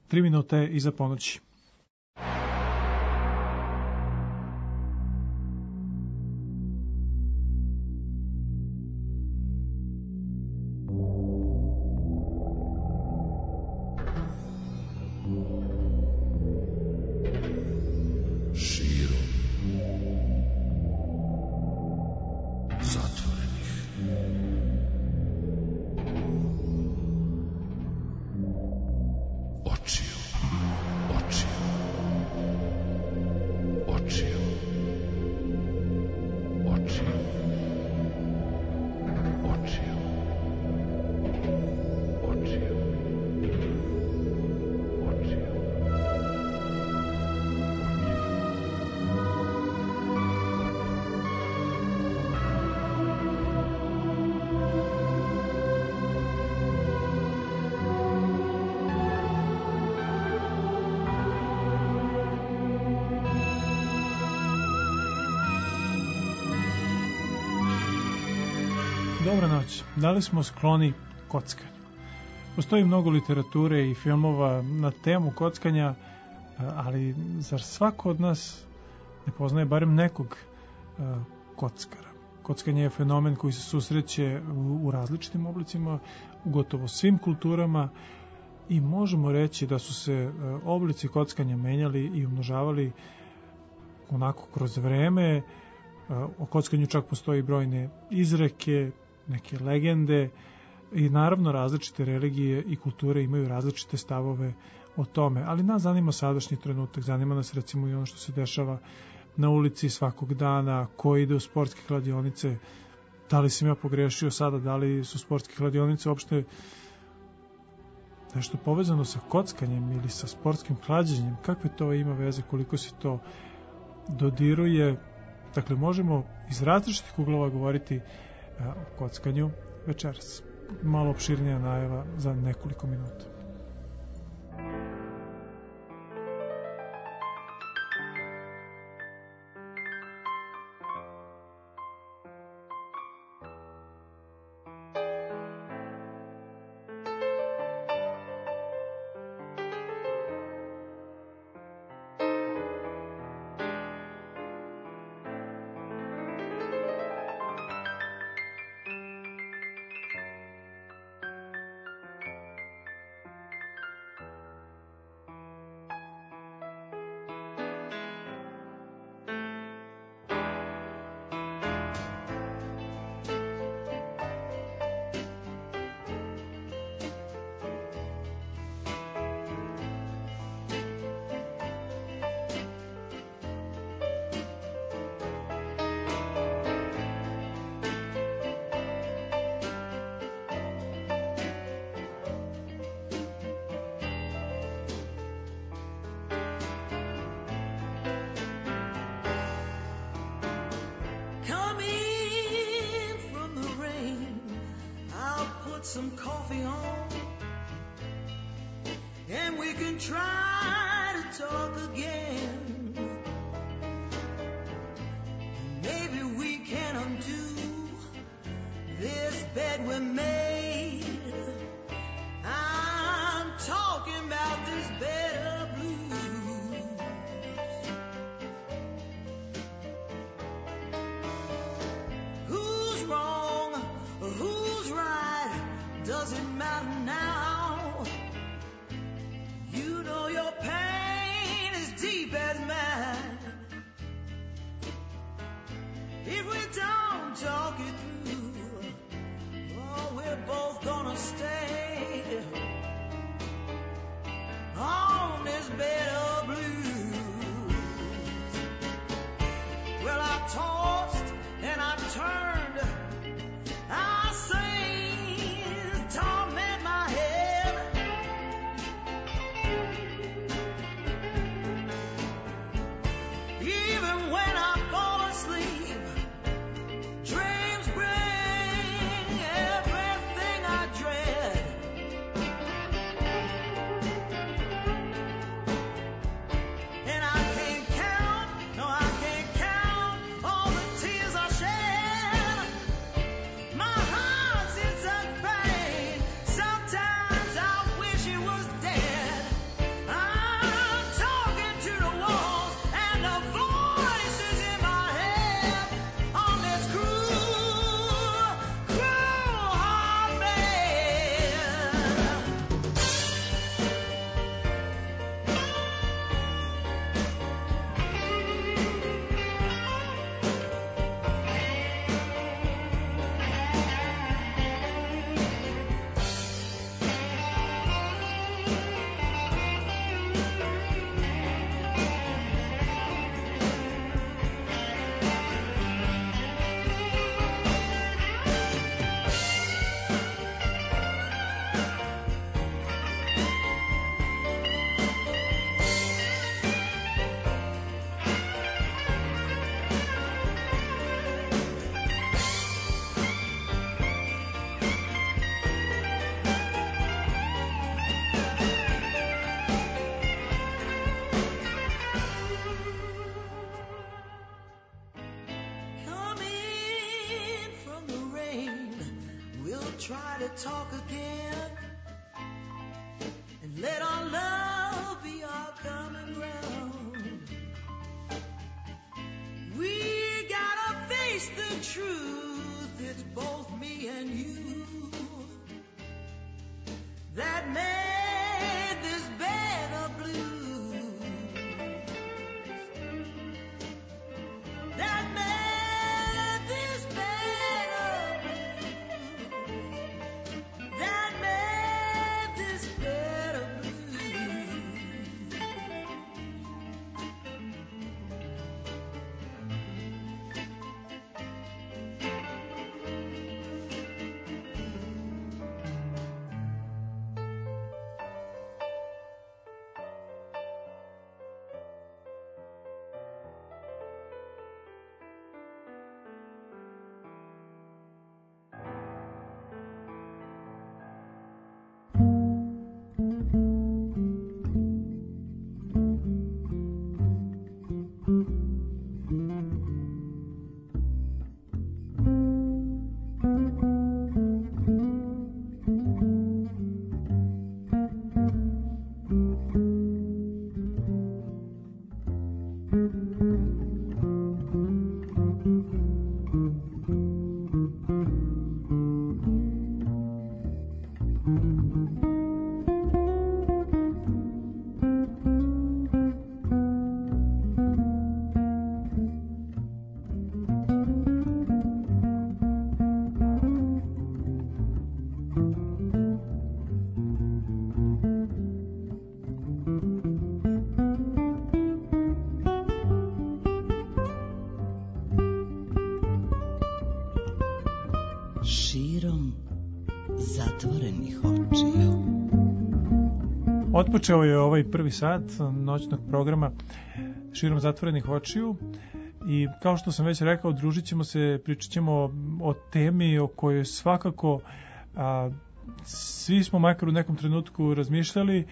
3 minute iza ponoći. Dobra noć. Da li smo skloni kockanju? Postoji mnogo literature i filmova na temu kockanja, ali zar svako od nas ne poznaje barem nekog kockara? Kockanje je fenomen koji se susreće u različitim oblicima, u gotovo svim kulturama i možemo reći da su se oblici kockanja menjali i umnožavali onako kroz vreme. O kockanju čak postoji brojne izreke, neke legende i naravno različite religije i kulture imaju različite stavove o tome, ali nas zanima sadašnji trenutak, zanima nas recimo i ono što se dešava na ulici svakog dana, ko ide u sportske kladionice, da li sam ja pogrešio sada, da li su sportske kladionice uopšte nešto povezano sa kockanjem ili sa sportskim klađenjem, kakve to ima veze, koliko se to dodiruje. Dakle, možemo iz različitih uglova govoriti o kockanju večeras. Malo opširnija najava za nekoliko minuta. Some coffee on, and we can try to talk again. Maybe we can undo this bed we made. I'm talking about this bed of blues. Who's wrong? Who's right? Doesn't matter now. You know your pain is deep as mine. If we don't talk it through, oh, we're both gonna stay on this bed of blues. Well, I tossed and I turned, I sang, torment my head. Even when I fall asleep, dreams bring everything I dread. And I can't count, no, I can't count all the tears I shed. My heart's in such pain, sometimes I wish it was dead. try to talk again and let our love be our common ground. We gotta face the truth, it's both me and you that made this bed of blues, that made this bed of blues, that made this bed of blues. Širom zatvorenih očiju. Otpočeo je ovaj prvi sat noćnog programa Širom zatvorenih očiju i kao što sam već rekao, družit ćemo se, pričat ćemo o temi o kojoj svakako svi smo makar u nekom trenutku razmišljali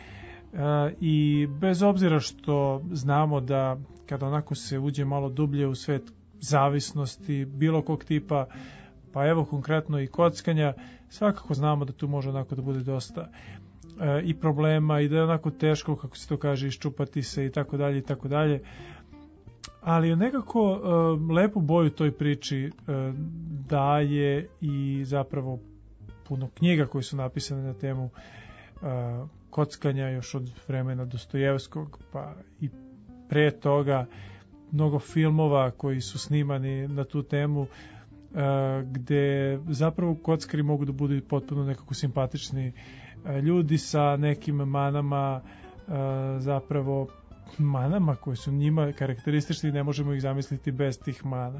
i bez obzira što znamo da kada onako se uđe malo dublje u svet zavisnosti bilo kog tipa, pa evo konkretno i kockanja, svakako znamo da tu može onako da bude dosta i problema i da je onako teško, kako se to kaže, iščupati se i tako dalje i tako dalje. Ali nekako lepu boju toj priči daje i zapravo puno knjiga koje su napisane na temu kockanja još od vremena Dostojevskog, pa i pre toga mnogo filmova koji su snimani na tu temu, gde zapravo kockari mogu da budu potpuno nekako simpatični ljudi sa nekim manama, zapravo manama koje su njima karakteristični i ne možemo ih zamisliti bez tih mana.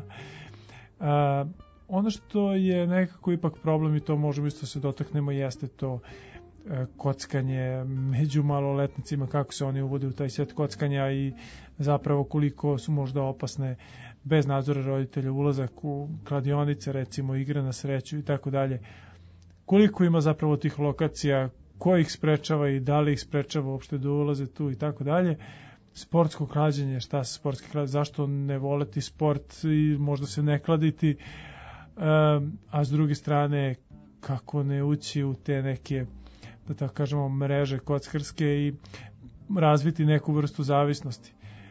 Ono što je nekako ipak problem, i to možemo isto se dotaknemo, jeste to kockanje među maloletnicima, kako se oni uvode u taj svet kockanja i zapravo koliko su možda opasne bez nadzora roditelja, ulazak u kladionice, recimo igre na sreću i tako dalje. Koliko ima zapravo tih lokacija, ko ih sprečava i da li ih sprečava uopšte da ulaze tu i tako dalje. Sportsko klađenje, šta se sportski klađenje, zašto ne voleti sport i možda se ne kladiti, a s druge strane kako ne ući u te neke, da tako kažemo, mreže kockarske i razviti neku vrstu zavisnosti.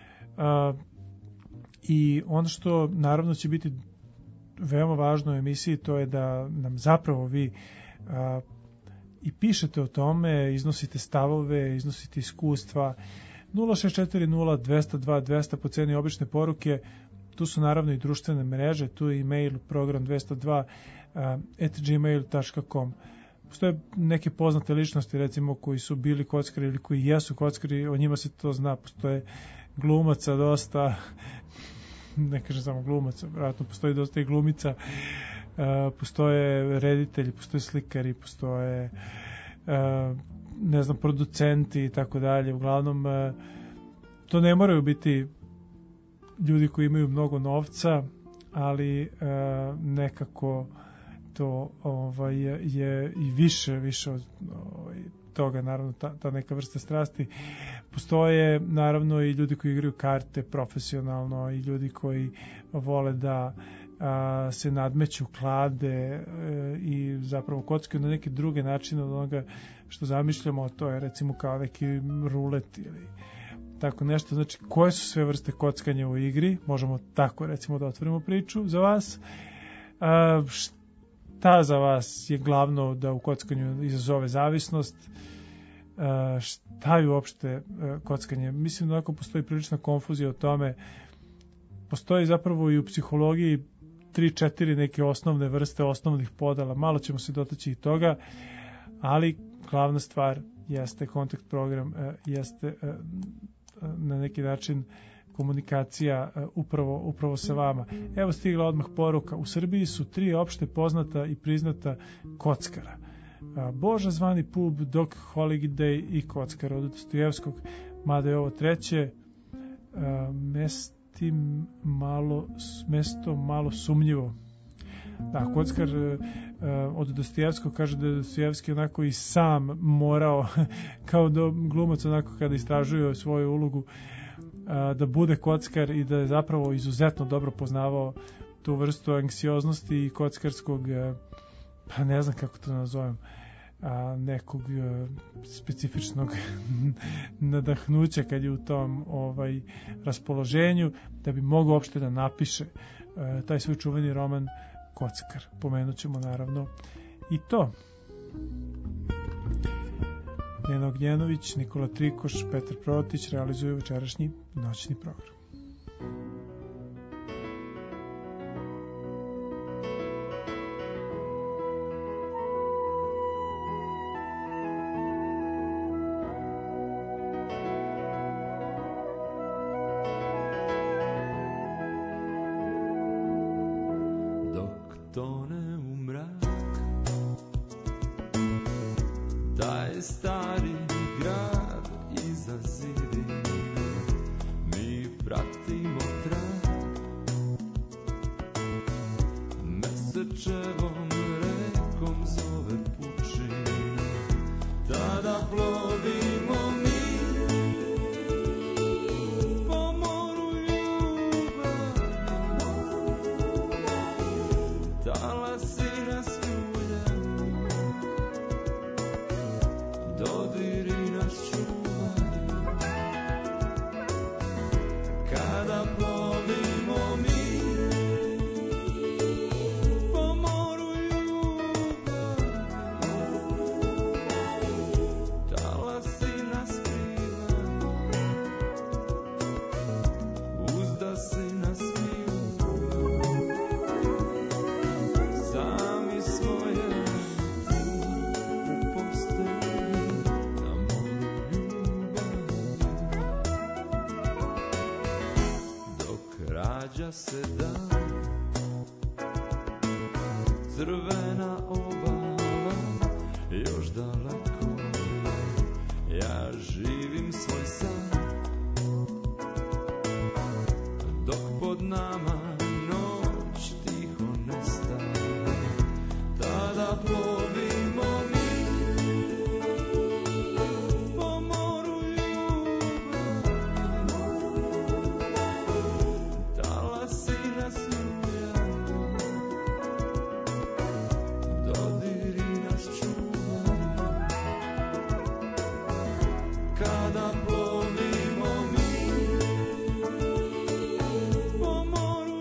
I ono što naravno će biti veoma važno u emisiji, to je da nam zapravo vi i pišete o tome, iznosite stavove, iznosite iskustva. 0640 202 200 po ceni obične poruke. Tu su naravno i društvene mreže, tu je e-mail program 202 @gmail.com. Postoje neke poznate ličnosti, recimo, koji su bili kockari ili koji jesu kockari, o njima se to zna. Postoje glumaca dosta, ne kažem samo glumaca, vjerojatno postoji dosta i glumica, postoje reditelji, postoje slikari, postoje ne znam, producenti i tako dalje. Uglavnom, to ne moraju biti ljudi koji imaju mnogo novca, ali nekako to je i više od toga, naravno, ta neka vrsta strasti. Postoje naravno i ljudi koji igraju karte profesionalno i ljudi koji vole da se nadmeću, klade i zapravo kockaju na neke druge načine od onoga što zamišljamo, to je recimo kao neki rulet ili tako nešto. Znači, koje su sve vrste kockanja u igri? Možemo tako recimo da otvorimo priču za vas. Šta za vas je glavno da u kockanju izazove zavisnost? Šta je uopšte kockanje? Mislim da onako postoji prilična konfuzija o tome. Postoji zapravo i u psihologiji 3-4 neke osnovne vrste, osnovnih podela. Malo ćemo se dotaći i toga, ali glavna stvar jeste kontakt program, jeste na neki način komunikacija upravo sa vama. Evo stigla odmah poruka. U Srbiji su 3 opšte poznata i priznata kockara. Boža zvani Pub, Doc Holiday i kockar od Dostojevskog, mada je ovo treće mesto malo sumnjivo. Da, kockar od Dostojevskog kaže da je Dostojevski onako i sam morao kao glumac onako kada istražuje svoju ulogu da bude kockar i da je zapravo izuzetno dobro poznavao tu vrstu anksioznosti i kockarskog, pa ne znam kako to nazovem, nekog specifičnog nadahnuća kad je u tom raspoloženju da bi mogao uopšte da napiše taj svoj čuveni roman Kockar. Pomenut ćemo naravno i to. Nena Ognjenović, Nikola Trikoš, Petar Protić realizuju večerašnji noćni program. Tone u mrak taj stari grad iza zidine, mi pratimo trag mesečevom rekom zove pučine, tada plovimo mi po moru ljubavi, talasi nas ljuljaju, dodiri nas čuvaju, kada plovimo mi po moru ljubavi, talasi nas plivaju, uzdasi nas smiju, sami svoje u postelji na moru ljubavi, dok rađa se dan, crvena obala još daleko je, ja živim svoj san, dok pod nama noć tiho nestaje, tada plovimo mi po moru ljubavi, talasi nas ljuljaju, dodiri nas čuvaju, kada plovimo mi po moru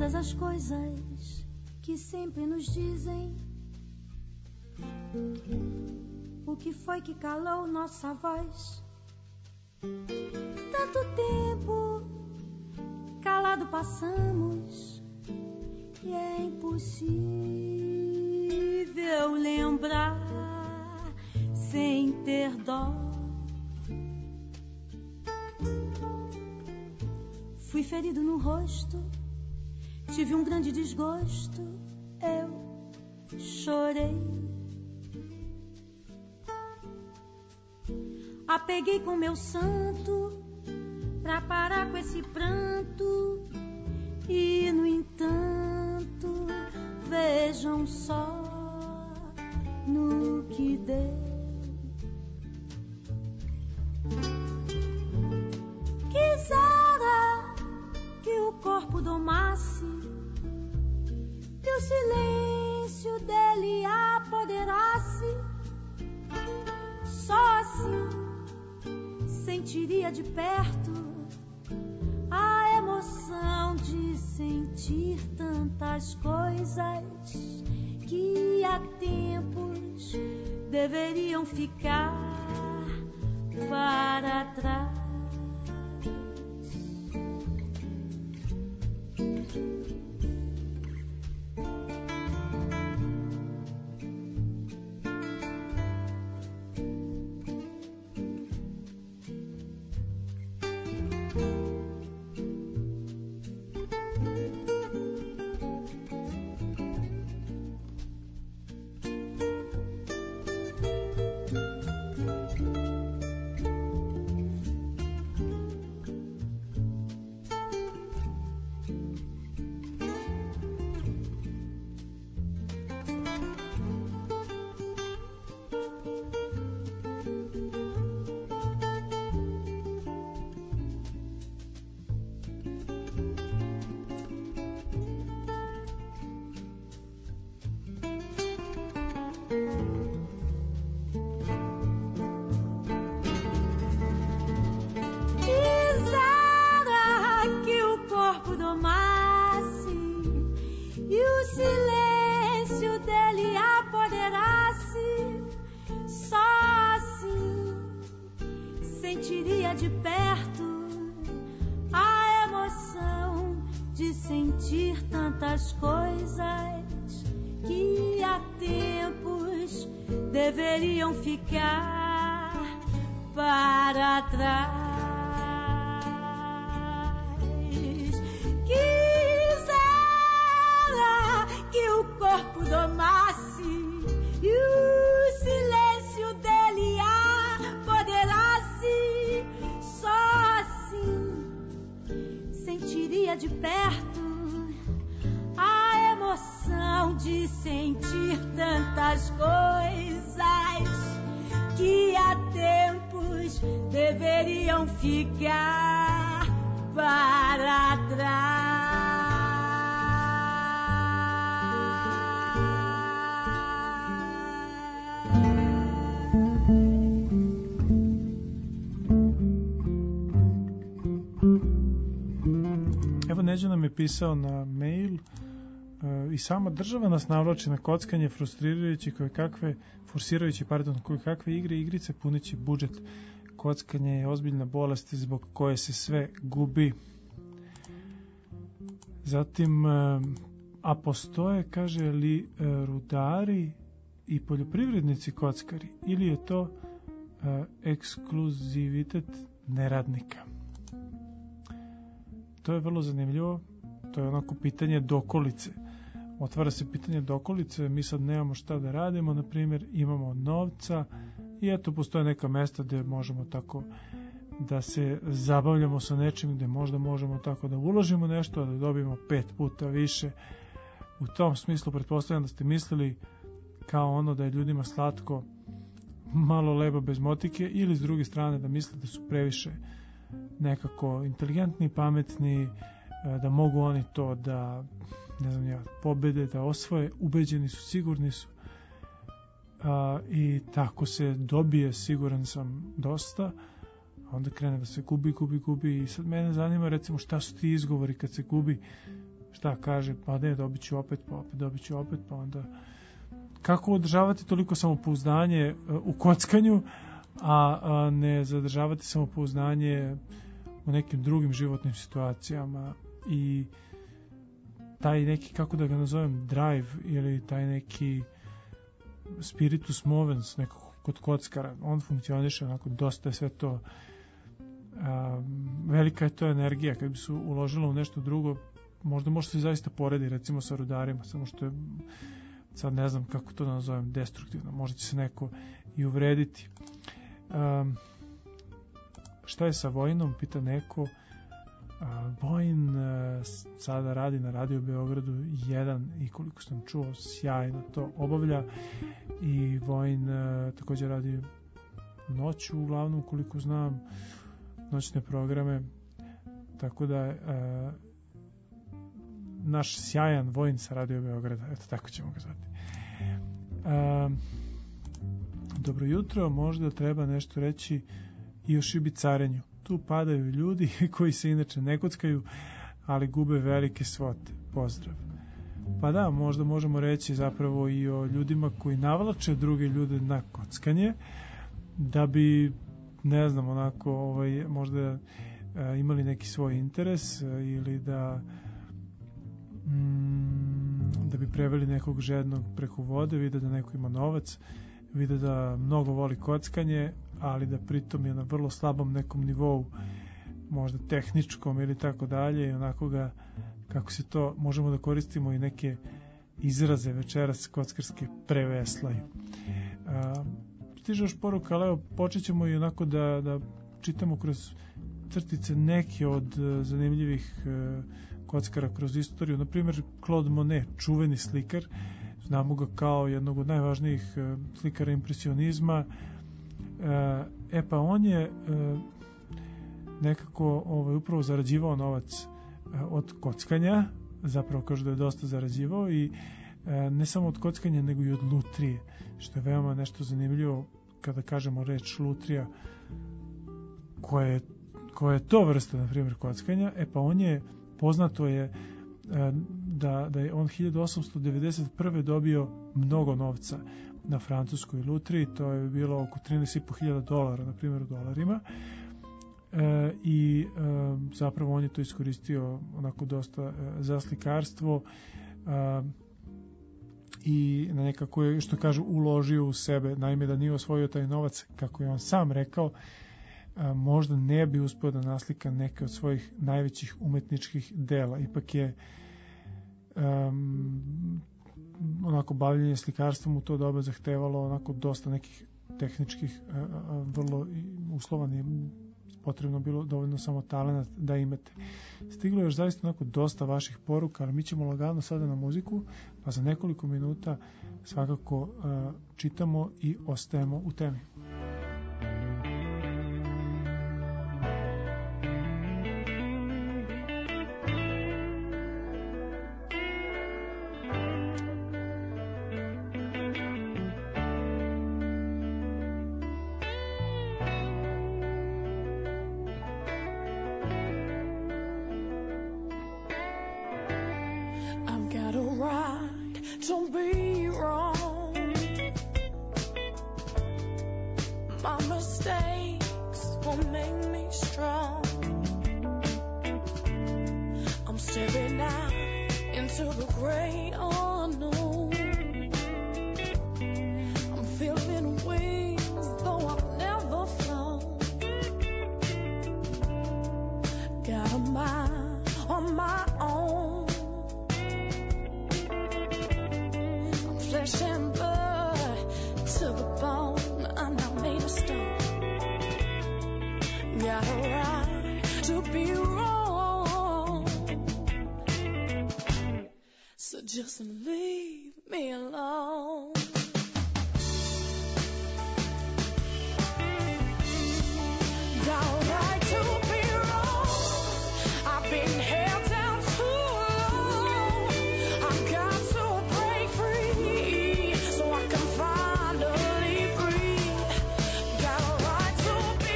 todas as coisas que sempre nos dizem. O que foi que calou nossa voz? Tanto tempo calado passamos que é impossível lembrar sem ter dó. Fui ferido no rosto, tive um grande desgosto, eu chorei. Apeguei com meu santo pra parar com esse pranto e, no entanto, vejam só no que deu. Quisera que o corpo domasse, que o silêncio dele apoderasse. Só assim sentiria de perto a emoção de sentir tantas coisas que há tempos deveriam ficar para trás. De perto a emoção de sentir tantas coisas que há tempos deveriam ficar para trás. Quisera que o corpo domasse e o silêncio dele apoderasse. Sentiria de perto a emoção de sentir tantas coisas que há tempos deveriam ficar para trás. Neđo nam je pisao na mail i sama država nas navlači na kockanje, forsirajući koje kakve igre i igrice punići budžet. Kockanje je ozbiljna bolest zbog koje se sve gubi. Zatim, a postoje, kaže, li rudari i poljoprivrednici kockari ili je to ekskluzivitet neradnika? To je vrlo zanimljivo, to je onako pitanje dokolice. Otvara se pitanje dokolice, mi sad nemamo šta da radimo, na primjer imamo novca i eto postoje neka mesta gde možemo tako da se zabavljamo sa nečim, gde možda možemo tako da uložimo nešto, da dobijemo 5 puta više. U tom smislu pretpostavljam da ste mislili kao ono da je ljudima slatko malo leba bez motike, ili s druge strane da misle da su previše nekako inteligentni, pametni, da mogu oni to da, ne znam ja, pobede, da osvoje, ubeđeni su, sigurni su, i tako se dobije, siguran sam, dosta, onda krene da se gubi i sad mene zanima recimo šta su ti izgovori kad se gubi, šta kaže, pa ne, dobit ću opet, pa onda kako održavati toliko samopouzdanje u kockanju, a ne zadržavati samopouzdanje u nekim drugim životnim situacijama i taj neki, kako da ga nazovem, drive ili taj neki spiritus movens nekako kod kockara, on funkcioniše onako, dosta je sve to, velika je to energija. Kad bi se uložilo u nešto drugo, možda se zaista poredi recimo sa rudarima, samo što je, sad ne znam kako to da nazovem, destruktivno, možda će se neko i uvrediti. Šta je sa Vojinom, pita neko. Vojin sada radi na Radio Beogradu 1 i koliko sam čuo, sjajno to obavlja, i Vojin također radi noću, uglavnom koliko znam, noćne programe, tako da naš sjajan Vojin sa Radio Beograda, eto tako ćemo ga zvati. Dobro jutro, možda treba nešto reći i o šibicarenju. Tu padaju ljudi koji se inače ne kockaju, ali gube velike svote. Pozdrav. Pa da, možda možemo reći zapravo i o ljudima koji navlače druge ljude na kockanje, da bi, ne znam, onako, možda imali neki svoj interes ili da bi preveli nekog žednog preko vode, vide da neko ima novac, vide da mnogo voli kockanje, ali da pritom je na vrlo slabom nekom nivou, možda tehničkom ili tako dalje, i onako ga, kako se to, možemo da koristimo i neke izraze večeras kockarske, preveslaju. Stiže još poruka, ali evo, počet ćemo i onako da čitamo kroz crtice neke od zanimljivih kockara kroz istoriju. Naprimjer, Claude Monet, čuveni slikar, znamo ga kao jednog od najvažnijih slikara impresionizma. Pa on je nekako upravo zarađivao novac od kockanja, zapravo kažu da je dosta zarađivao, i ne samo od kockanja nego i od lutrije, što je veoma nešto zanimljivo kada kažemo reč lutrija, koja je to vrsta, na primjer, kockanja. Pa on je, poznato je da je on 1891. dobio mnogo novca na francuskoj lutriji, to je bilo oko $13.500, na primjer, u dolarima, i zapravo on je to iskoristio onako dosta za slikarstvo, i na nekako je, što kažu, uložio u sebe. Naime, da nije osvojio taj novac, kako je on sam rekao, možda ne bi uspio da naslika neke od svojih najvećih umetničkih dela. Ipak je onako bavljenje slikarstvom u to doba zahtevalo onako dosta nekih tehničkih vrlo uslovan je, potrebno bilo dovoljno samo talenat da imate. Stiglo je još zaista onako dosta vaših poruka, ali mi ćemo lagano sada na muziku, pa za nekoliko minuta svakako čitamo i ostajemo u temi. Just leave me alone. Got a right to be wrong. I've been held down too long. I've got to break free so I can finally breathe. Got a right to be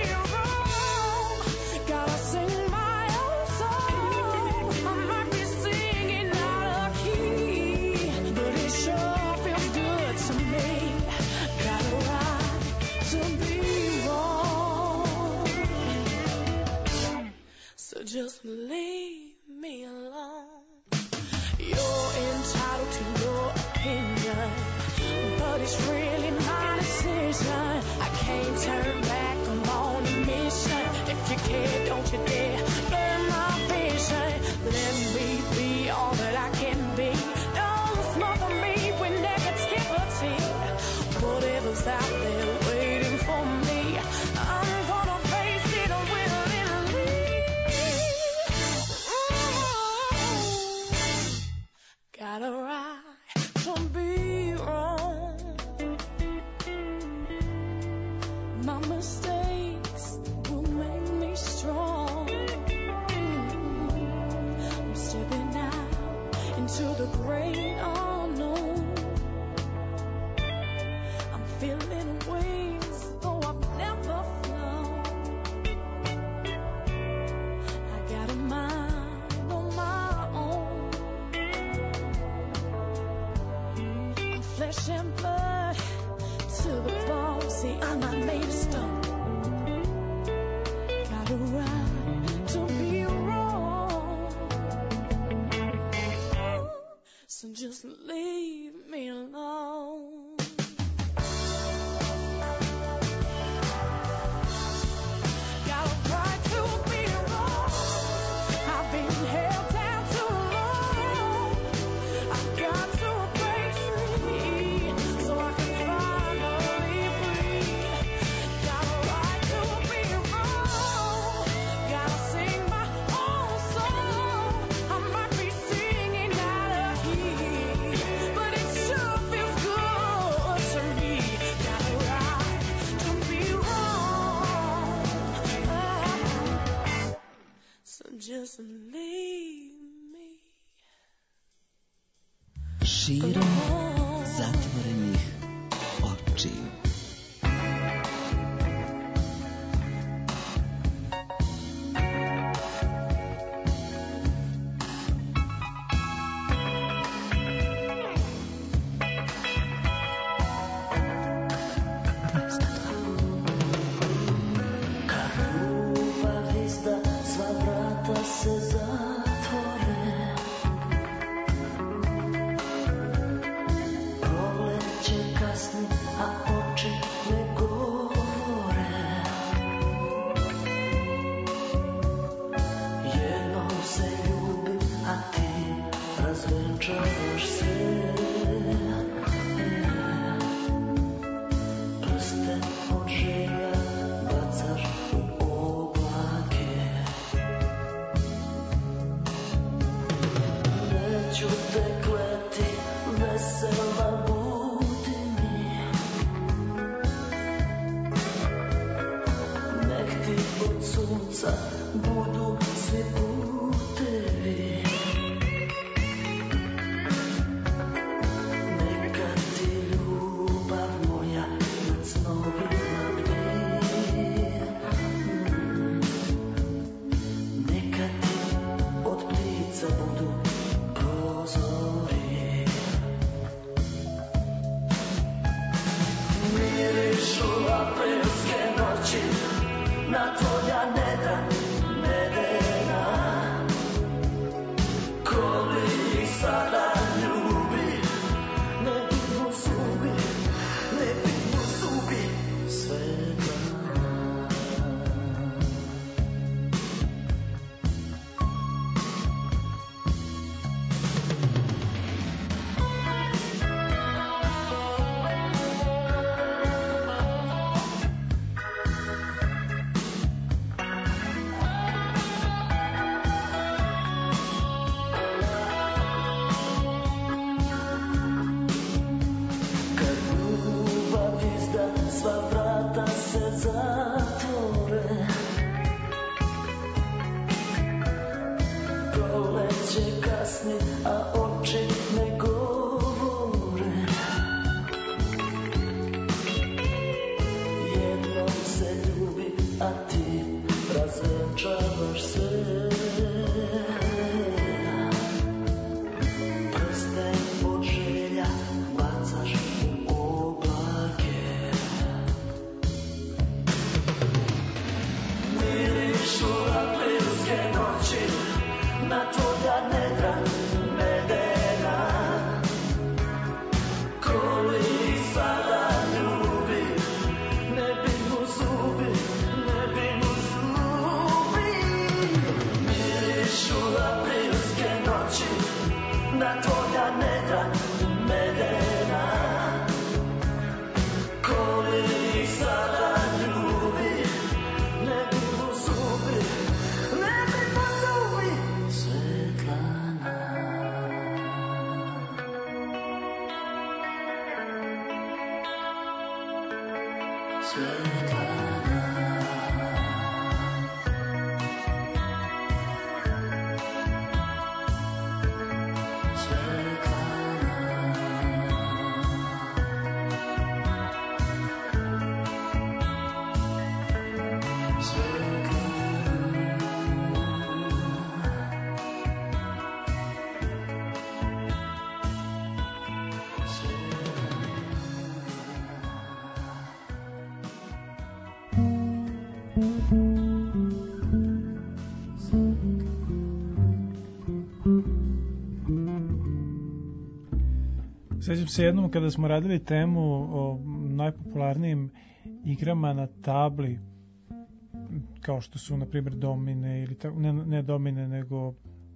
wrong. Gotta sing my own song. I might be singing just leave me alone. You're entitled to your opinion, but it's really my decision. I can't turn back, I'm on a mission. If you care, don't you dare burn my vision. Let me be all that I can be. Don't smother me with negativity. Whatever's out there waiting for me, I'm gonna face it willingly. Got a right to be wrong. My mistakes will make me strong. I'm stepping out into the great unknown. I'm feeling wings, though I've never flown. I got a mind on my own. I'm flesh and blood to the bone. See, I'm not made of stone. Got a right to be wrong. So just leave me alone. Got a right to be wrong. I've been held down too long. I've got to break free so I can finally breathe. Got a right to be wrong. Gotta sing my own song. I might be singing out of key, but it sure feels good to me. Got a right to be wrong. So just leave me Širom zatvorenih očiju. Ljubav izda, sva vrata se zatvore. Proleće kasni, a oči ne govore. Jednom se ljubim, a ti razvenčavaš se. Prsten od želja bacaš u oblake. Neću te kleti, vesela budi mi. Nek ti od sunca budu svi putevi. Neka ti ljubav moja nad snovima bdi. Neka ti od ptica budu prozori. Mirišu aprilske noći na tvoja nedra medena. Ko li ih sada ljubi, ne bitno zubi, ne bitno zubi sveta. Kad ljubav izda, sva vrata se zatvore. Proleće kasni, a oči ne govore. Jednom se ljubi, a ti razvenčavaš se. Prsten od želja bacaš u oblake. Mirišu aprilske noći noći na tvoja nedra medena. Koli sada ljubi, ne bi mu zubi, ne bi mu zubi. Mirišu aprilske noći na tvoja nedra medena. Koli sada ljubi, ne bi mu zubi, ne bi mu zubi. Svetlana, Svetlana, Sjećam se jednom kada smo radili temu o najpopularnijim igrama na tabli, kao što su na primjer domine ili ne domine nego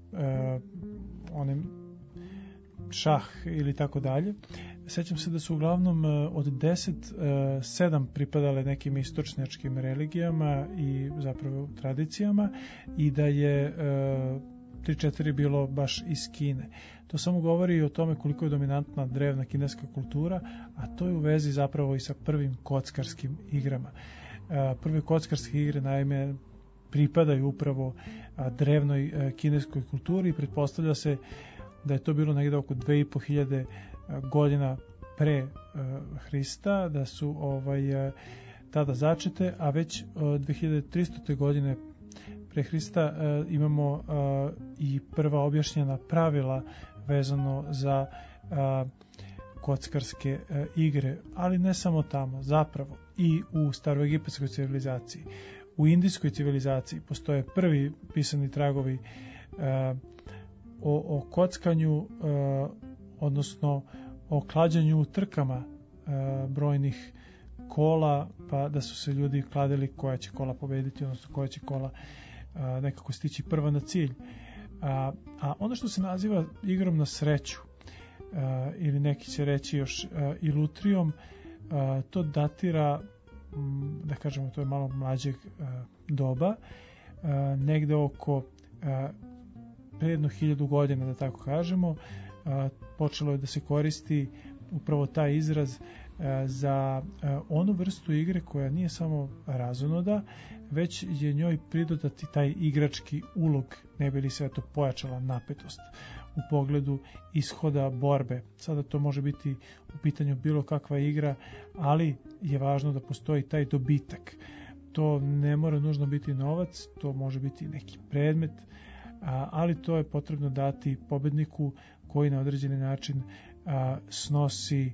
onim šah ili tako dalje. Sećam se da su uglavnom od 10 7 pripadale nekim istočnjačkim religijama i zapravo tradicijama i da je 3-4 bilo baš iz Kine. To samo govori o tome koliko je dominantna drevna kineska kultura, a to je u vezi zapravo i sa prvim kockarskim igrama. Prve kockarske igre naime pripadaju upravo drevnoj kineskoj kulturi i pretpostavlja se da je to bilo negde oko 2500 godina pre Hrista, da su tada začete, a već 2300. godine pre Hrista imamo i prva objašnjena pravila vezano za kockarske igre, ali ne samo tamo, zapravo i u staroegipatskoj civilizaciji. U indijskoj civilizaciji postoje prvi pisani tragovi o kockanju, odnosno o klađenju u trkama brojnih kola, pa da su se ljudi kladili koja će kola pobediti, odnosno koja će kola nekako stići prva na cilj. A ono što se naziva igrom na sreću, ili neki će reći još i lutrijom, to datira, da kažemo, to je malo mlađeg doba, negde oko pre 1000 godina, da tako kažemo, počelo je da se koristi upravo taj izraz za onu vrstu igre koja nije samo razonoda, već je njoj pridodati taj igrački ulog, ne bi li se to pojačala napetost u pogledu ishoda borbe. Sada to može biti u pitanju bilo kakva igra, ali je važno da postoji taj dobitak. To ne mora nužno biti novac, to može biti neki predmet, ali to je potrebno dati pobedniku koji na određeni način snosi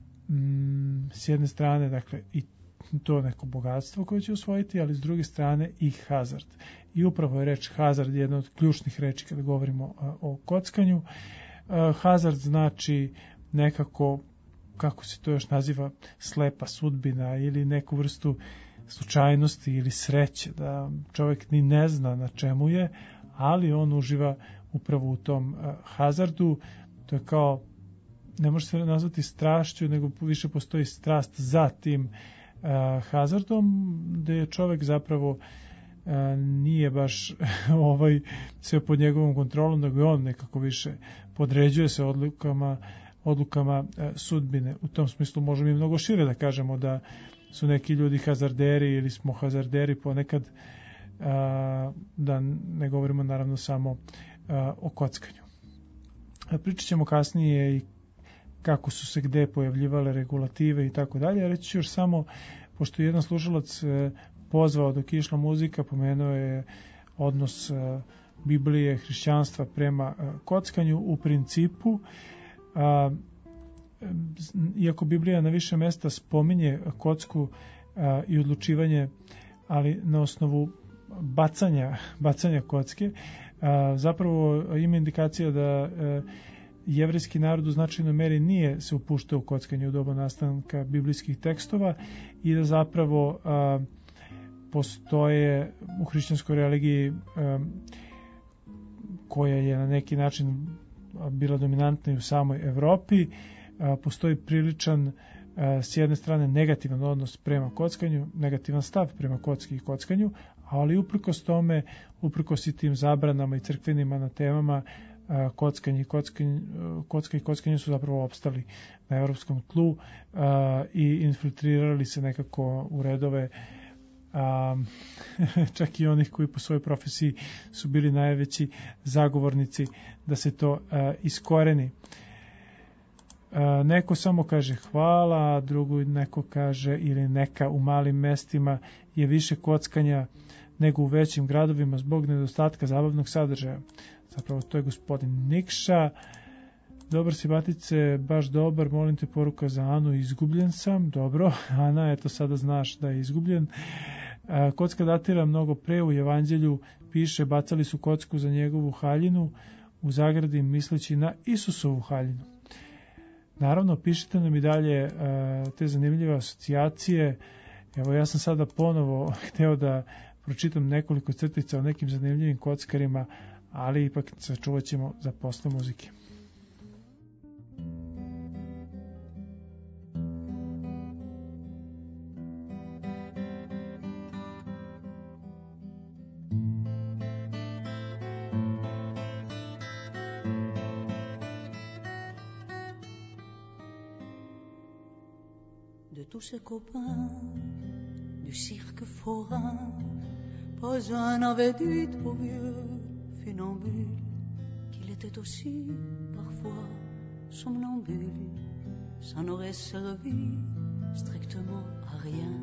s jedne strane, dakle, i to neko bogatstvo koje će osvojiti, ali s druge strane i hazard. I upravo je reč hazard jedna od ključnih reči kada govorimo o kockanju. Hazard znači nekako, kako se to još naziva, slepa sudbina ili neku vrstu slučajnosti ili sreće, da čovjek ni ne zna na čemu je, ali on uživa upravo u tom hazardu. To je kao, ne može se nazvati strašću, nego više postoji strast za tim hazardom, gde je čovjek zapravo nije baš sve pod njegovom kontrolom, nego je on nekako više podređuje se odlukama sudbine. U tom smislu možemo i mnogo šire da kažemo da su neki ljudi hazarderi ili smo hazarderi ponekad, da ne govorimo naravno samo o kockanju. Pričat ćemo kasnije i kako su se gde pojavljivale regulative i tako dalje. Reći ću još samo, pošto je jedan slušalac pozvao dok je išla muzika, pomenuo je odnos Biblije, hrišćanstva prema kockanju. U principu, iako Biblija na više mesta spominje kocku i odlučivanje, ali na osnovu bacanja kocke. Zapravo ima indikacija da jevrejski narod u značajnoj meri nije se upuštao u kockanje u doba nastanka biblijskih tekstova i da zapravo postoje u hrišćanskoj religiji koja je na neki način bila dominantna i u samoj Evropi, postoji priličan s jedne strane negativan odnos prema kockanju, negativan stav prema kocki i kockanju, ali uprkos tome, uprkos i tim zabranama i crkvenim anatemama, kocka i kockanje su zapravo opstali na evropskom tlu i infiltrirali se nekako u redove čak i onih koji po svojoj profesiji su bili najveći zagovornici da se to iskoreni. Neko samo kaže hvala, a drugo neko kaže ili neka u malim mestima je više kockanja nego u većim gradovima zbog nedostatka zabavnog sadržaja. Zapravo to je gospodin Nikša. Dobar si, Batice, baš dobar, molim te, poruka za Anu, izgubljen sam. Dobro, Ana, eto sada znaš da je izgubljen. Kocka datira mnogo pre, u Evanđelju piše bacali su kocku za njegovu haljinu, u zagradi misleći na Isusovu haljinu. Naravno, pišite nam i dalje te zanimljive asocijacije. Evo, ja sam sada ponovo hteo da pročitam nekoliko crtica o nekim zanimljivim kockarima, ali ipak sačuvat ćemo za posle muzike. De tous ses copains du cirque forain, pas un n'avait dit au vieux funambule qu'il était aussi parfois somnambule. Ça n'aurait servi strictement à rien.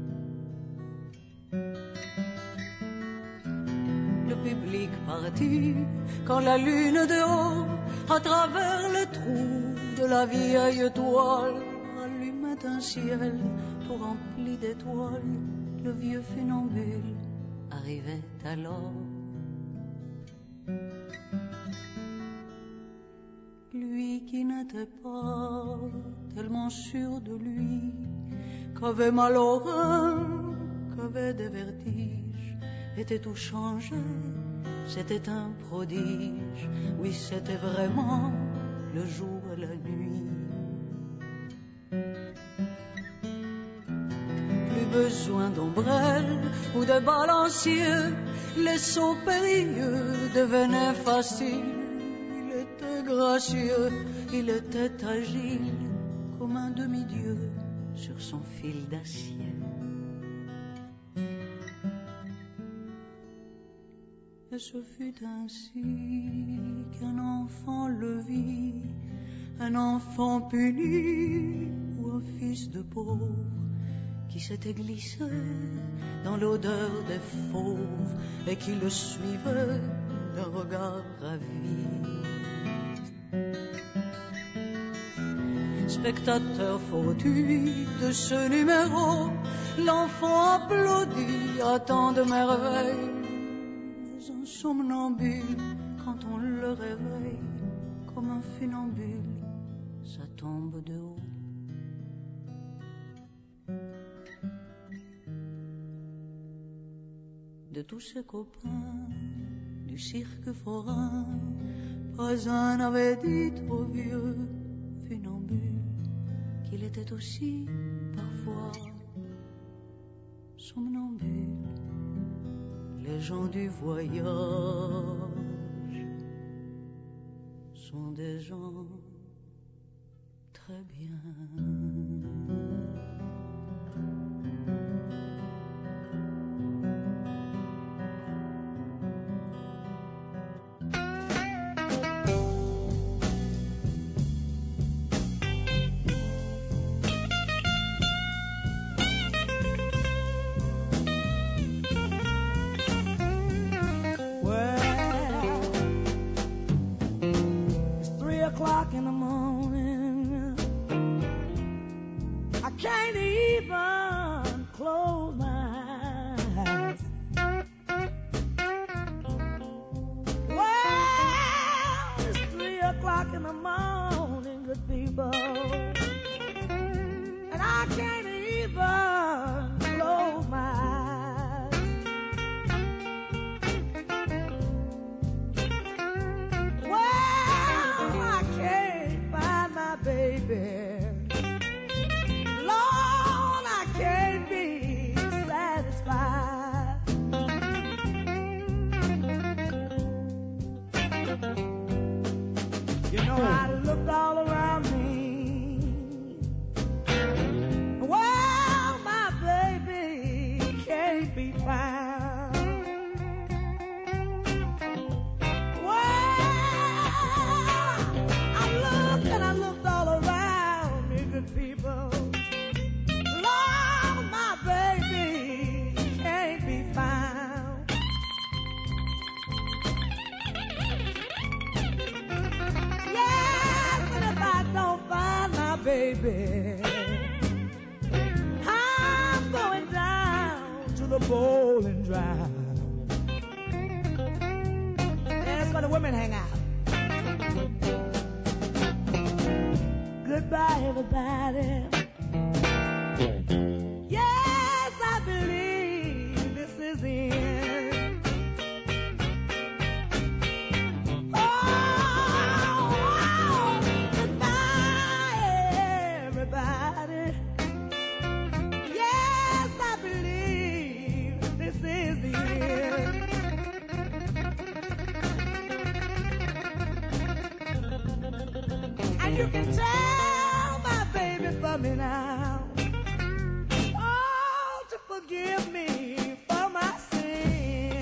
Le public partit quand la lune de haut, à travers les trous de la vieille toile, allumait un ciel tout rempli d'étoiles. Le vieux funambule arrivait alors. Lui qui n'était pas tellement sûr de lui, qu'avait mal au rein, qu'avait des vertiges, était tout changé, c'était un prodige. Oui, c'était vraiment le jour et la nuit. Plus besoin d'ombrelles ou de balanciers, les sauts périlleux devenaient faciles. Il était gracieux, il était agile, comme un demi-dieu sur son fil d'acier. Et ce fut ainsi qu'un enfant le vit, un enfant puni ou un fils de pauvre qui s'était glissé dans l'odeur des fauves et qui le suivait d'un regard ravi. Spectateur fortuit de ce numéro, l'enfant applaudit à tant de merveilles. Mais un somnambule, quand on le réveille, comme un funambule, ça tombe de haut. De tous ses copains du cirque forain, pas un n'avait dit au vieux funambule qu'il était aussi parfois somnambule. Les gens du voyage sont des gens très bien. In the morning, I can't even close my eyes. I looked all around me. Well, my baby can't be found. Well, I looked and I looked all around me, good people. Lord, my baby can't be found. Yes, and if I don't find my baby, I'm going down to the bowling drive. That's where the women hang out. Goodbye, everybody. Yes, I believe this is the end. Oh, goodbye, everybody. Yes, I believe this is the end. And you can tell my baby for me now. Oh, to forgive me for my sin.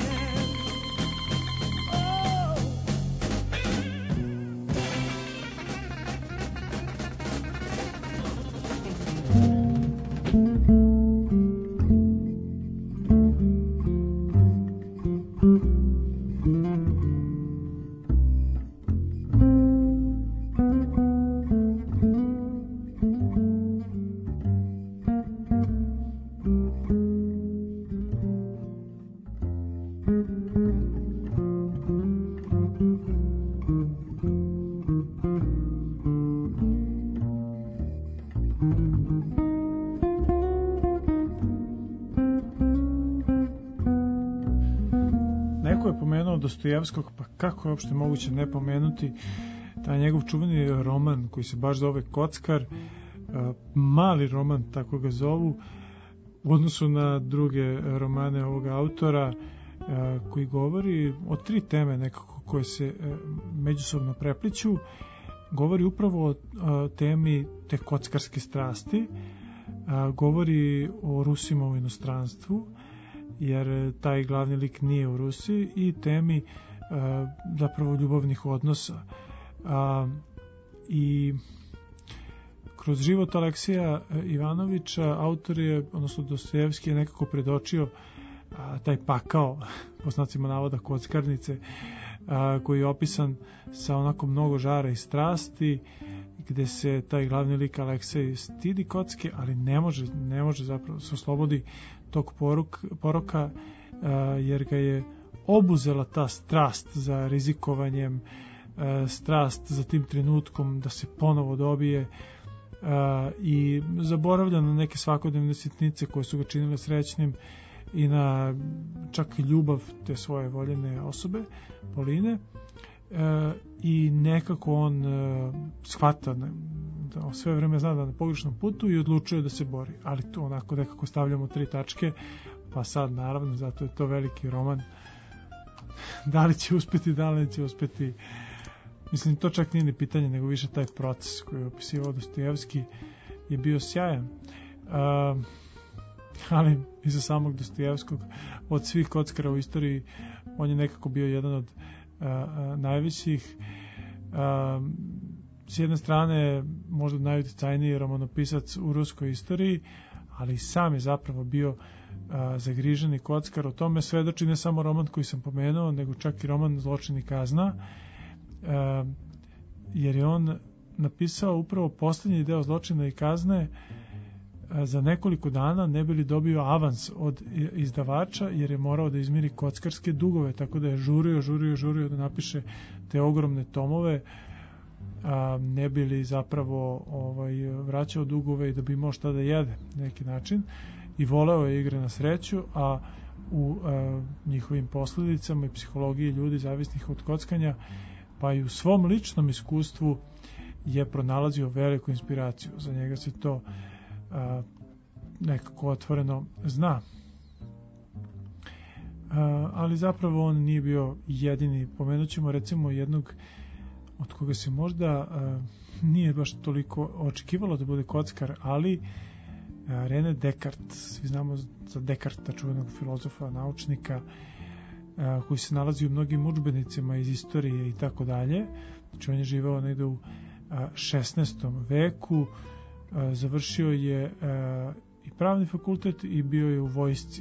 Oh. Neko je pomenuo Dostojevskog, pa kako je uopšte moguće ne pomenuti taj njegov čuveni roman koji se baš zove Kockar, mali roman, tako ga zovu, u odnosu na druge romane ovog autora, koji govori o tri teme nekako koje se međusobno prepliću. Govori upravo o temi te kockarske strasti, govori o Rusima u inostranstvu, jer taj glavni lik nije u Rusiji, i temi zapravo ljubavnih odnosa. I kroz život Aleksija Ivanovića autor je, odnosno Dostojevski je nekako predočio taj pakao, po znacima navoda, kockarnice, koji je opisan sa onako mnogo žara i strasti, gde se taj glavni lik Aleksej stidi kocke, ali ne može zapravo se oslobodi tog poroka, jer ga je obuzela ta strast za rizikovanjem, strast za tim trenutkom da se ponovo dobije, i zaboravlja na neke svakodnevne sitnice koje su ga činile srećnim i na čak i ljubav te svoje voljene osobe, Poline, i nekako on shvata da sve vreme zna da je na pogrešnom putu i odlučuje da se bori, ali tu onako nekako stavljamo 3 tačke, pa sad naravno zato je to veliki roman, da li će uspeti, da li neće uspeti. Mislim, to čak nije ni pitanje, nego više taj proces koji je opisivao Dostojevski je bio sjajan. Ali iza samog Dostojevskog, od svih kockara u istoriji, on je nekako bio jedan od najvećih. S jedne strane možda najuticajniji romanopisac u ruskoj istoriji, ali sam je zapravo bio zagriženi kockar. O tome svedoči ne samo roman koji sam pomenuo, nego čak i roman Zločin i kazna, jer je on napisao upravo posljednji deo Zločina i kazne za nekoliko dana, ne bi li dobio avans od izdavača, jer je morao da izmiri kockarske dugove, tako da je žurio da napiše te ogromne tomove, ne bi li zapravo vraćao dugove i da bi imao šta da jede na neki način, i voleo je igre na sreću, a u njihovim posljedicama i psihologiji ljudi zavisnih od kockanja, pa i u svom ličnom iskustvu je pronalazio veliku inspiraciju. Za njega se to nekako otvoreno zna. Ali zapravo on nije bio jedini. Pomenut ćemo recimo jednog od koga se možda nije baš toliko očekivalo da bude kockar, ali René Descartes, svi znamo za Descartesa, čuvenog filozofa, naučnika, koji se nalazi u mnogim udžbenicima iz istorije i tako dalje. Znači on je živao negde u 16. veku, završio je i pravni fakultet i bio je u vojsci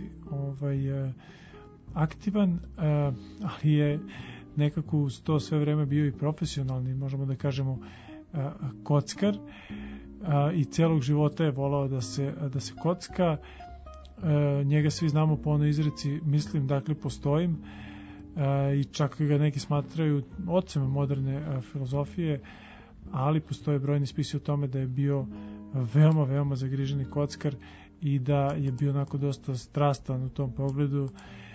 aktivan, ali je nekako uz to sve vreme bio i profesionalni, možemo da kažemo, kockar, i celog života je volao da se kocka. Njega svi znamo po onoj izreci mislim, dakle postojim, i čak ga neki smatraju ocem moderne filozofije, ali postoje brojni spisi o tome da je bio veoma, veoma zagriženi kockar i da je bio onako dosta strastan u tom pogledu,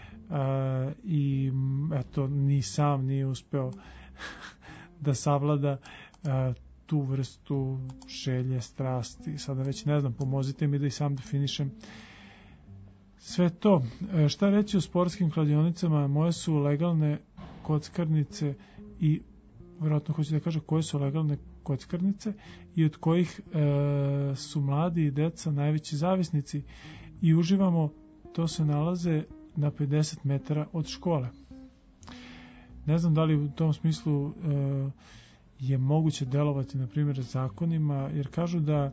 i eto, ni sam nije uspeo da savlada tu vrstu želje, strasti. Sada već ne znam, pomozite mi da i sam definišem sve to. Šta reći o sportskim kladionicama? Moje su legalne kockarnice i vjerojatno hoće da kaže koje su legalne kockarnice i od kojih su mladi i deca najveći zavisnici i uživamo. To se nalaze na 50 metara od škole. Ne znam da li u tom smislu je moguće delovati, na primjer, zakonima, jer kažu da,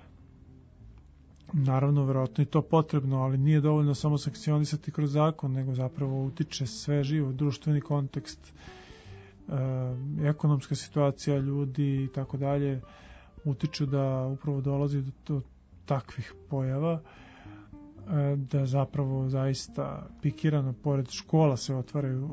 naravno, verovatno je to potrebno, ali nije dovoljno samo sankcionisati kroz zakon, nego zapravo utiče sve živo, društveni kontekst, ekonomska situacija ljudi i tako dalje, utiču da upravo dolazi do takvih pojava, da zapravo zaista pikirano pored škola se otvaraju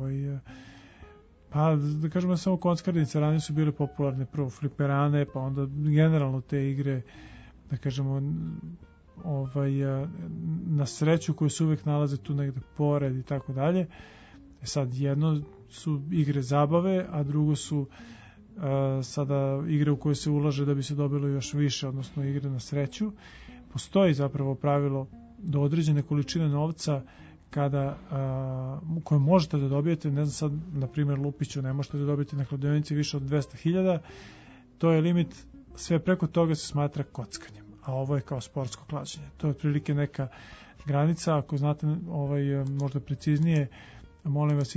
pa da kažemo samo kockarnice. Ranije su bile popularne prvo fliperane, pa onda generalno te igre, da kažemo, na sreću koje se uvek nalaze tu negde pored i tako dalje. Sad jedno su igre zabave, a drugo su sada igre u koje se ulaže da bi se dobilo još više, odnosno igre na sreću. Postoji zapravo pravilo do određene količine novca koje možete da dobijete, ne znam sad, na primjer Lupiću, ne možete da dobijete na kladionici više od 200.000, to je limit, sve preko toga se smatra kockanjem, a ovo je kao sportsko klađenje. To je otprilike neka granica. Ako znate možda preciznije, molim vas,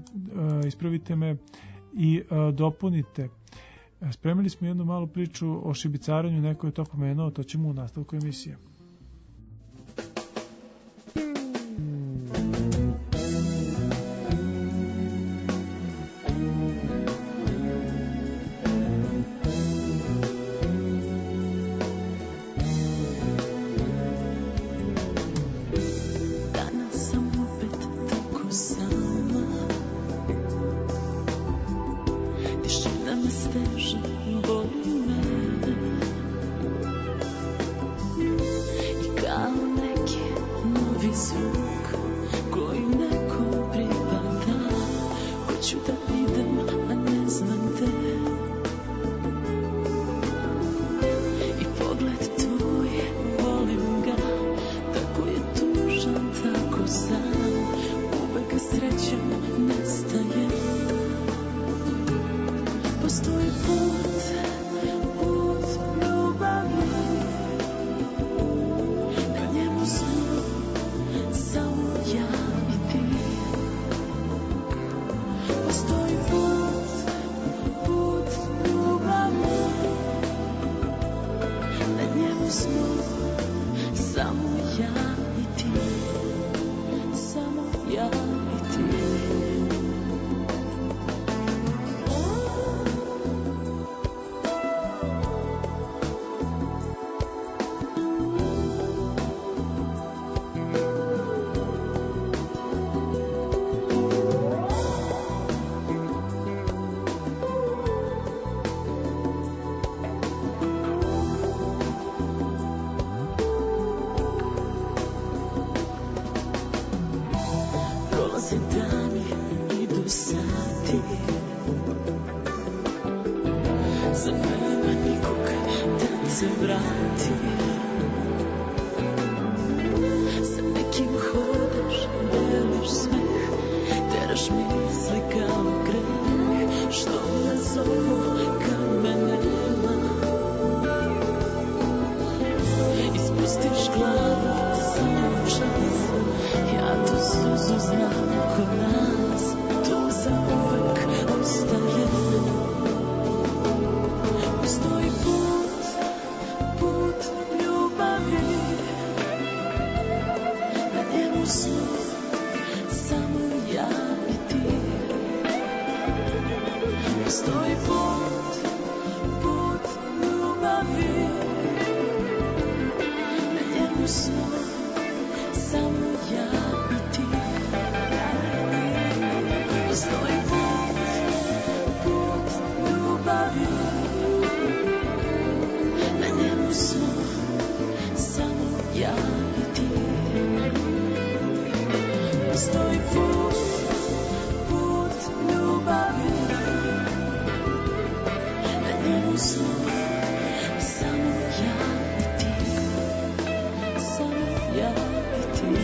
ispravite me i dopunite. Spremili smo jednu malu priču o šibicaranju, neko je to pomenuo, to ćemo u nastavku emisije. Teraš misli kao greh, što me zove Postoji put ljubavi, na njemu smo samo ja i ti. Postoji put ljubavi, na njemu smo samo ja i ti. Postoji put ljubavi, na njemu smo samo ja i ti, samo ja i ti.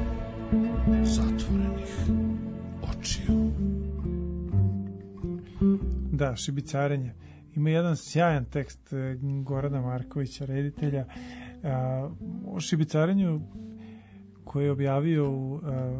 zatvorenih očiju. Da, šibicarenje. Ima jedan sjajan tekst Gorana Markovića, reditelja, o šibicarenju koji je objavio u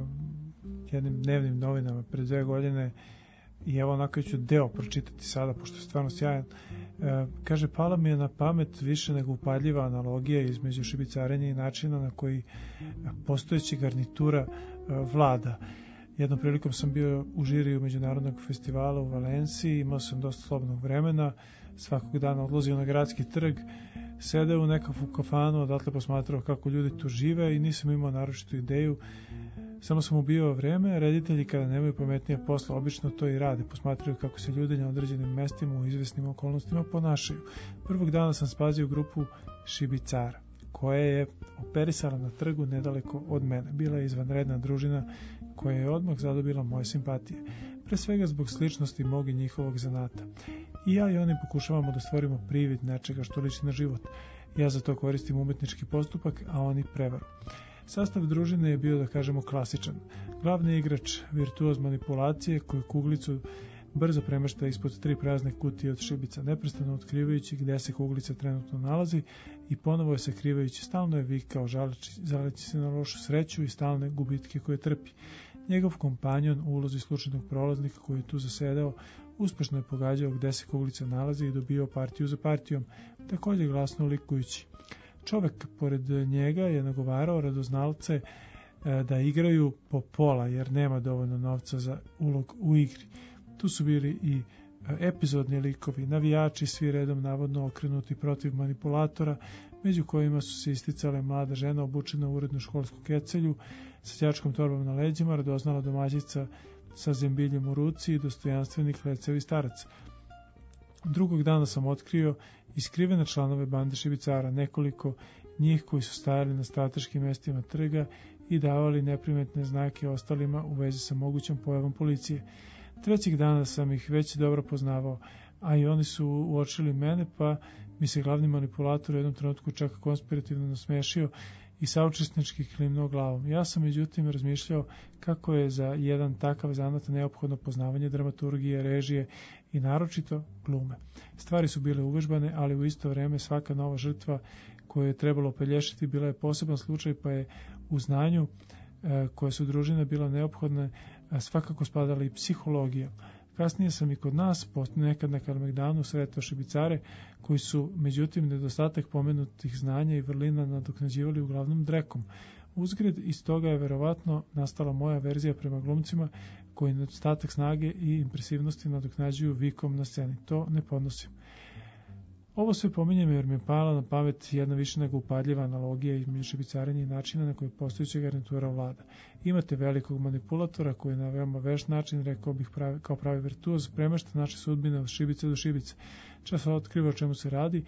jednim dnevnim novinama pre 2 godine i evo onako ću deo pročitati sada, pošto je stvarno sjajan. Kaže, pala mi je na pamet više nego upadljiva analogija između šibicarenja i načina na koji postojeći garnitura vlada. Jednom prilikom sam bio u žiriju međunarodnog festivala u Valenciji, imao sam dosta slobodnog vremena, svakog dana odlazio na gradski trg, sedeo u nekakvu kafanu, odatle posmatrao kako ljudi tu žive i nisam imao naročitu ideju, samo sam ubijao vreme. Reditelji kada nemaju pametnije posla obično to i rade, posmatraju kako se ljudi na određenim mestima u izvesnim okolnostima ponašaju. Prvog dana sam spazio grupu šibicara koja je operisala na trgu nedaleko od mene. Bila je izvanredna družina koja je odmah zadobila moje simpatije, pre svega zbog sličnosti mog i njihovog zanata. I ja i oni pokušavamo da stvorimo privid nečega što liči na život. Ja za to koristim umetnički postupak, a oni prevaru. Sastav družine je bio, da kažemo, klasičan. Glavni igrač, virtuoz manipulacije, koju kuglicu brzo premešta ispod 3 prazne kutije od šibica, neprestano otkrivajući gde se kuglica trenutno nalazi i ponovo je sakrivajući. Stalno je vikao, žaleći se na lošu sreću i stalne gubitke koje trpi. Njegov kompanjon u ulozi slučajnog prolaznika koji je tu zasedao uspešno je pogađao gde se kuglica nalazi i dobio partiju za partijom, također glasno likujući. Čovek pored njega je nagovarao radoznalce da igraju po pola, jer nema dovoljno novca za ulog u igri. Tu su bili i epizodni likovi, navijači, svi redom navodno okrenuti protiv manipulatora, među kojima su se isticale mlada žena obučena u urednu školsku kecelju, sa đačkom torbom na leđima, radoznala domaćica sa zembiljem u ruci i dostojanstveni klecevi starac. Drugog dana sam otkrio iskrivene članove bande šibicara, nekoliko njih koji su stajali na strateškim mestima trga i davali neprimetne znake ostalima u vezi sa mogućom pojavom policije. Trećeg dana sam ih već dobro poznavao, a i oni su uočili mene, pa mi se glavni manipulator u jednom trenutku čak konspirativno nasmešio i saučesnički klimnuo glavom. Ja sam međutim razmišljao kako je za jedan takav zanat neophodno poznavanje dramaturgije, režije i naročito glume. Stvari su bile uvežbane, ali u isto vreme svaka nova žrtva koju je trebalo opelješiti bila je poseban slučaj, pa je u znanju koje su družine bila neophodne svakako spadala i psihologija. Kasnije sam i kod nas, nekad na Kalemegdanu, sretao šibicare koji su, međutim, nedostatak pomenutih znanja i vrlina nadoknađivali uglavnom drekom. Uzgred, iz toga je verovatno nastala moja verzija prema glumcima koji nedostatak snage i impresivnosti nadoknađuju vikom na sceni. To ne podnosim. Ovo sve pominjem jer mi je pala na pamet jedna više nego upadljiva analogija između šibicarenja i načina na koji postojeća garnitura vlada. Imate velikog manipulatora koji na veoma vešt način, rekao bih kao pravi virtuoz, premešta naše sudbine od šibice do šibice. Često otkriva o čemu se radi,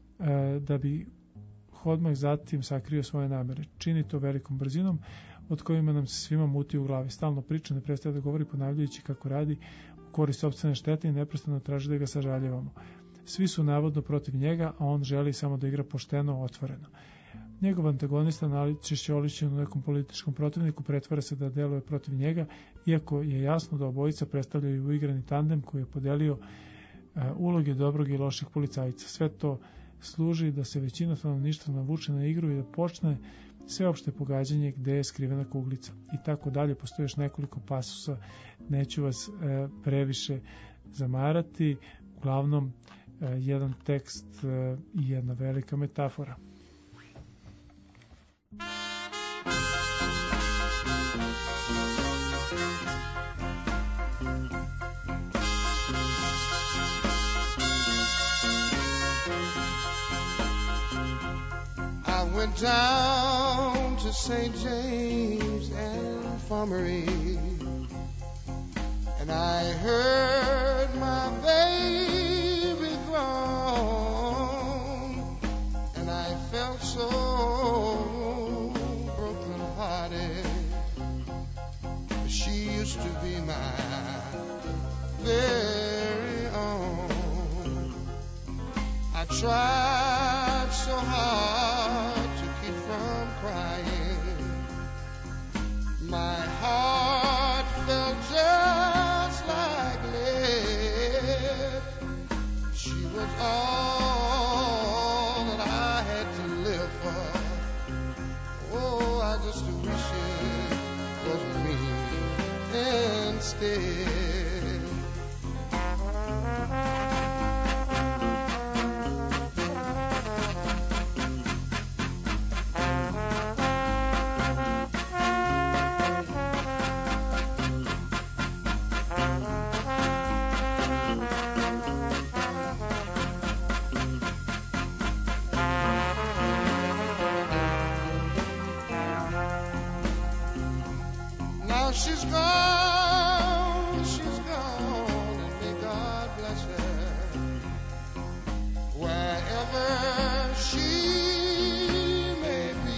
da bi odmah zatim sakrio svoje namere. Čini to velikom brzinom, od kojima nam se svima muti u glavi. Stalno priča, ne prestaje da govori ponavljajući kako radi u korist sopstvene štete i neprestano traži da ga sažaljevamo. Svi su navodno protiv njega, a on želi samo da igra pošteno, otvoreno. Njegov antagonista, najčešće oličen u nekom političkom protivniku, pretvara se da deluje protiv njega, iako je jasno da obojica predstavljaju uigrani tandem koji je podelio uloge dobrog i loših policajca. Sve to služi da se većina stanovništva navuče na igru i da počne sveopšte pogađanje gde je skrivena kuglica. I tako dalje, postoji još nekoliko pasusa, neću vas previše zamarati. Uglavnom, jedan tekst i jedna velika metafora. I went down to St. James Infirmary and I heard my baby groan and I felt so broken hearted. She used to be my very own. I tried so hard to keep from crying. My heart felt just like lead dead. Now she's gone, and may God bless her. Wherever she may be,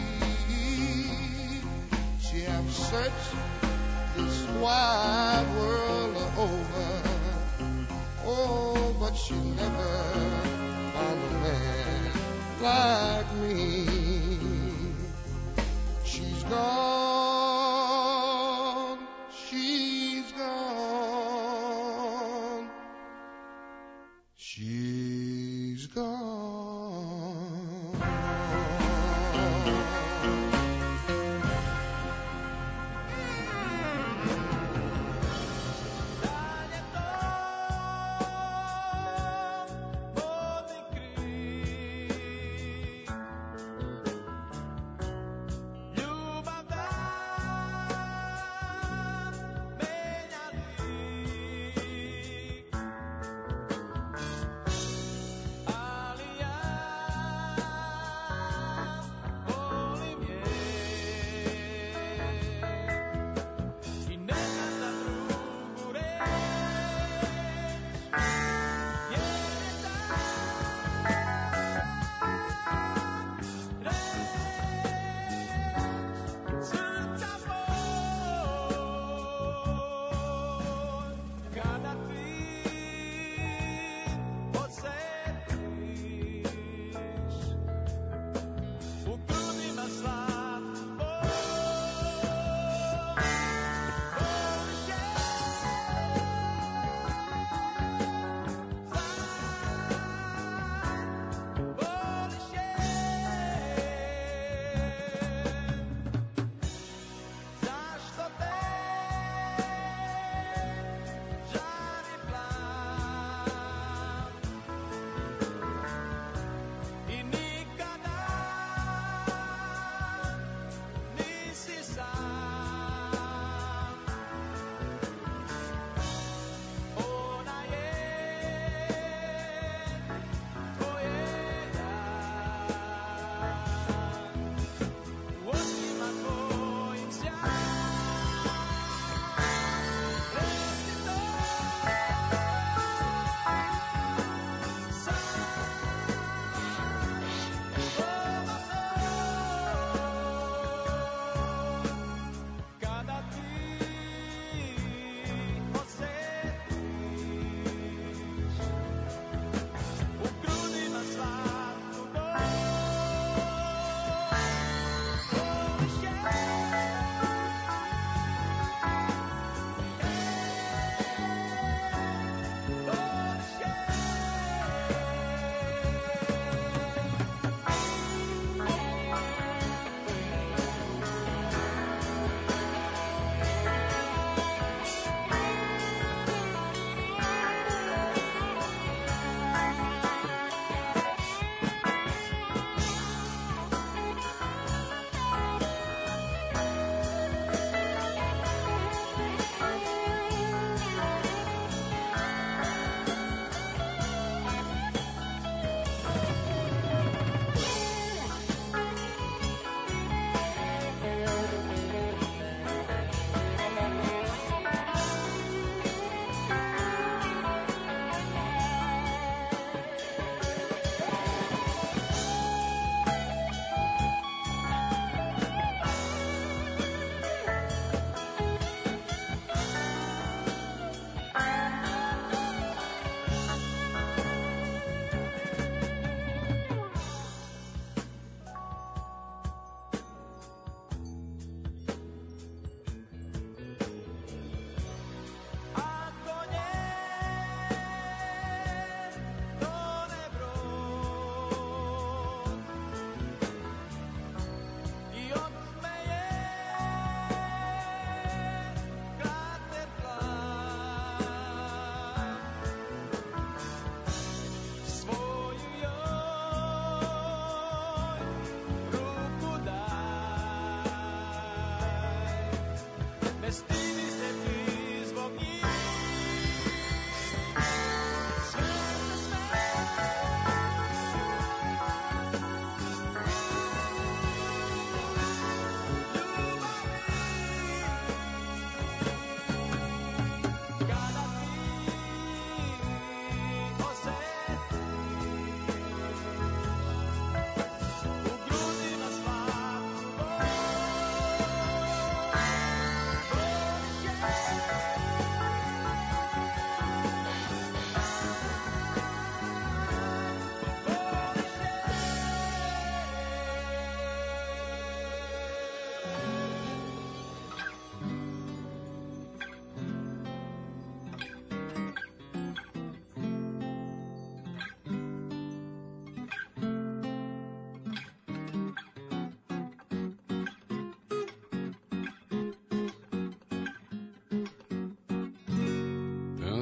she have searched this wide world over. Oh, but she never found a man like me. She's gone. She's gone. She's gone. Pode crer.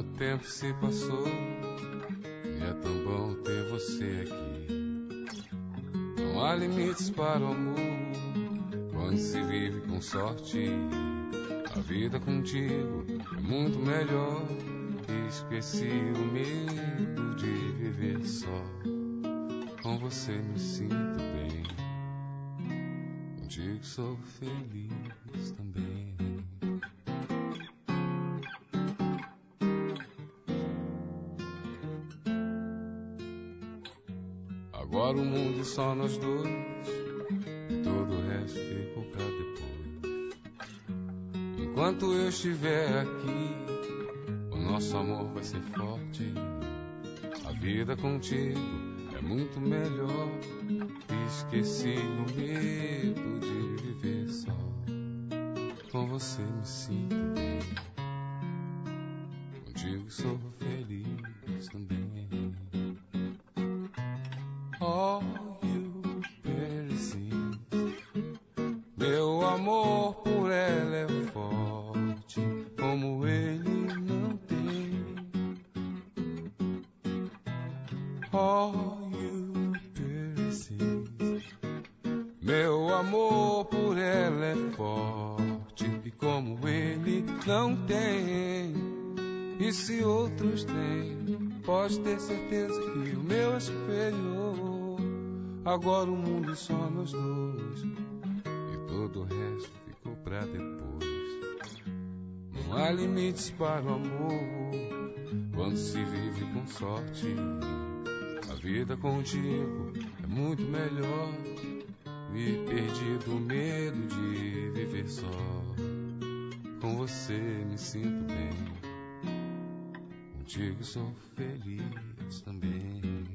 tempo se passou e é tão bom ter você aqui. Não há limites para o amor quando se vive com sorte. A vida contigo é muito melhor. Esqueci o medo de viver só. Com você me sinto bem. Contigo sou feliz também. Agora o mundo é só nós dois e todo o resto ficou pra depois. Enquanto eu estiver aqui, o nosso amor vai ser forte. A vida contigo é muito melhor. Esqueci o medo de viver só. Com você me sinto bem. Contigo sou feliz também. All you perecem, meu amor por ela é forte, como ele não tem. All you perecem, meu amor por ela é forte, e como ele não tem. E se outros têm, pode ter certeza que o meu é superior. Agora o mundo é só nós dois e todo o resto ficou pra depois. Não há limites para o amor quando se vive com sorte. A vida contigo é muito melhor. Me perdi do medo de viver só. Com você me sinto bem. Contigo sou feliz também.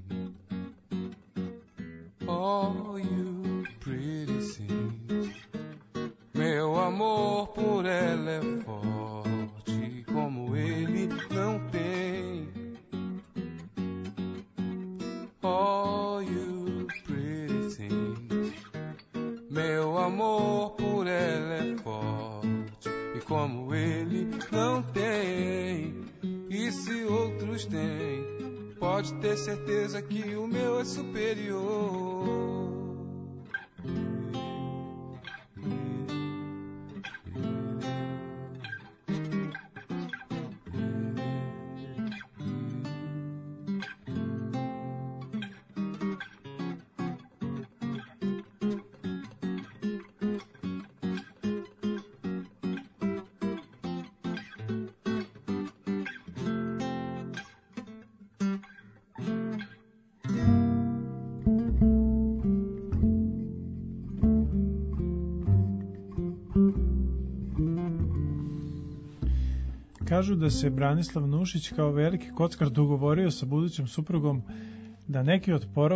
All you pretty things, meu amor por ela é forte, como ele não tem. All you pretty things, meu amor por ela é forte, e como ele não tem. E se outros têm, pode ter certeza que o meu é superior. Kažu da se Branislav Nušić kao veliki kockar dogovorio sa budućim suprugom da neke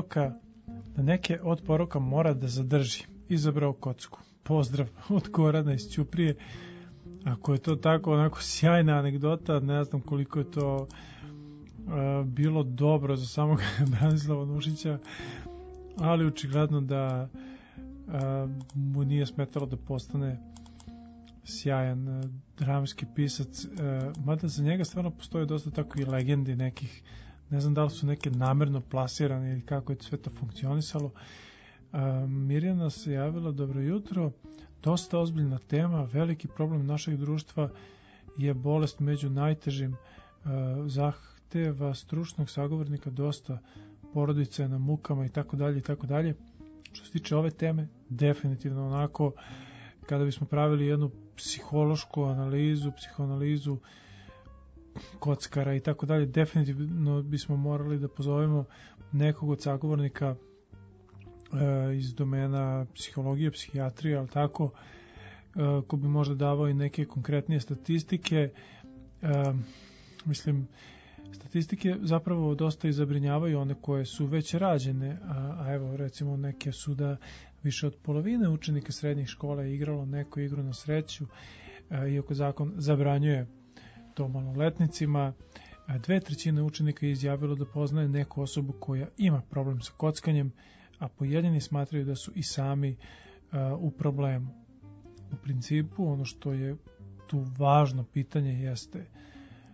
od poroka mora da zadrži. Izabrao kocku. Pozdrav od Gorana iz Ćuprije. Ako je to tako, onako sjajna anegdota, ne znam koliko je to bilo dobro za samog Branislava Nušića, ali očigledno da mu nije smetalo da postane sjajan dramski pisac, mada za njega stvarno postoje dosta tako i legendi nekih, ne znam da li su neke namerno plasirane ili kako je sve to funkcionisalo. Mirjana se javila, dobro jutro, dosta ozbiljna tema, veliki problem našeg društva je bolest među najtežim, zahteva stručnog sagovornika, dosta porodice na mukama i tako dalje i tako dalje. Što se tiče ove teme, definitivno onako, kada bismo pravili jednu psihološku analizu, psihoanalizu kockara i tako dalje, definitivno bismo morali da pozovemo nekog od sagovornika iz domena psihologije, psihijatrije, ali tako, ko bi možda davao i neke konkretnije statistike. Mislim, statistike zapravo dosta i zabrinjavaju one koje su već rađene, a evo recimo neke su da više od polovine učenika srednjih škola je igralo neku igru na sreću, iako zakon zabranjuje to maloletnicima. 2/3 učenika je izjavilo da poznaje neku osobu koja ima problem sa kockanjem, a pojedini smatraju da su i sami u problemu. U principu, ono što je tu važno pitanje jeste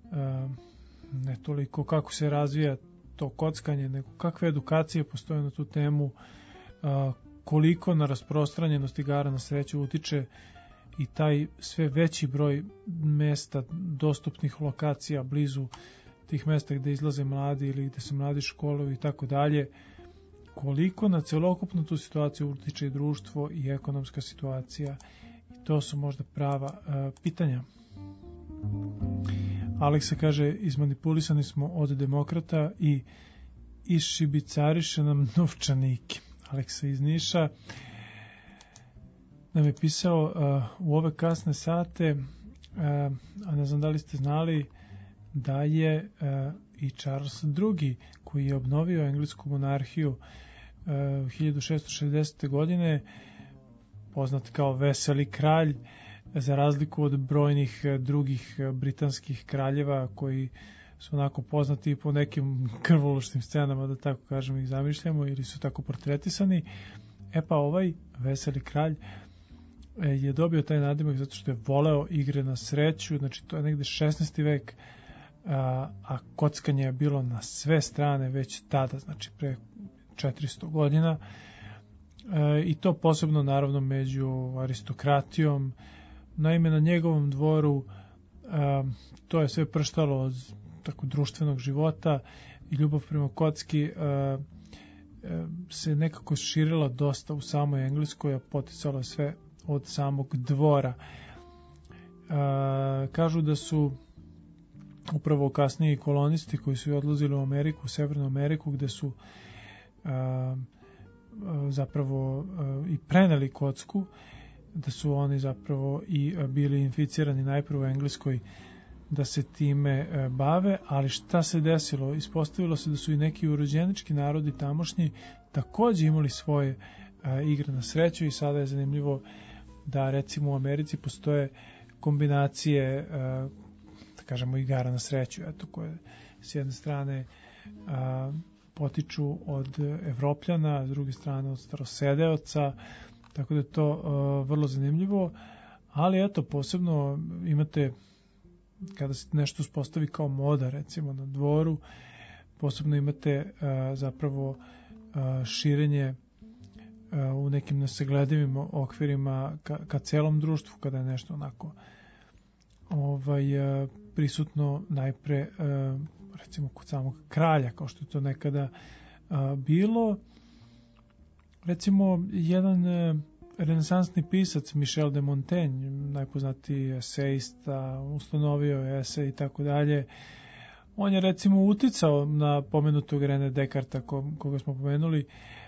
ne toliko kako se razvija to kockanje, nego kakve edukacije postoje na tu temu, koliko na rasprostranjenost igara na sreću utiče i taj sve veći broj mesta, dostupnih lokacija blizu tih mesta gde izlaze mladi ili gde se mladi školuju i tako dalje, koliko na celokupnu tu situaciju utiče i društvo i ekonomska situacija. I to su možda prava pitanja. Aleksa kaže, izmanipulisani smo od demokrata i išibicariše nam novčanike. Aleksa iz Niša nam je pisao u ove kasne sate, a ne znam da li ste znali da je i Charles II, koji je obnovio englesku monarhiju 1660. godine, poznat kao Veseli kralj, za razliku od brojnih drugih britanskih kraljeva koji su onako poznati po nekim krvoločnim scenama, da tako kažem, ih zamišljamo ili su tako portretisani. E pa ovaj Veseli kralj je dobio taj nadimak zato što je voleo igre na sreću, znači to je negde 16. vek, a kockanje je bilo na sve strane već tada, znači pre 400 godina, i to posebno naravno među aristokratijom. Naime, na njegovom dvoru to je sve prštalo od tako društvenog života i ljubav prema kocki se nekako širila dosta u samoj Engleskoj, a poticalo sve od samog dvora. Kažu da su upravo kasniji kolonisti koji su odlazili u Ameriku, u Severnu Ameriku, gde su zapravo i preneli kocku, da su oni zapravo i bili inficirani najprve u Engleskoj da se time bave, ali šta se desilo? Ispostavilo se da su i neki urođenički narodi tamošnji takođe imali svoje igre na sreću i sada je zanimljivo da recimo u Americi postoje kombinacije da kažemo igara na sreću, eto, koje s jedne strane potiču od Evropljana, s druge strane od starosedeoca, tako da je to vrlo zanimljivo, ali eto, posebno imate kada se nešto uspostavi kao moda, recimo na dvoru, posebno imate zapravo širenje u nekim nesagledivim okvirima ka celom društvu, kada je nešto onako prisutno najpre recimo kod samog kralja, kao što je to nekada bilo. Recimo, jedan renesansni pisac, Michel de Montaigne, najpoznatiji esejista, ustanovio je esej i tako dalje, on je recimo uticao na pomenutog René Descartesa, koga smo pomenuli,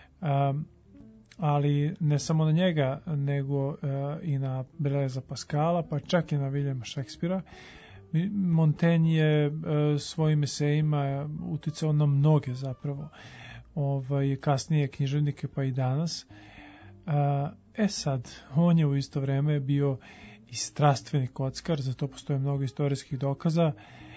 ali ne samo na njega, nego i na Blaisa Pascala, pa čak i na Williama Shakespearea. Montaigne je svojim esejima uticao na mnoge zapravo kasnije književnike, pa i danas. Sad, on je u isto vreme bio i strastveni kockar, za to postoje mnogo istorijskih dokaza,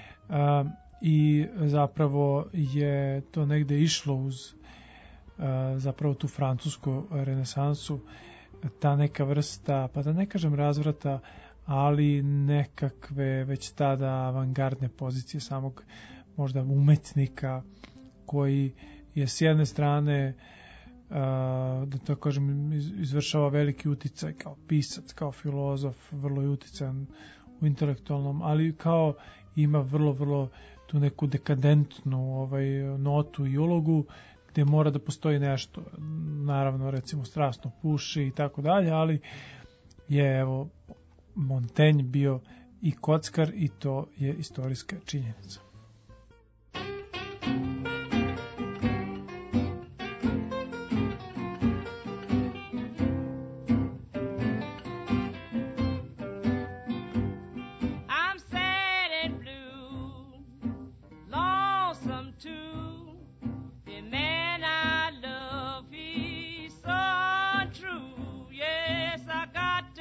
i zapravo je to negde išlo uz zapravo tu francusku renesansu, ta neka vrsta, pa da ne kažem razvrata, ali nekakve već tada avangardne pozicije samog možda umetnika koji je s jedne strane da tako kažem izvršava veliki uticaj kao pisac, kao filozof, vrlo je uticajan u intelektualnom, ali kao ima vrlo tu neku dekadentnu notu i ulogu gde mora da postoji nešto, naravno recimo strasno puši i tako dalje, ali je evo Montaigne bio i kockar i to je istorijska činjenica.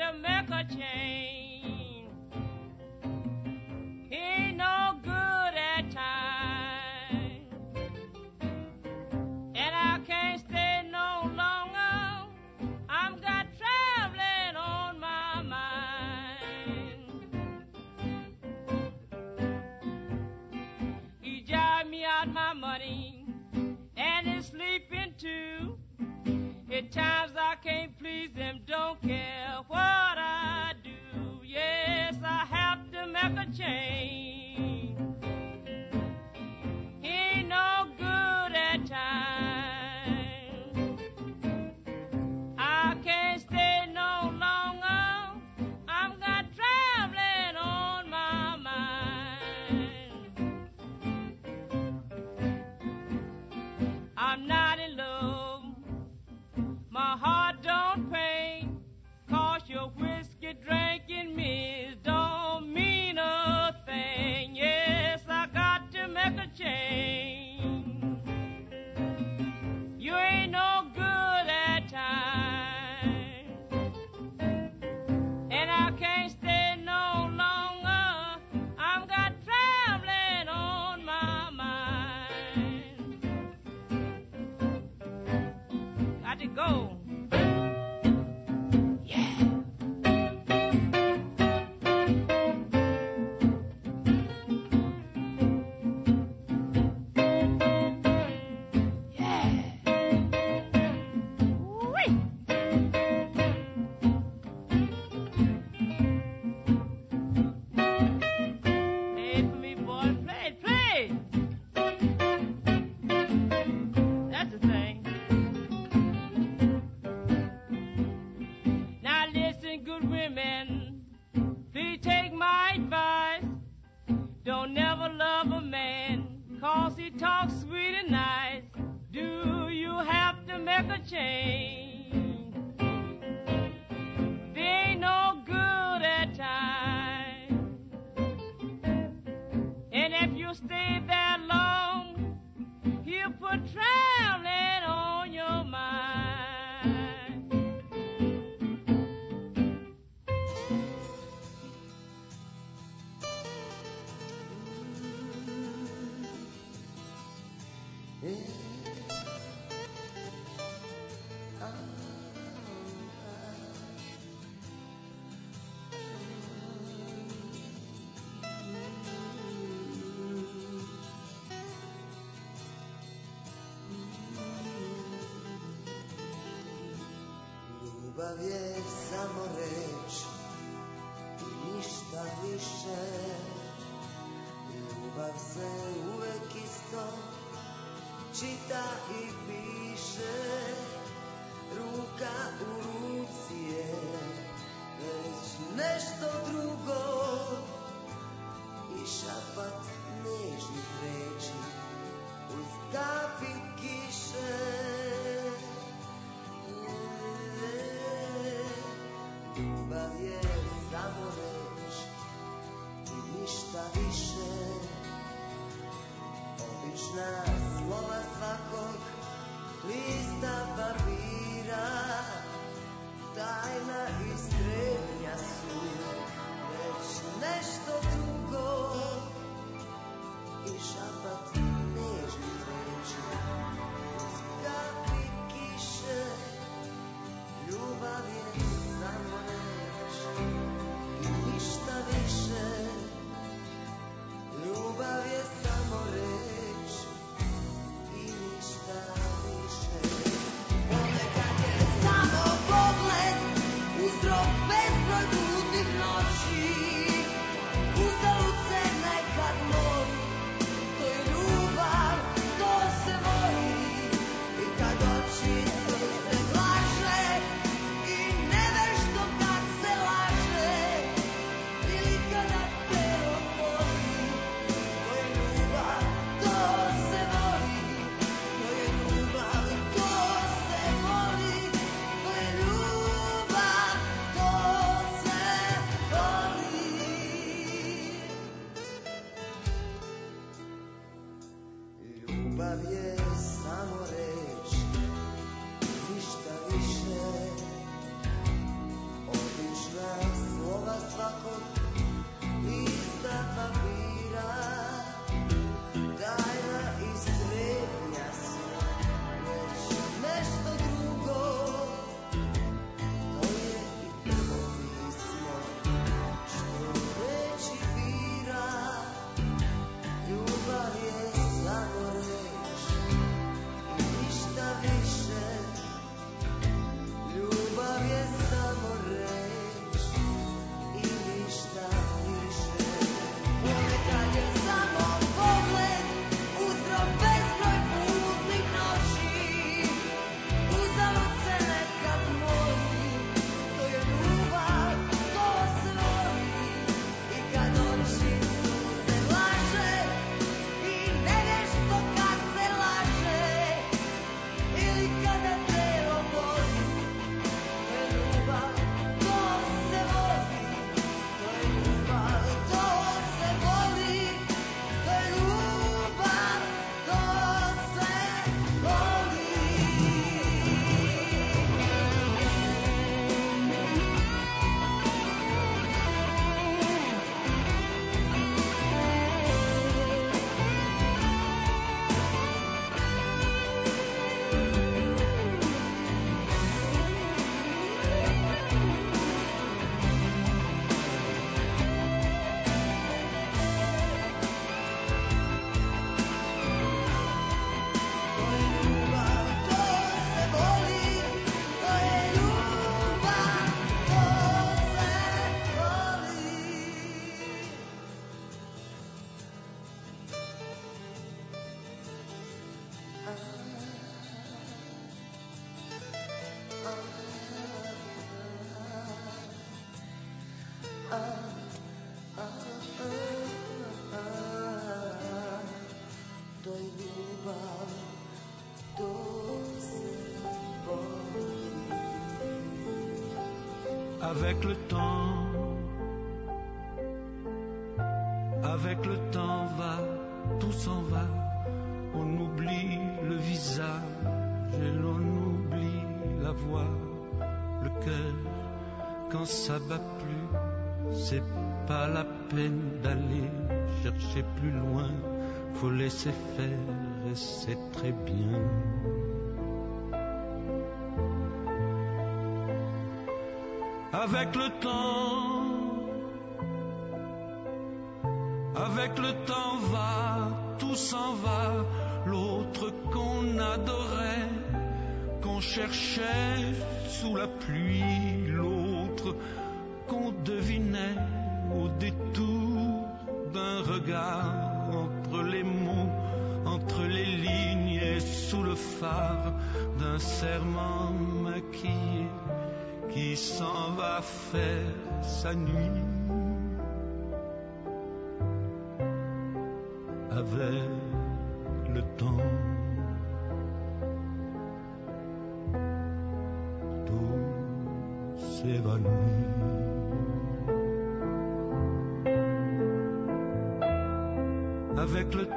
Ain't no good riding and is sleeping too. At times I can't please him, don't care what I do. Yes, I have to make a change. He ain't no good at times. I can't stay no longer. I'm got traveling on my mind. I'm not in love. My heart don't pain, 'cause your whiskey drinking miss don't mean a thing. Yes, I got to make a change. You ain't no good at times, and I can't stay no longer. I've got traveling on my mind. Got to go. Ljubav je samo reč i ništa više. Ljubav se uvek isto čita i piše. Ruka u ruci je već nešto drugo i šapat nežnih reči uz kapit kiše. Ljubav je samo reč i ništa više. Obična slova svakog lista papira, tajna i strepnja su već nešto drugo i šapat nežnih reči uz kapi kiše. Ljubav je samo reč i ništa više. Ljubav je samo reč i ništa više. Ponekad je samo pogled uzrok bezbroj ludnih noći. Uzalud se nekad moli, to je ljubav, to se voli. I kad oči suze glaže i nevešto kad se laže, ili kada te otvori, to je ljubav, to se voli. To je ljubav, to se voli. To je ljubav, to se voli. Ljubav je samo reč i ništa više. Obična slova svakog lista papira, tajna i strepnja su već nešto drugo. To je i prvo pismo što reči bira. Ljubav je samo reč Avec le temps va, tout s'en va. On oublie le visage et l'on oublie la voix. Le cœur, quand ça bat plus, c'est pas la peine d'aller chercher plus loin. Faut laisser faire et c'est très bien. Avec le temps va, tout s'en va. L'autre qu'on adorait, qu'on cherchait sous la pluie, l'autre qu'on devinait au détour d'un regard, entre les mots, entre les lignes et sous le phare d'un serment maquillé qui s'en va faire sa nuit. Avec le temps, tout s'évanouit. Avec le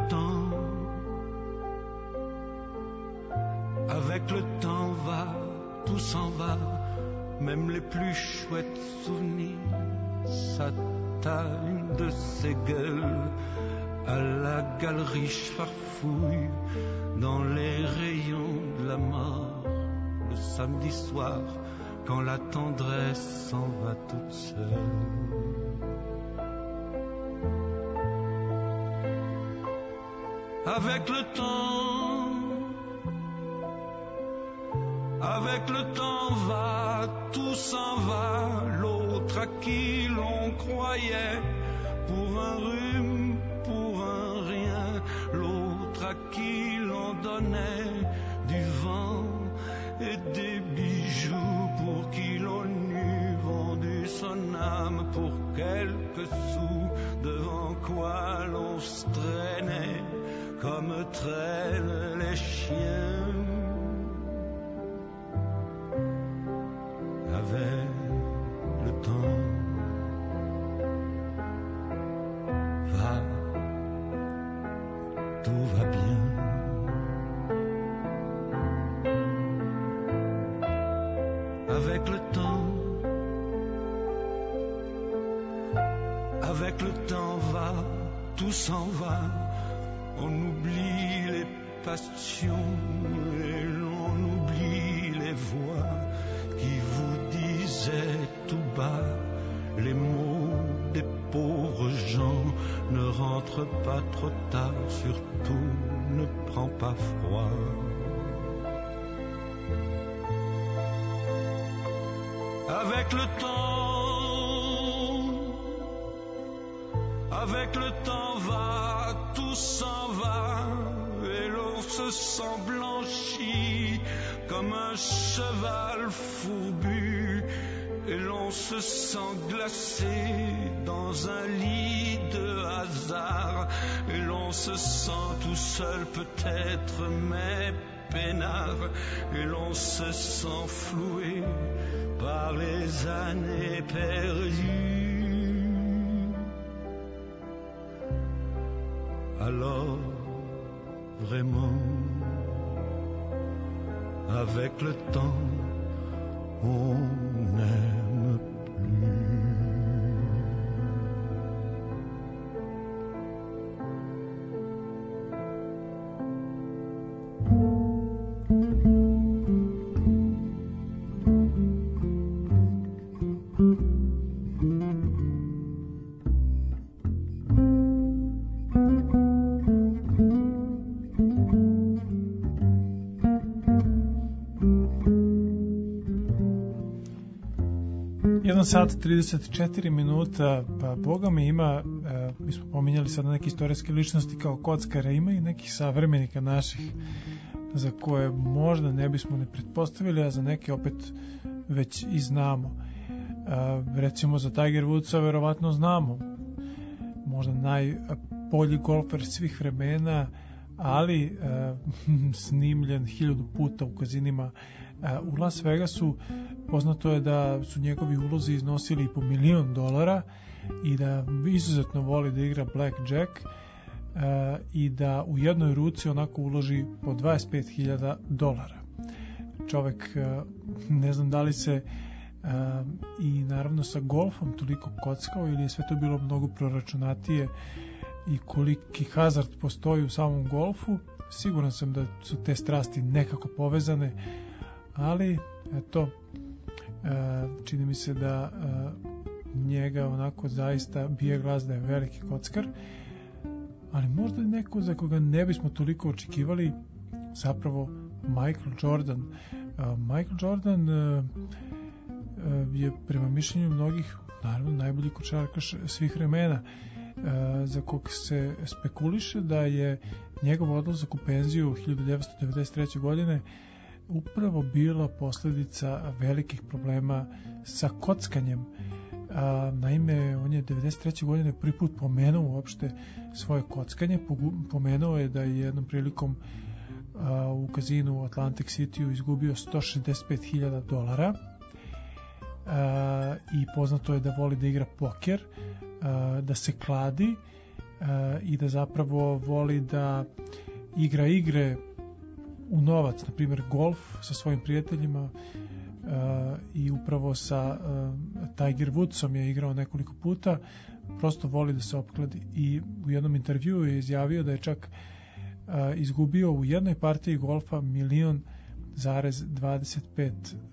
temps va, tout s'en va. Même les plus chouettes souvenirs s'attachent de ces gueules à la galerie farfouille dans les rayons de la mort. Le samedi soir, quand la tendresse s'en va toute seule. Avec le temps va, tout s'en va. L'autre à qui l'on croyait pour un rhume, pour un rien. L'autre à qui l'on donnait du vent et des bijoux, pour qui l'on eût vendu son âme pour quelques sous, devant quoi l'on se traînait comme traînent les chiens. Avec le temps va, tout va bien. Avec le temps va, tout s'en va. On oublie les passions et l'on oublie les voix qui vous disaient tout bas les mots des pauvres gens. Ne rentre pas trop tard, surtout ne prends pas froid. Avec le temps va, tout s'en va, et l'on se sent blanchi comme un cheval fourbu, et l'on se sent glacé dans un lit de hasard, et l'on se sent tout seul peut-être, mais peinard, et l'on se sent floué par les années perdues. Alors, vraiment, avec le temps, on n'aime plus. Sat 34 minuta, pa Boga mi ima, mi smo pominjali sad neke istorijske ličnosti kao kockara, ima i nekih savremenika naših za koje možda ne bismo ne pretpostavili, a za neke opet već i znamo. Recimo za Tiger Woodsa verovatno znamo, možda najbolji golfer svih vremena, ali snimljen 1000 puta u kazinima U Las Vegasu poznato je da su njegovi ulozi iznosili i po $1 milion i da izuzetno voli da igra blackjack i da u jednoj ruci onako uloži po $25,000. Čovek, ne znam da li se i naravno sa golfom toliko kockao ili je sve to bilo mnogo proračunatije i koliki hazard postoji u samom golfu. Siguran sam da su te strasti nekako povezane, ali eto, čini mi se da njega onako zaista bije glas da je veliki kockar, ali možda neko za koga ne bismo toliko očekivali, zapravo Michael Jordan. Michael Jordan je prema mišljenju mnogih naravno najbolji košarkaš svih vremena, za kog se spekuliše da je njegov odlazak u penziju 1993. godine upravo bila posledica velikih problema sa kockanjem. Naime, on je 1993. godine prvi put pomenuo uopšte svoje kockanje. Pomenuo je da je jednom prilikom u kazinu u Atlantic City izgubio $165,000 i poznato je da voli da igra poker, da se kladi i da zapravo voli da igra igre u novac, na primjer golf sa svojim prijateljima, i upravo sa Tiger Woodsom je igrao nekoliko puta. Prosto voli da se opkladi i u jednom intervjuu je izjavio da je čak izgubio u jednoj partiji golfa $1,25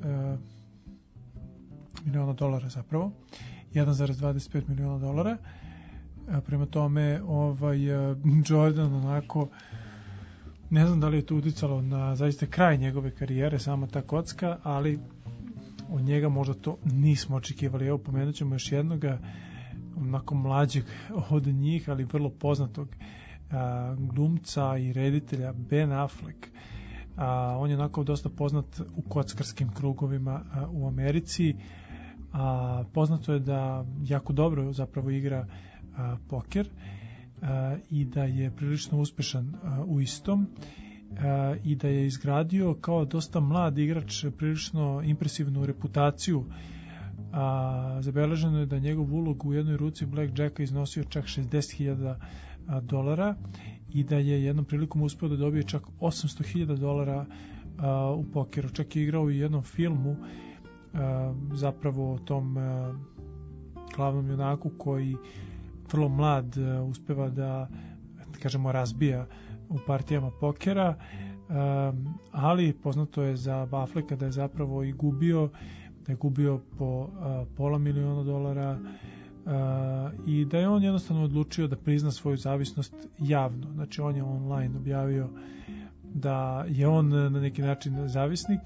miliona zapravo, $1,25 miliona. Prema tome Jordan onako, ne znam da li je to uticalo na zaista kraj njegove karijere sama ta kocka, ali od njega možda to nismo očekivali. Evo, pomenut ćemo još jednoga onako mlađeg od njih, ali vrlo poznatog glumca i reditelja, Ben Affleck. On je onako dosta poznat u kockarskim krugovima u Americi. Poznato je da jako dobro zapravo igra poker i da je prilično uspešan u istom i da je izgradio kao dosta mlad igrač prilično impresivnu reputaciju. Zabeleženo je da njegov ulog u jednoj ruci blackjacka iznosio čak $60,000 i da je jednom prilikom uspeo da dobije čak $800,000 u pokeru. Čak je igrao u jednom filmu zapravo o tom glavnom junaku koji vrlo mlad uspeva da kažemo razbija u partijama pokera, ali poznato je za Afflecka da je zapravo i gubio, da je gubio po $500,000 i da je on jednostavno odlučio da prizna svoju zavisnost javno. Znači on je online objavio da je on na neki način zavisnik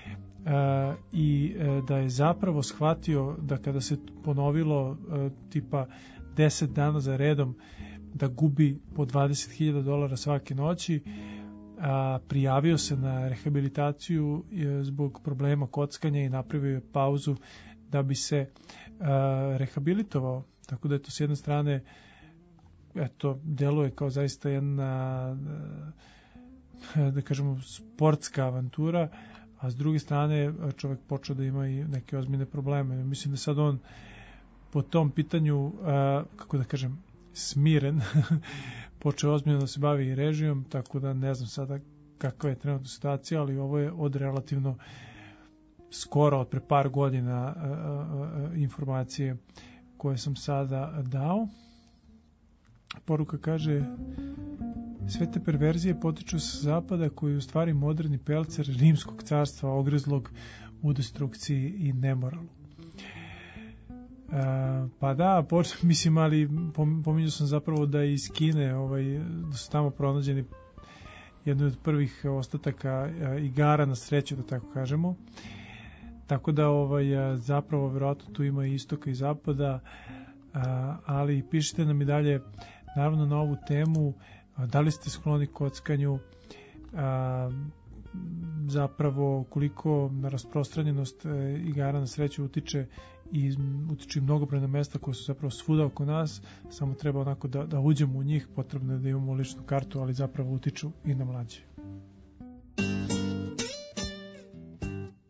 i da je zapravo shvatio da kada se ponovilo tipa 10 dana za redom da gubi po $20,000 svake noći, prijavio se na rehabilitaciju zbog problema kockanja i napravio je pauzu da bi se rehabilitovao. Tako da je to s jedne strane deluje kao zaista jedna da kažemo sportska avantura, a s druge strane čovjek počeo da ima i neke ozbiljne probleme. Mislim da sad on po tom pitanju, kako da kažem, smiren, počeo ozbiljno da se bavi i režijom, tako da ne znam sada kakva je trenutna situacija, ali ovo je od relativno skoro, od pre par godina informacije koje sam sada dao. Poruka kaže: sve te perverzije potiču sa zapada, koji je u stvari moderni pelcer rimskog carstva ogrizlog u destrukciji i nemoralu. Pa da, mislim, ali pominjao sam zapravo da iz Kine da su tamo pronađeni jedni od prvih ostataka igara na sreću, da tako kažemo. Tako da zapravo vjerojatno tu ima i istoka i zapada, ali pišite nam i dalje naravno na ovu temu, da li ste skloni kockanju, zapravo koliko na rasprostranjenost igara na sreću utiče i mnogobrojna mesta koja su zapravo svuda oko nas, samo treba onako da uđemo u njih, potrebno je da imamo ličnu kartu, ali zapravo utiču i na mlađe.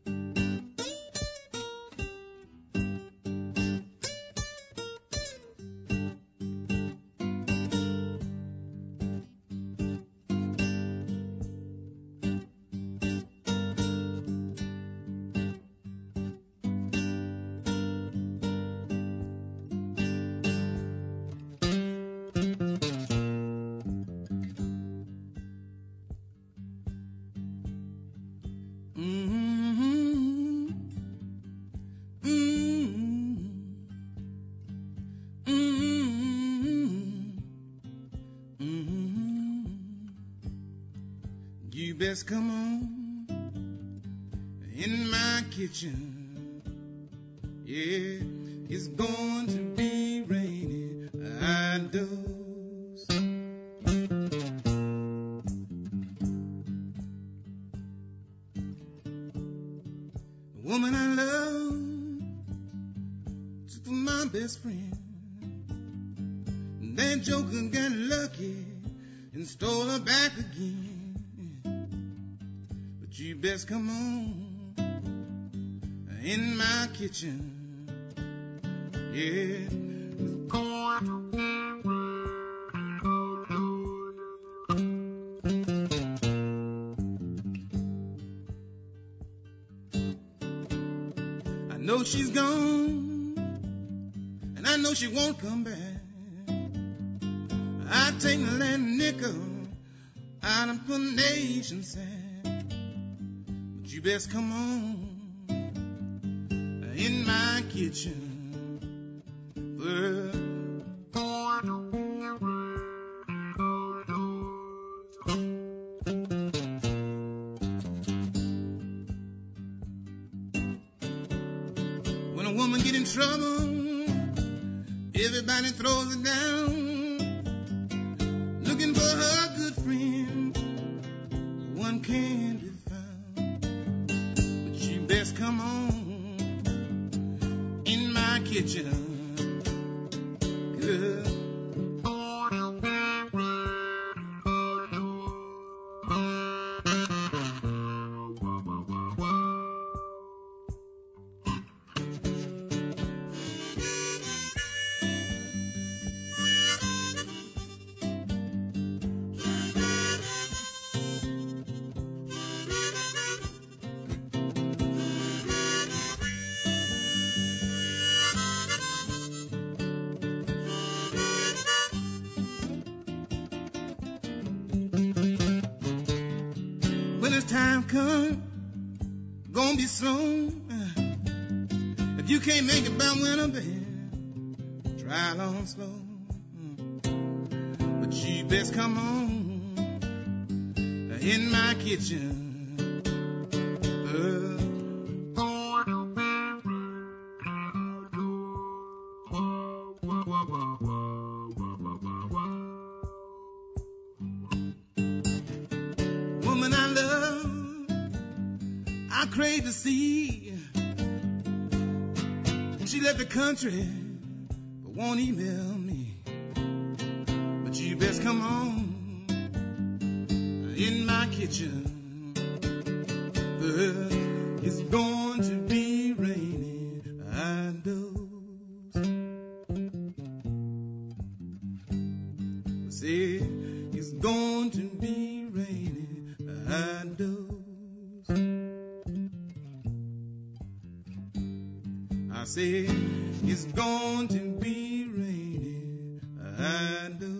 You best come on in my kitchen. Yeah, it's going to be raining outdoors. The woman I love took my best friend. That joker got lucky and stole her back again. But you best come on in my kitchen. Yeah. I know she's gone, and I know she won't come back. I take the land nickel out of the nation sack. But you best come on in my kitchen. When a woman get in trouble, everybody throws it down, looking for her good friend. One can't be found, but you best come on in my kitchen. Good. When it's time come, gonna be soon. If you can't make it by winter, baby, try along slow. But you best come on in my kitchen. Woman I love, I crave to see. She left the country, but won't email me. But you best come on in my kitchen. It's going to be raining outdoors. Say it's going to be raining outdoors. I say it's going to be raining outdoors.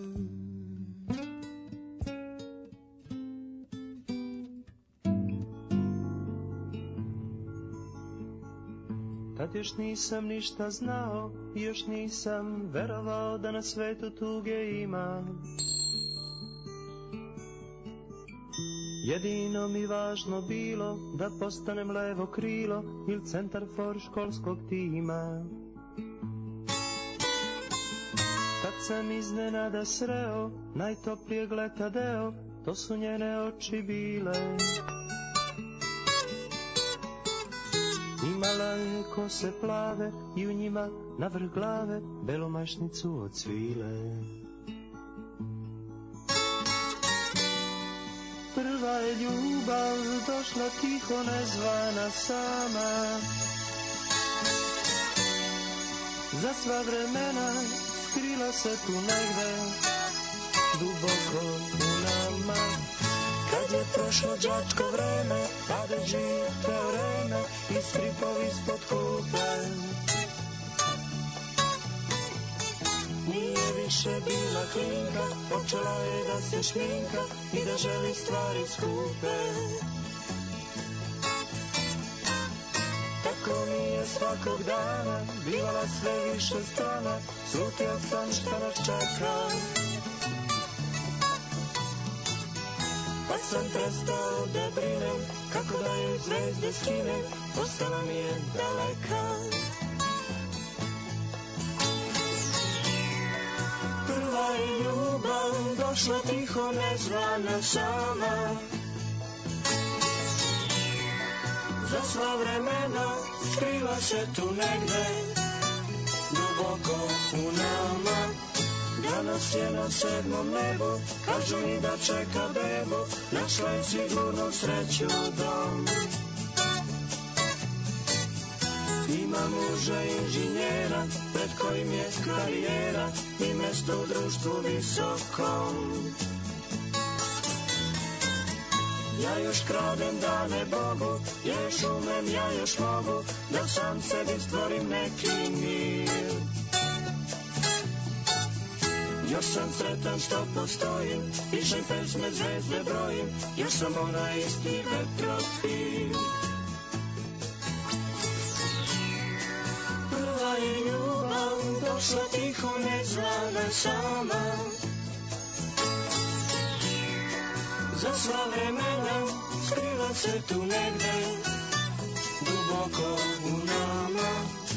Tad još nisam ništa znao i još nisam verovao da na svetu tuge ima. Jedino mi važno bilo da postanem levo krilo ili centar for školskog tima. Tad sam iznenada sreo najtoplijeg leta deo, to su njene oči bile. Imala je kose plave i u njima navrh glave belomašnicu od svile. Prva je ljubav došla tiho nezvana sama. Za sva vremena skrila se tu negde duboko u nama. Kad je prošlo đačko vreme, padeži teoreme i stripovi ispod klupe. Nije više bila klinka, počela je da se šminka i da želi stvari skupe. Tako mi je svakog dana bivala sve više strana, slutio sam šta nas čeka. Pa kad sam prestao da brinem, kako da im zvezde skinem, ostala mi je daleka. Prva je ljubav došla tiho, nezvana sama, za sva vremena skriva se tu negde, duboko u nama. Danas je na 7. nebu, kažu mi da čeka bebu, našla je sigurno sreću dom. Ima muža inženjera, pred kojim je karijera i mesto u društvu visokom. Ja još kradem dane Bogu, ja još umem, ja još mogu, da sam sebi stvorim neki mir. Još sam sretan što postojim, pišem pesme, zvezde brojim, još sam onaj isti vetrofil. Prva je ljubav došla tiho, nezvana sama, za sva vremena skriva se tu negde, duboko u nama.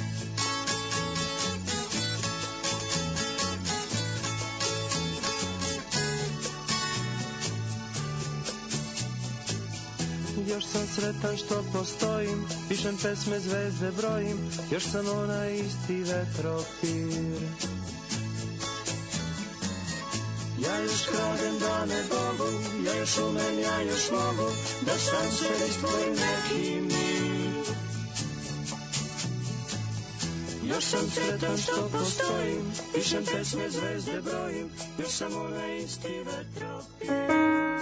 Još sam sretan što postojim, pišem pesme, zvezde brojim, još sam onaj isti vetropir. Ja još kradem dane Bogu, ja još umem, ja još mogu, da sam sebi stvorim neki mir. Još sam sretan što postojim, pišem pesme, zvezde brojim, još sam onaj isti vetropir.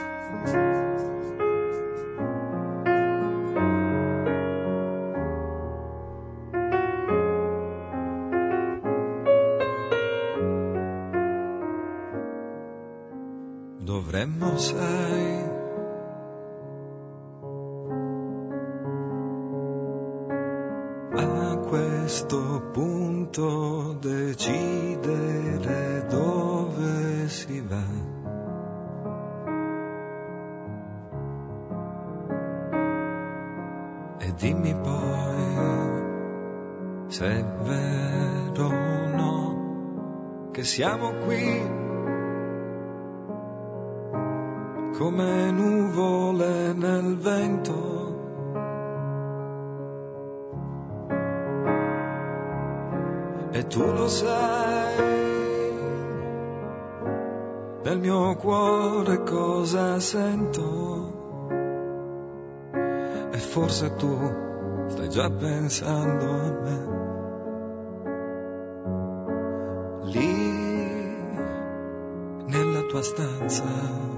Dovremmo, sai, a questo punto decidere dove si va. E dimmi poi se è vero o no che siamo qui come nuvole nel vento, e tu lo sai, nel mio cuore cosa sento, e forse tu stai già pensando a me. Lì, nella tua stanza,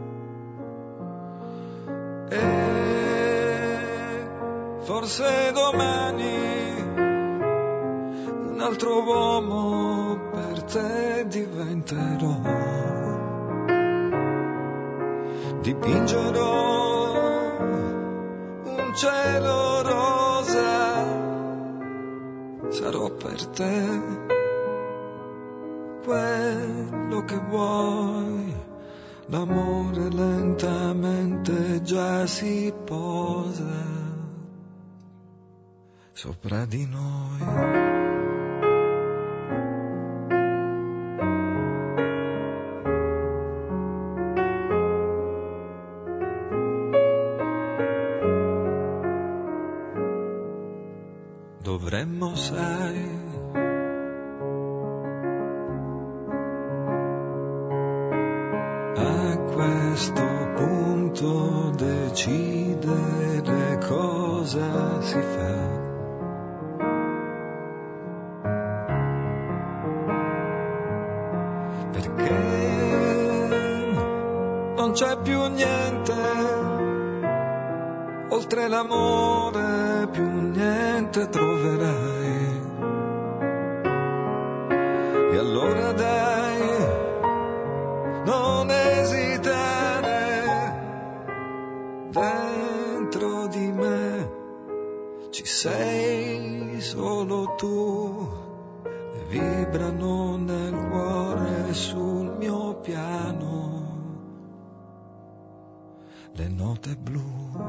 forse domani un altro uomo per te diventerò, dipingerò un cielo rosa, sarò per te quello che vuoi, l'amore lentamente già si posa sopra di noi. Dovremmo, sai, a questo punto decidere cosa si fa. Non c'è più niente, oltre l'amore più niente troverai. E allora dai, non esitare, dentro di me ci sei solo tu, e vibrano nel cuore sul mio piano le note blu.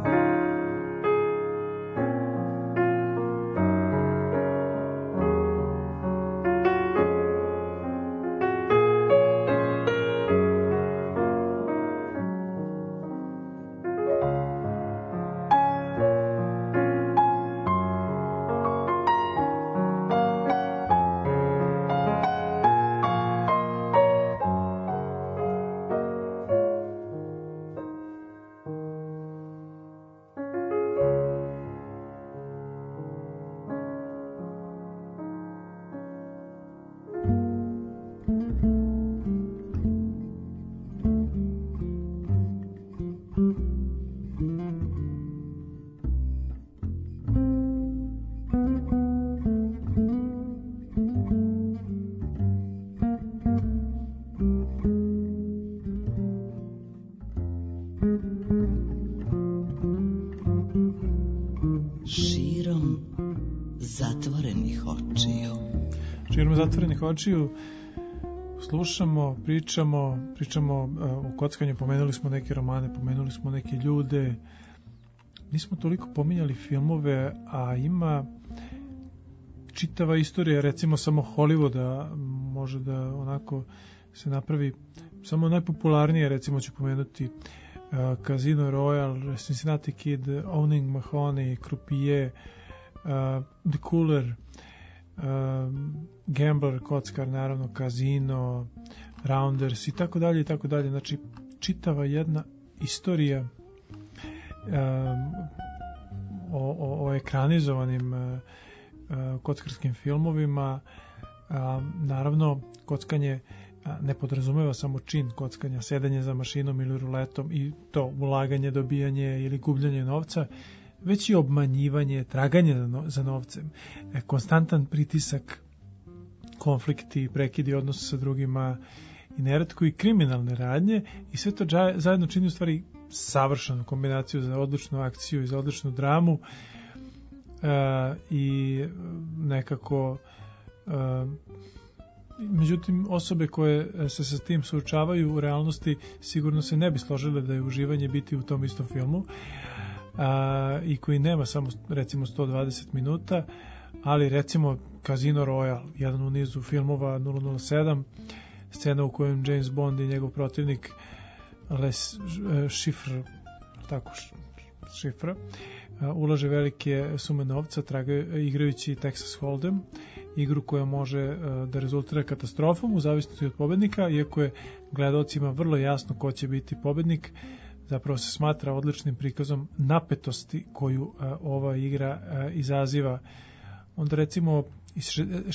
Širom zatvorenih očiju. Širom zatvorenih očiju slušamo, pričamo o kockanju, pomenuli smo neke romane, pomenuli smo neke ljude, nismo toliko pominjali filmove, a ima čitava istorija, recimo samo Hollywooda može da onako se napravi, samo najpopularnije recimo ću pomenuti Casino Royale, Cincinnati Kid, Owning Mahoney, Croupier, The Cooler, Gambler, Kockar, naravno Casino, Rounders i tako dalje i tako dalje. Znači čitava jedna istorija o ekranizovanim kockarskim filmovima. Naravno kockanje ne podrazumeva samo čin kockanja, sedanje za mašinom ili ruletom i to ulaganje, dobijanje ili gubljenje novca, već i obmanjivanje, traganje za novcem, konstantan pritisak, konflikti, prekidi odnosa sa drugima i neretko i kriminalne radnje i sve to zajedno čini u stvari savršenu kombinaciju za odličnu akciju i za odličnu dramu i nekako međutim osobe koje se sa tim suočavaju u realnosti sigurno se ne bi složile da je uživanje biti u tom istom filmu i koji nema samo recimo 120 minuta, ali recimo Casino Royale, jedan u nizu filmova 007, scena u kojem James Bond i njegov protivnik Šifra ulaže velike sume novca igrajući Texas Hold'em, igru koja može da rezultira katastrofom u zavisnosti od pobednika, iako je gledalcima vrlo jasno ko će biti pobednik. Zapravo se smatra odličnim prikazom napetosti koju ova igra izaziva. Onda recimo iz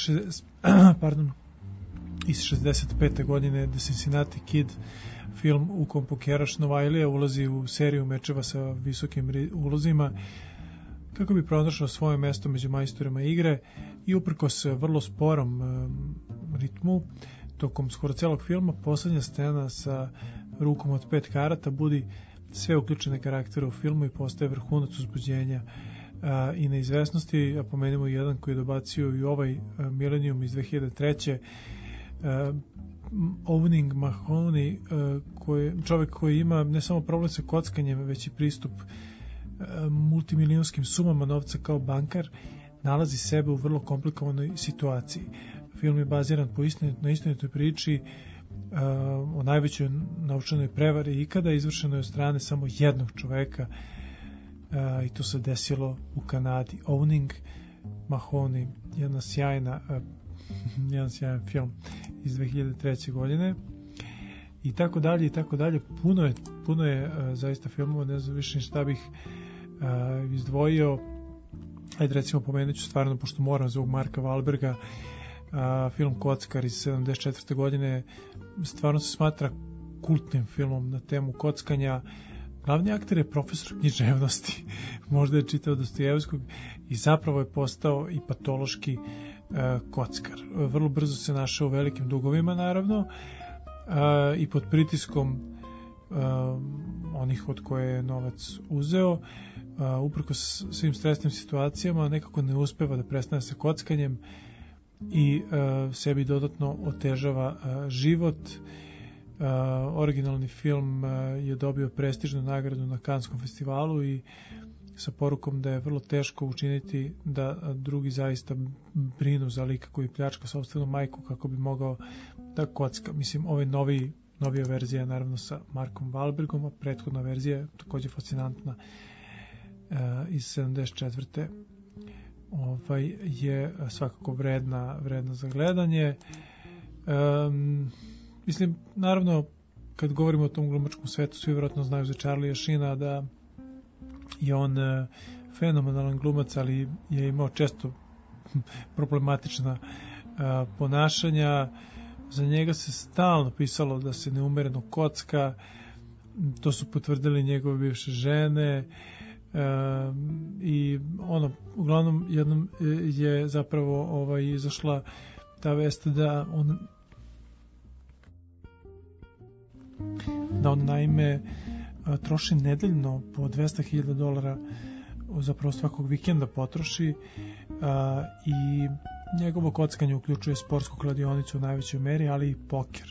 65. godine The Cincinnati Kid, film u kom pokeraš Novajlija ulazi u seriju mečeva sa visokim ulozima kako bi pronašao svoje mesto među majstorima igre i uprkos vrlo sporom ritmu tokom skoro celog filma poslednja scena sa rukom od 5 karata budi sve uključene karaktere u filmu i postaje vrhunac uzbuđenja i neizvesnosti, a pomenimo jedan koji je dobacio i ovaj Millennium iz 2003. Owning Mahoney, čovjek koji ima ne samo problem sa kockanjem, već i pristup multimilijonskim sumama novca kao bankar, nalazi sebe u vrlo komplikovanoj situaciji. Film je baziran na istinitoj priči o najvećoj novčanoj prevari ikada, izvršeno je od strane samo jednog čoveka i to se desilo u Kanadi. Owning Mahoney, jedan sjajan film iz 2003. godine i tako dalje i tako dalje. Puno je zaista filmova, ne znam više šta bih izdvojio. Ajde recimo pomenut ću stvarno, pošto moram, zbog Marka Wahlberga, film Kockar iz 74. godine stvarno se smatra kultnim filmom na temu kockanja. Glavni akter je profesor književnosti, možda je čitao Dostojevskog i zapravo je postao i patološki kockar. Vrlo brzo se našao u velikim dugovima, naravno, i pod pritiskom onih od koje je novac uzeo, uprkos svim stresnim situacijama nekako ne uspeva da prestane sa kockanjem i sebi dodatno otežava život Originalni film je dobio prestižnu nagradu na Kanskom festivalu i sa porukom da je vrlo teško učiniti da drugi zaista brinu za lika koji pljačka sopstvenu majku kako bi mogao da kocka. Mislim, novija verzija je naravno sa Markom Wahlbergom, a prethodna verzija je takođe fascinantna iz 74. Je svakako vredna za gledanje. Mislim, naravno, kad govorimo o tom glumačkom svetu, svi vjerojatno znaju za Charlie Sheena da je on fenomenalan glumac, ali je imao često problematična ponašanja. Za njega se stalno pisalo da se neumereno kocka, to su potvrdili njegove bivše žene, i uglavnom jednom je zapravo izašla ta vest da on naime troši nedeljno po $200,000 zapravo svakog vikenda potroši, i njegovo kockanje uključuje sportsku kladionicu u najvećoj meri, ali i poker.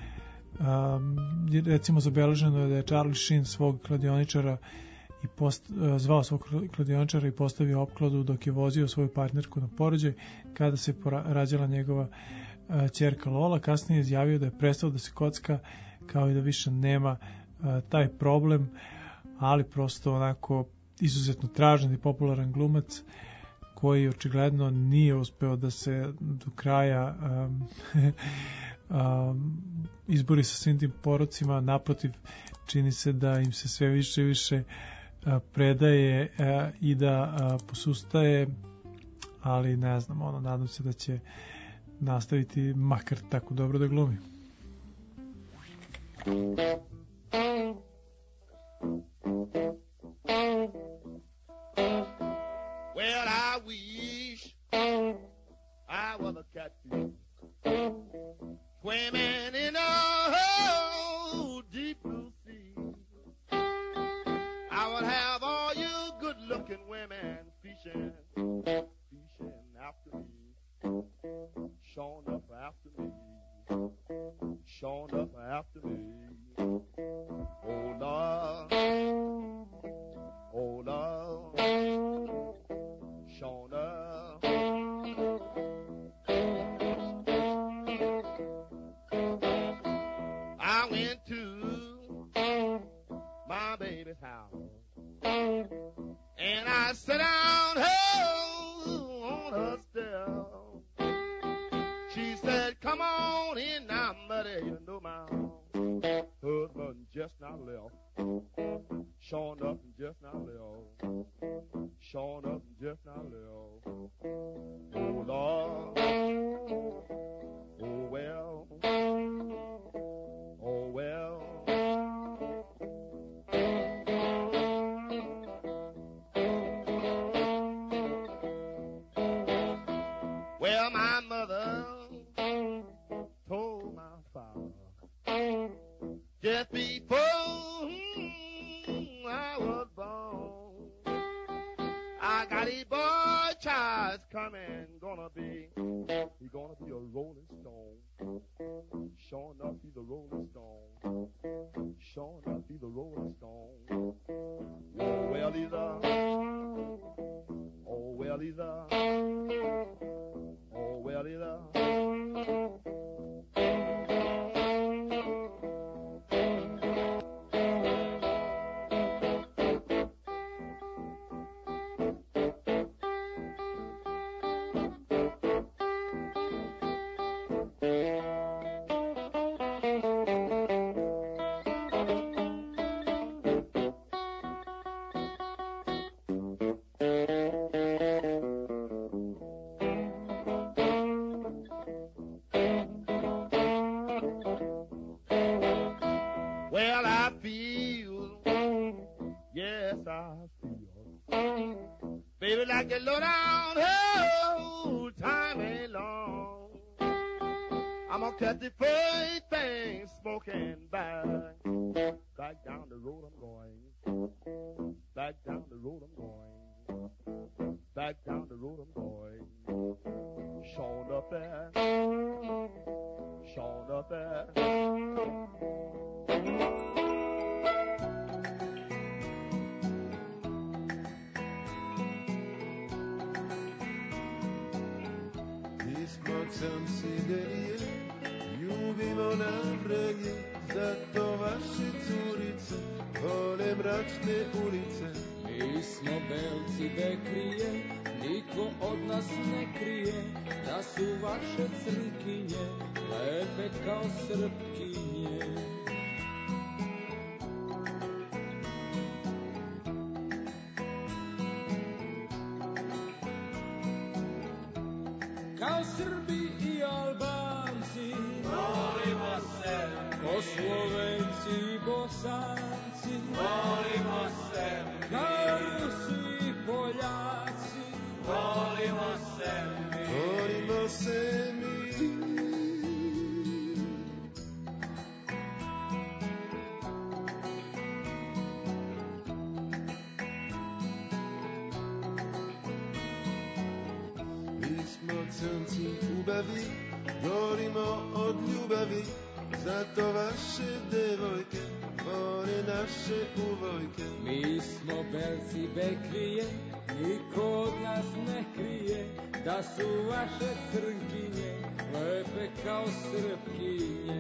Recimo zabeleženo je da je Charlie Sheen svog kladioničara zvao svog kladioničara i postavio opkladu dok je vozio svoju partnerku na porođaj kada se rađala njegova ćerka Lola. Kasnije je izjavio da je prestao da se kocka, kao i da više nema taj problem, ali prosto onako izuzetno tražen i popularan glumac koji očigledno nije uspeo da se do kraja izbori sa svim tim porocima. Naprotiv, čini se da im se sve više i više predaje i da posustaje, ali ne znam, nadam se da će nastaviti makar tako dobro da glumi. Well, I wish I was a catfish swimming in a deep blue sea. I would have all you good-looking women fishing after me, showing up after me, showing up after me. Oh Lord, oh Lord, showing up. I went to my baby's house and I sat down on her step. She said, "Come on in now, buddy, you know my husband just now left. Showing up and just now left. Showing up and just now left. Oh Lord, oh well, oh well." Well, my mother told my father just before I was born, I got a boy child coming, he gonna be a rolling stone. Sure enough, he's a rolling stone. Sure enough, he's a rolling stone. Oh well, he's a, oh well, he's a, oh well, he's a. Well, I feel, yes, I feel, baby, like a low down, oh, time ain't long. I'm gonna cut the first thing smoking back down the road I'm going, back down the road I'm going, back down the road I'm going. Showing up there, showing up there. tanci delije, ljubimo navreje, zato vaše curice vole mračne ulice. Mi smo belci bekrije, niko od nas ne krije, da su vaše crnkinje lepe kao srpkinje. Kao Srbi i Albanci volimo se, ko Slovenci i Bosanci volimo se, kao Rusi i Poljaci volimo se mi, volimo se mi. Crnci ubavi, govorimo od ljubavi, zato vaše devojke vole naše uvojke. Mi smo belci bekrije, niko od nas ne krije, da su vaše crnkinje lepe kao srpkinje.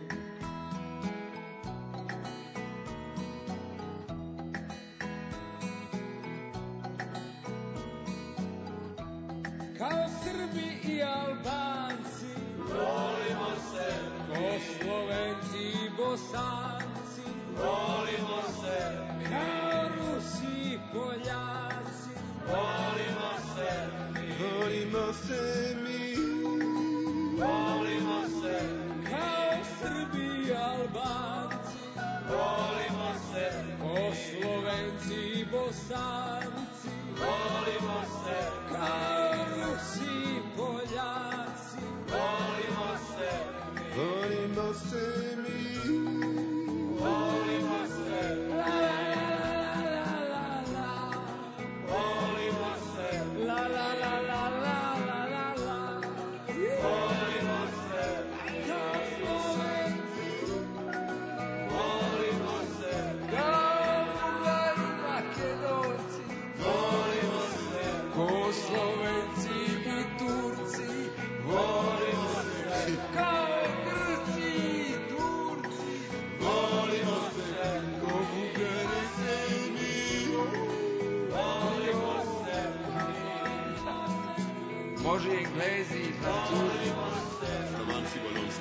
Kao Srbi i Albanci volimo se, ko Slovenci i Bosanci volimo se, kao Rusi i Poljaci volimo se mi, volimo se mi, volimo se, kao Srbi i Albanci volimo se, ko Slovenci i Bosanci volimo se, kao Rusi i Poljaci volimo se mi, volimo se mi, volimo se, la la la la la, volimo se, la la la la la la la, volimo se, kao Slovenci volimo se, kao Bugari i Makedonci volimo se, ko Slovenci i Turci volimo se, kao Grci i Turci volimo se, ko Bugari i mi volimo se, može i Englezi i Francuzi Romanci, Valonci.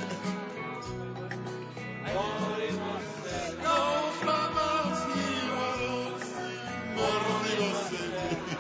volimo se, Kao Flamanci, Valonci, volimo se mi.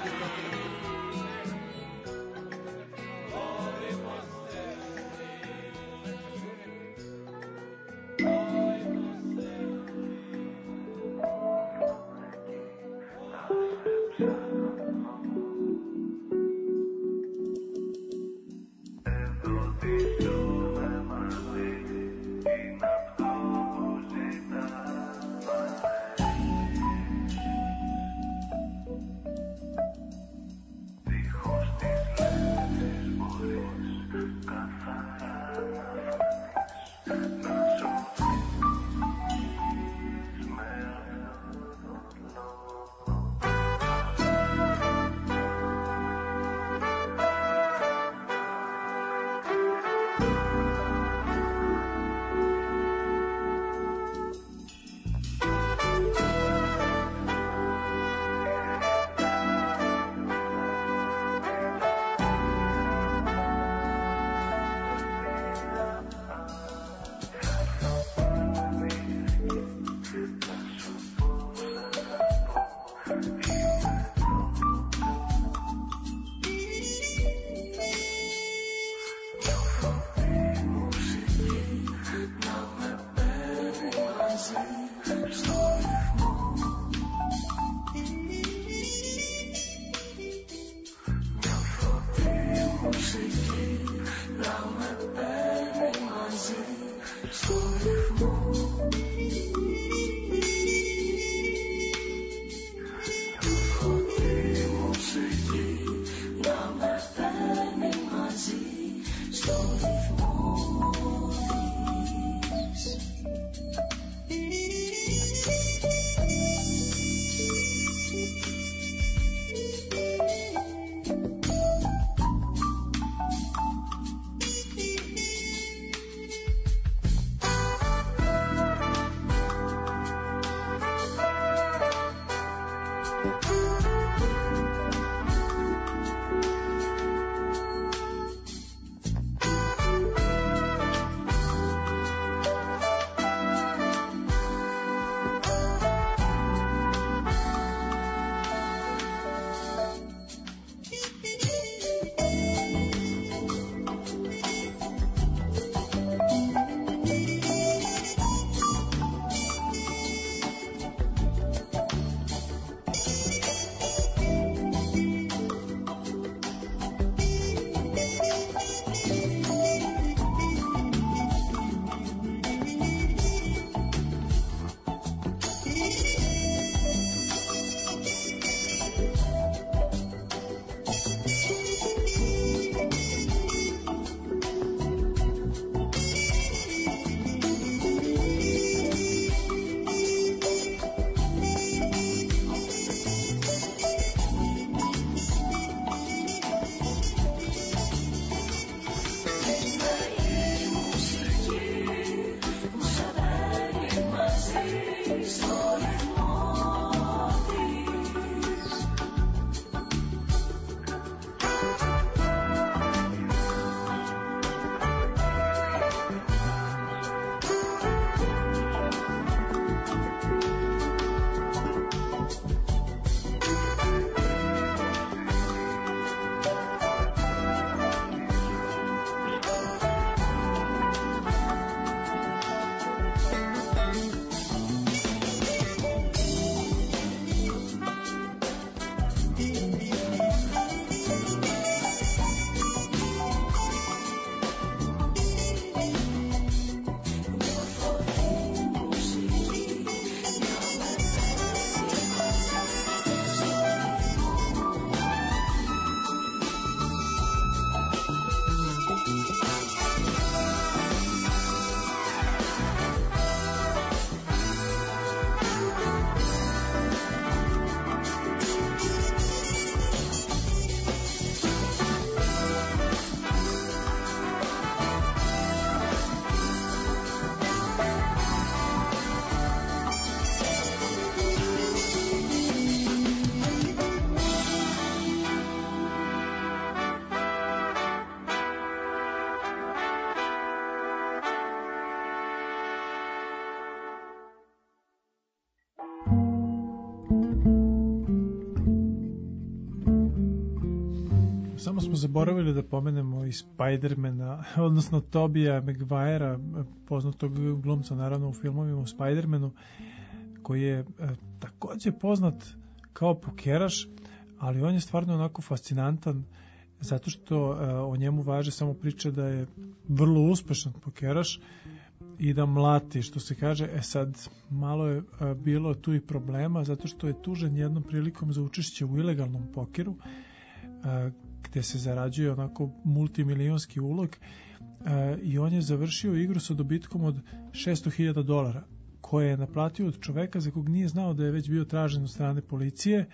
Samo smo zaboravili da pomenemo i Spidermana, odnosno Tobija Maguirea, poznatog glumca naravno u filmovima u Spidermanu, koji je takođe poznat kao pokeraš, ali on je stvarno onako fascinantan zato što o njemu važe samo priča da je vrlo uspešan pokeraš i da mlati, što se kaže. Sad malo je bilo tu i problema zato što je tužen jednom prilikom za učešće u ilegalnom pokeru, gde se zarađuje onako multimilionski ulog, i on je završio igru sa dobitkom od $600,000 koje je naplatio od čoveka za kog nije znao da je već bio tražen od strane policije,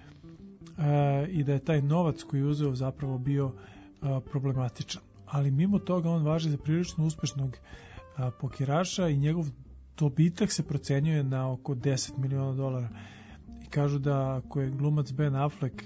i da je taj novac koji je uzeo zapravo bio problematičan. Ali mimo toga on važi za prilično uspešnog pokeraša i njegov dobitak se procenjuje na oko $10 miliona. I kažu da ako je glumac Ben Affleck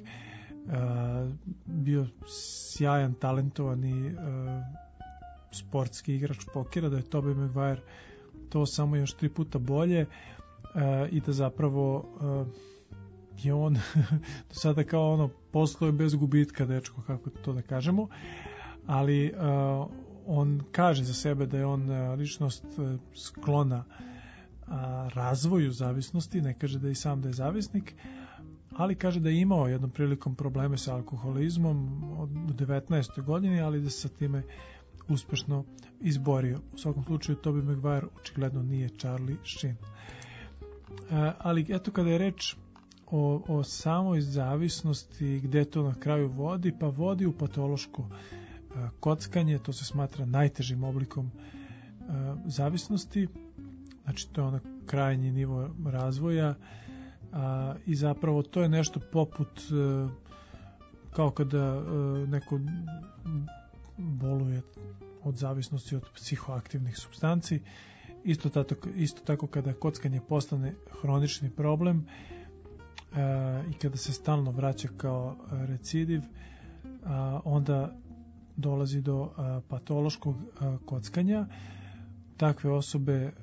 bio sjajan, talentovani sportski igrač pokera, da je Tobey Maguire to samo još 3 puta bolje, i da zapravo je on do sada kao ono posluje bez gubitka, dečko, kako to da kažemo, ali on kaže za sebe da je on ličnost sklona razvoju zavisnosti, ne kaže da je i sam da je zavisnik, ali kaže da je imao jednom prilikom probleme sa alkoholizmom od 19. godini, ali da se sa time uspešno izborio. U svakom slučaju Tobey Maguire očigledno nije Charlie Sheen. Ali eto, kada je reč o samoj zavisnosti, gde to na kraju vodi, pa vodi u patološko kockanje. To se smatra najtežim oblikom zavisnosti, znači to je onaj krajnji nivo razvoja, i zapravo to je nešto poput kao kada neko boluje od zavisnosti od psihoaktivnih supstanci. Isto tako kada kockanje postane hronični problem i kada se stalno vraća kao recidiv, onda dolazi do patološkog kockanja. Takve osobe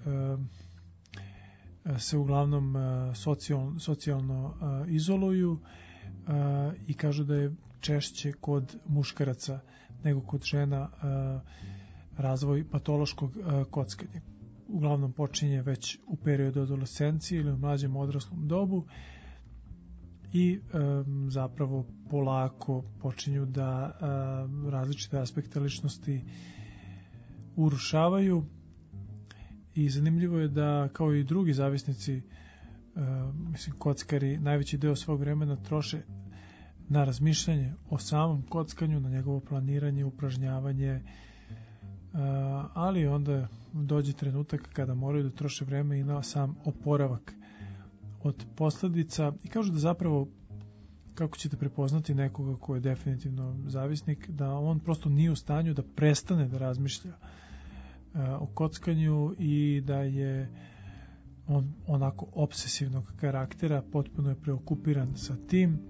se uglavnom socijalno izoluju i kažu da je češće kod muškaraca nego kod žena razvoj patološkog kockanja. Uglavnom počinje već u periodu adolescencije ili u mlađem odraslom dobu i zapravo polako počinju da različite aspekte ličnosti urušavaju. I zanimljivo je da kao i drugi zavisnici, kockari najveći deo svog vremena troše na razmišljanje o samom kockanju, na njegovo planiranje, upražnjavanje, ali onda dođe trenutak kada moraju da troše vreme i na sam oporavak od posledica. I kažu da zapravo, kako ćete prepoznati nekoga ko je definitivno zavisnik, da on prosto nije u stanju da prestane da razmišlja o kockanju i da je on onako obsesivnog karaktera, potpuno je preokupiran sa tim.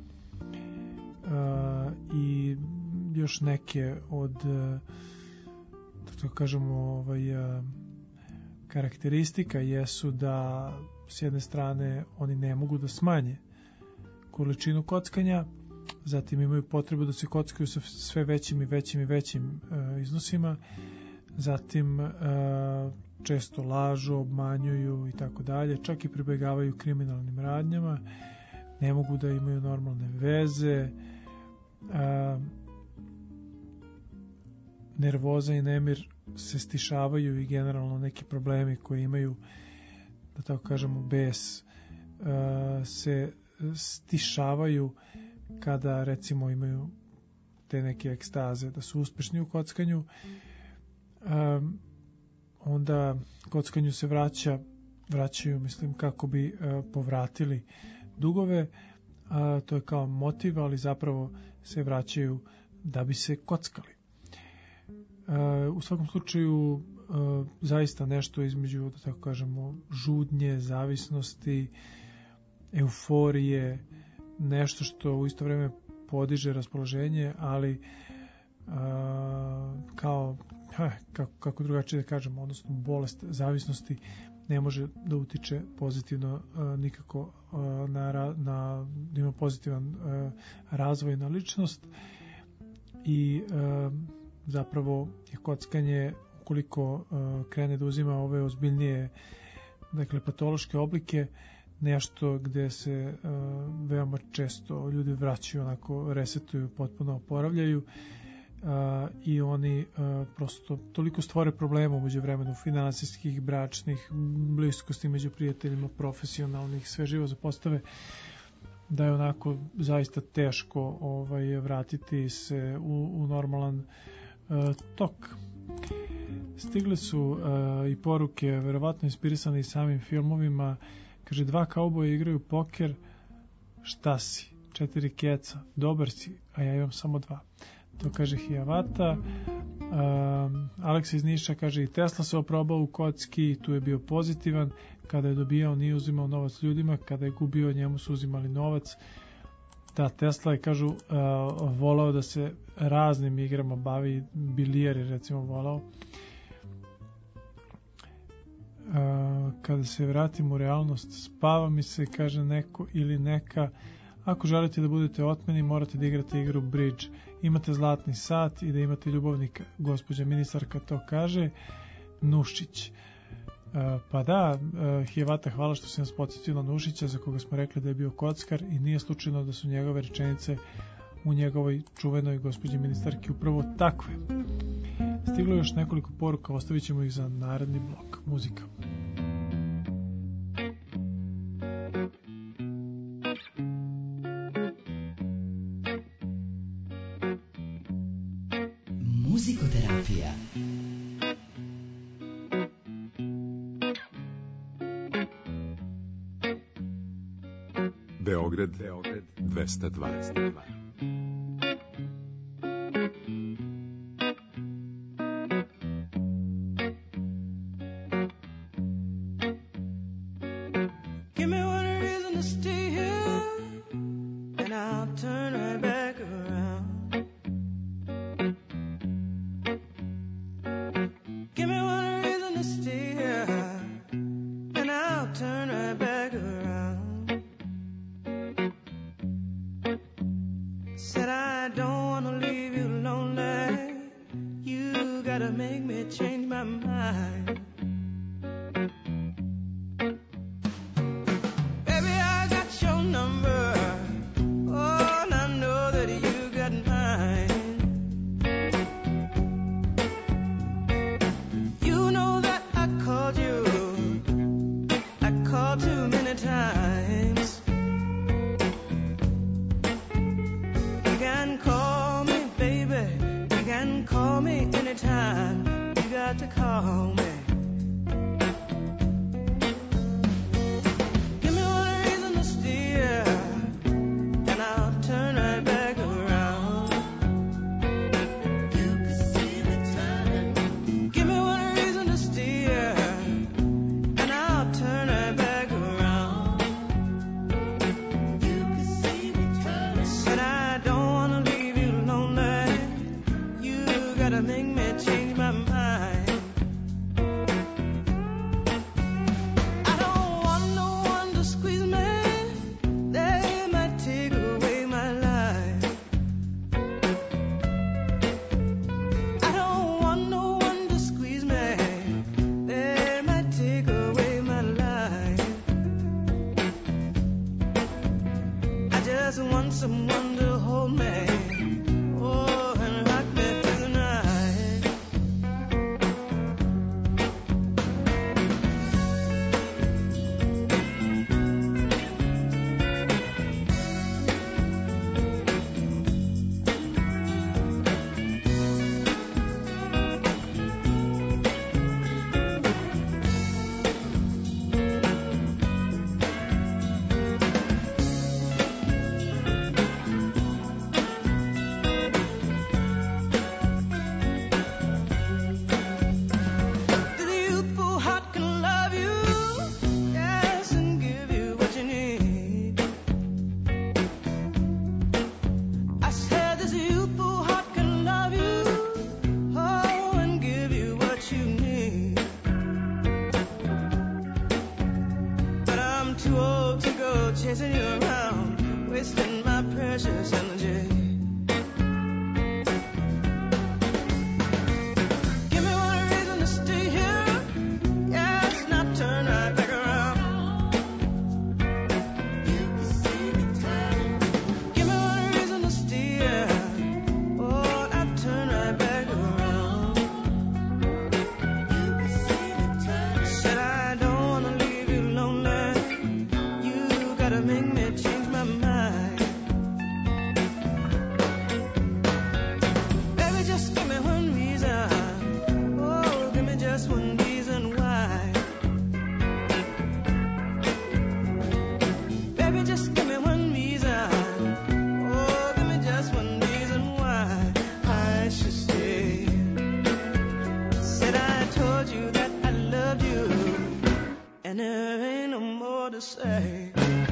I još neke od tako kažemo karakteristika jesu da s jedne strane oni ne mogu da smanje količinu kockanja, zatim imaju potrebu da se kockaju sa sve većim i većim iznosima, zatim često lažu, obmanjuju i tako dalje, čak i pribegavaju kriminalnim radnjama, ne mogu da imaju normalne veze, nervoza i nemir se stišavaju i generalno neki problemi koji imaju, da tako kažemo, bes, se stišavaju kada recimo imaju te neke ekstaze, da su uspešni u kockanju. Onda kockanju se vraćaju, mislim, kako bi povratili dugove, to je kao motiv, ali zapravo se vraćaju da bi se kockali. U svakom slučaju zaista nešto između, da tako kažemo, žudnje, zavisnosti, euforije, nešto što u isto vrijeme podiže raspoloženje, ali kako drugačije da kažemo, odnosno bolest zavisnosti ne može da utiče pozitivno nikako da ima pozitivan razvoj na ličnost. i zapravo je kockanje, ukoliko krene da uzima ove ozbiljnije, dakle, patološke oblike, nešto gde se veoma često ljudi vraćaju, onako resetuju, potpuno oporavljaju i oni prosto toliko stvore problema umeđu vremenu, finansijskih, bračnih, bliskosti među prijateljima, profesionalnih, sve živo zapostave, da je onako zaista teško vratiti se u normalan tok. Stigle su i poruke, verovatno inspirisane i samim filmovima. Kaže, 2 kauboja igraju poker, šta si? 4 keca, dobar si, a ja imam samo 2. To kaže Hiawatha. Aleksa iz Niša kaže, i Tesla se oprobao u kocki, tu je bio pozitivan, kada je dobijao nije uzimao novac ljudima, kada je gubio njemu su uzimali novac. Da, Tesla je, kažu, volao da se raznim igrama bavi, bilijer je recimo volao. Kada se vratim u realnost, spava mi se, kaže neko ili neka, ako želite da budete otmeni, morate da igrate igru bridge, imate zlatni sat i da imate ljubavnika, gospođa ministarka to kaže. Nušić. Pa da, Hiawatha, hvala što si nas podsjetila Nušića, za koga smo rekli da je bio kockar, i nije slučajno da su njegove rečenice u njegovoj čuvenoj gospođi ministarki upravo takve. Stiglo je još nekoliko poruka, ostavit ćemo ih za naredni blok. Muzika. Muzikoterapija. Beograd 202. Give me one reason to stay here, and I'll turn right back around. Give me one reason to stay here, and I'll turn right back around. Said I don't want to leave you lonely. You gotta make me change my mind. Baby, I got your number. Oh, and I know that you got mine. You know that I called you. I called too many times. You can call me, baby. You can call me anytime. You got to call me. Give me one reason to steer, and I'll turn right back around. You can see me turning. Give me one reason to steer, and I'll turn right back around. You can see me turning. Said I don't want to leave you lonely. You gotta make me change my mind. I don't want no one to squeeze me. They might take away my life. I don't want no one to squeeze me. They might take away my life. I just want someone to hold me. Oh, and rock me through the night. The youthful heart can love you, yes, and give you what you need. I said this youthful heart can love you, oh, and give you what you need. But I'm too old to go chasing you around, wasting my precious energy. make me change my mind. Baby, just give me one reason. Oh, give me just one reason why. Baby, just give me one reason. Oh, give me just one reason why I should stay. Said I told you that I loved you, and there ain't no more to say.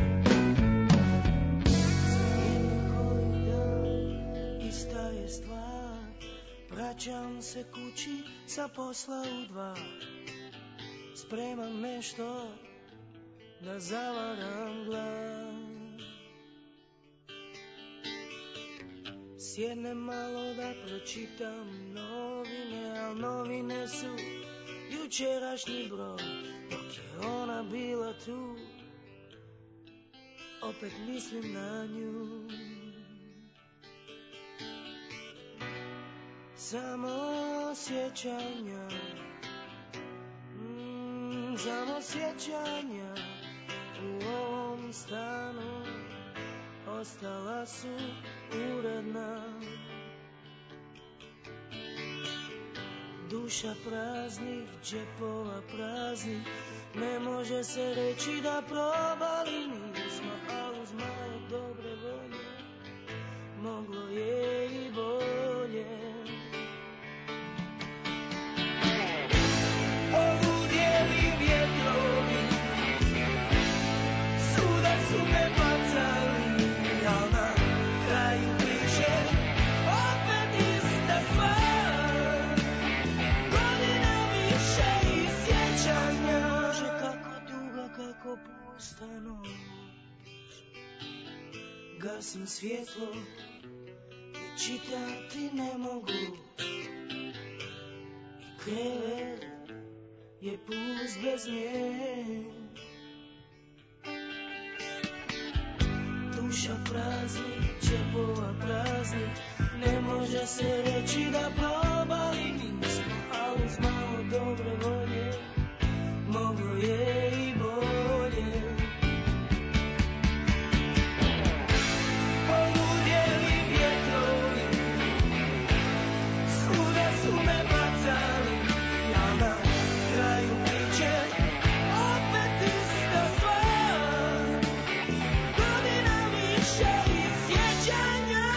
Ista je stvar, vraćam se kući sa posla u 2. Spremam nešto da zavaram glas. Sjednem malo da pročitam novine, al novine su jučerašnji broj. Dok je ona bila tu, opet mislim na nju. Samo sjećanja, samo sjećanja u ovom stanu ostala su uredna. Duša praznih, džepova praznih, ne može se reći da probali nismo, a uz malo dobre volje moglo je i bolje. Poludjeli vjetrovi, suda su me bacali, al na kraju priče opet ista stvar. Godina više i sjećanja, može kako duga, kako pusta noć. Gasim svjetlo i čitati ne mogu, i krevet je pust bez nje. Duša praznih, džepova praznih, ne može se reći da probali nismo, a uz malo dobre volje moglo je i bolje. Poludjeli vjetrovi, svuda su me bacali, a na kraju priče opet ista stvar. Godina više i sjećanja.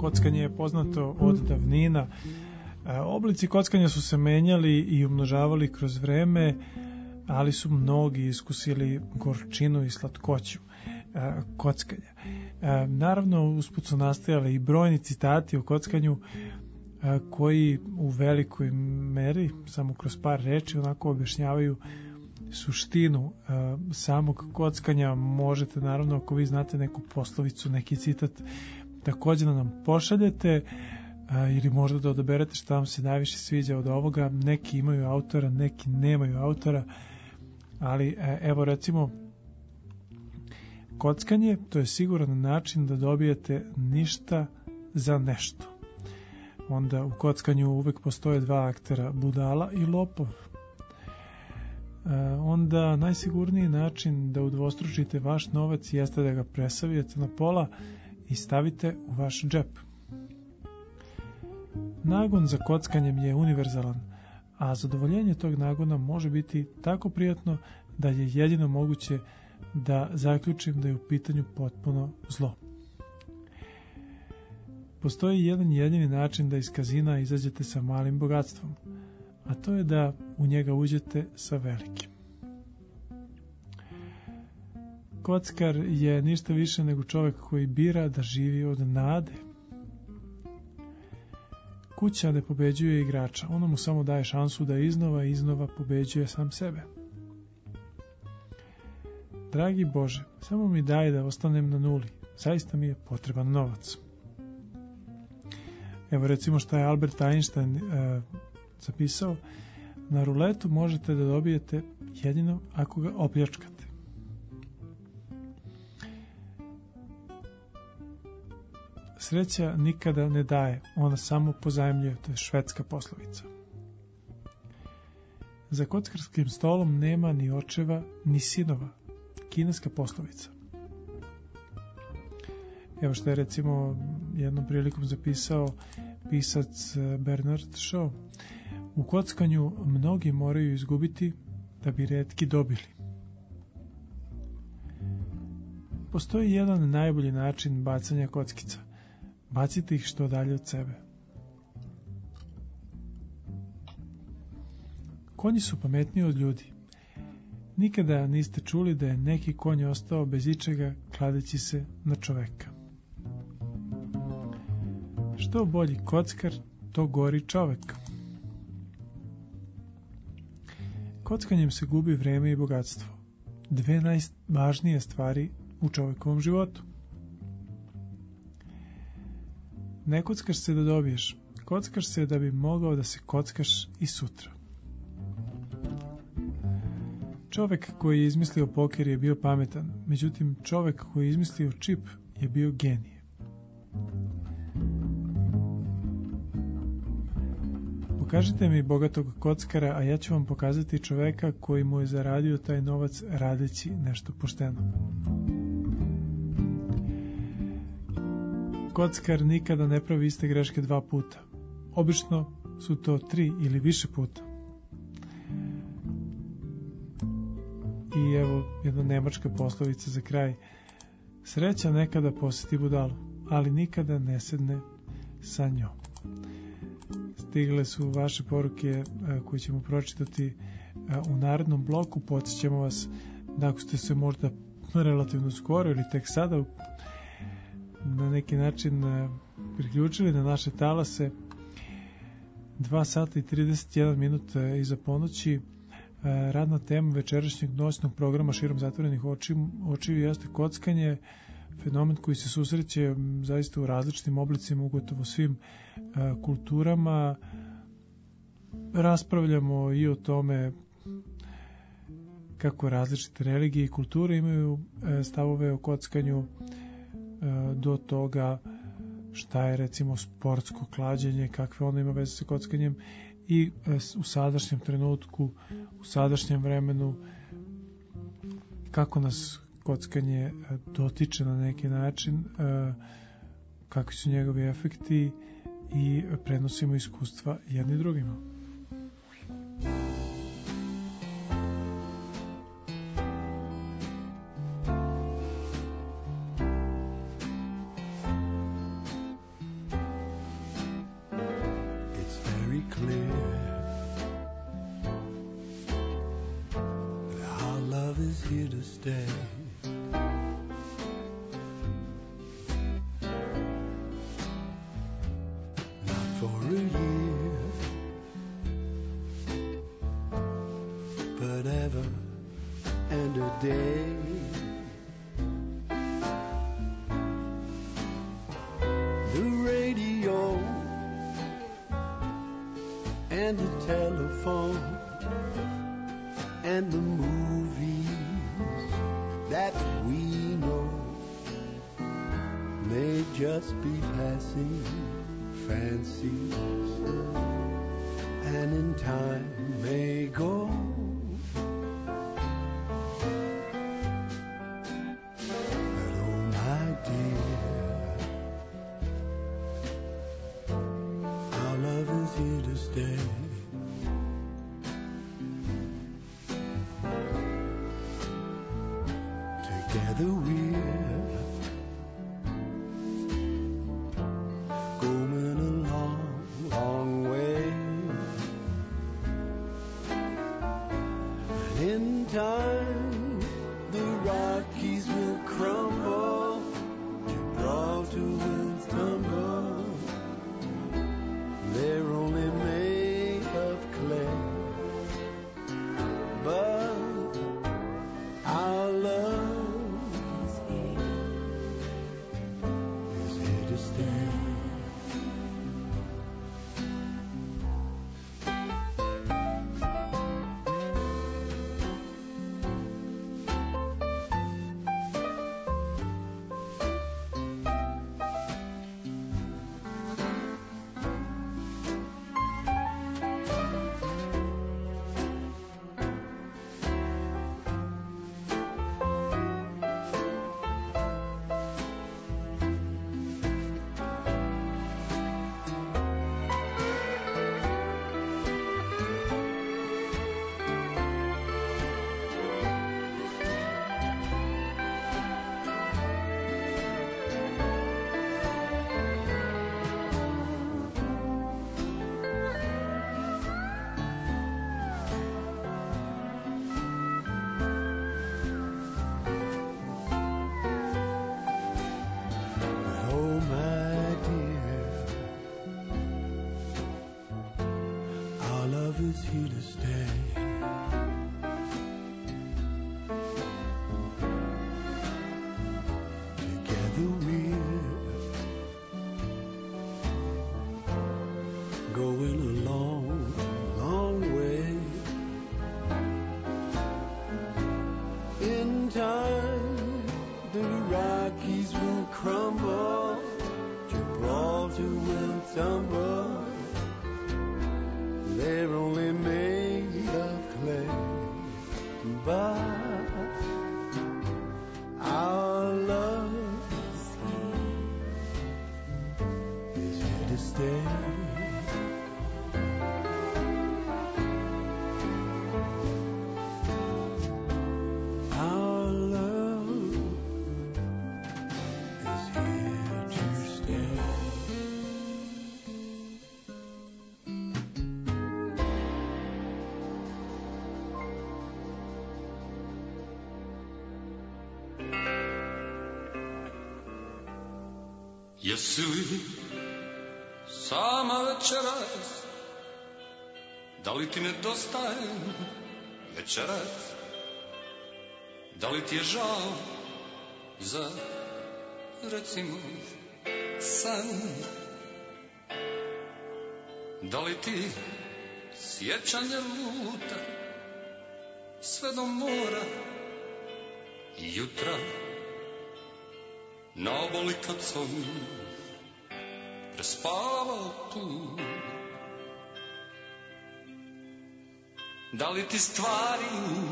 kockanje je poznato od davnina. Oblici kockanja su se menjali i umnožavali kroz vreme, ali su mnogi iskusili gorčinu i slatkoću kockanja. Naravno, usput su nastajali i brojni citati o kockanju koji u velikoj meri, samo kroz par reči, onako objašnjavaju suštinu samog kockanja. Možete, naravno, ako vi znate neku poslovicu, neki citat, također da nam pošaljete ili možda da odaberete šta vam se najviše sviđa od ovoga. Neki imaju autora, neki nemaju autora, ali evo recimo, kockanje, to je siguran način da dobijete ništa za nešto. Onda u kockanju uvek postoje dva aktera, budala i lopov. Onda najsigurniji način da udvostručite vaš novac jeste da ga presavijete na pola i stavite u vaš džep. Nagon za kockanjem je univerzalan, a zadovoljenje tog nagona može biti tako prijatno da je jedino moguće da zaključim da je u pitanju potpuno zlo. Postoji jedan jedini način da iz kazina izađete sa malim bogatstvom, a to je da u njega uđete sa velikim. Kockar je ništa više nego čovjek koji bira da živi od nade. Kuća ne pobeđuje igrača, ono mu samo daje šansu da iznova pobeđuje sam sebe. Dragi Bože, samo mi daj da ostanem na nuli, zaista mi je potreban novac. Evo recimo šta je Albert Einstein zapisao: na ruletu možete da dobijete jedino ako ga opljačkate. Sreća nikada ne daje, ona samo pozajmljuje, to je švedska poslovica. Za kockarskim stolom nema ni očeva, ni sinova, kineska poslovica. Evo što je recimo jednom prilikom zapisao pisac Bernard Shaw: u kockanju mnogi moraju izgubiti da bi retki dobili. Postoji jedan najbolji način bacanja kockica. Bacite ih što dalje od sebe. Konji su pametniji od ljudi. Nikada niste čuli da je neki konj ostao bez ičega kladeći se na čoveka. Što bolji kockar, to gori čovek. Kockanjem se gubi vreme i bogatstvo. Dve najvažnije stvari u čovekovom životu. Ne kockaš se da dobiješ, kockaš se da bi mogao da se kockaš i sutra. Čovek koji je izmislio poker je bio pametan, međutim čovek koji je izmislio čip je bio genije. Pokažite mi bogatog kockara, a ja ću vam pokazati čoveka koji mu je zaradio taj novac radeći nešto pošteno. Kockar nikada ne pravi iste greške dva puta. Obično su to 3 ili više puta. I evo jedna nemačka poslovica za kraj: sreća nekada posjeti budalu, ali nikada ne sedne sa njom. Stigle su vaše poruke koje ćemo pročitati u narednom bloku. Podsjećamo vas da ako ste se možda relativno skoro ili tek sada na neki način priključili na naše talase, 2 sata i 31 minut iza ponoći, radna tema večerašnjeg noćnog programa Širom zatvorenih očiju jeste kockanje, fenomen koji se susreće zaista u različitim oblicima u gotovo svim kulturama. Raspravljamo i o tome kako različite religije i kulture imaju stavove o kockanju, do toga šta je recimo sportsko klađenje, kakve ono ima veze sa kockanjem, i u sadašnjem trenutku, u sadašnjem vremenu, kako nas kockanje dotiče na neki način, kakvi su njegovi efekti i prenosimo iskustva jedni drugima. stay. Not for a year, but ever and a day. The radio and the telephone and the movies that we know may just be passing fancies, and in time may go. But oh my dear, our love is here to stay. Together we're going a long, long way. And in time, the Rockies will crumble, Gibraltar will tumble. They're only made of clay, but our love to stay. Here to stay. Together we're going a long, long way. In time, the Rockies will crumble, Gibraltar will tumble. They're only made of clay, but our love is here to stay. Our love is here to stay. Jesi li sama večeras, da li ti nedostaje večeras, da li ti je žao za, recimo, san, da li ti sjećanje luta sve do mora i jutra na obali kad sam prespavao tu. Da li ti stvari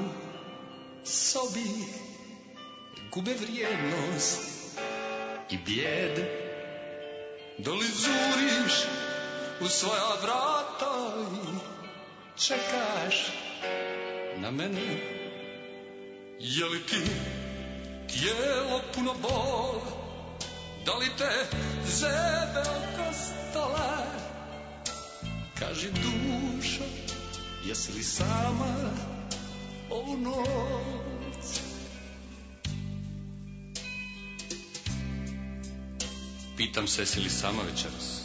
sobi gube vrijednost i bijede, da li zuriš u svoja vrata i čekaš na mene, je li ti tijelo puno bola, da li te zebe oko stola, kaži dušo, jesi li sama ovu noć, pitam se jesi li sama večeras.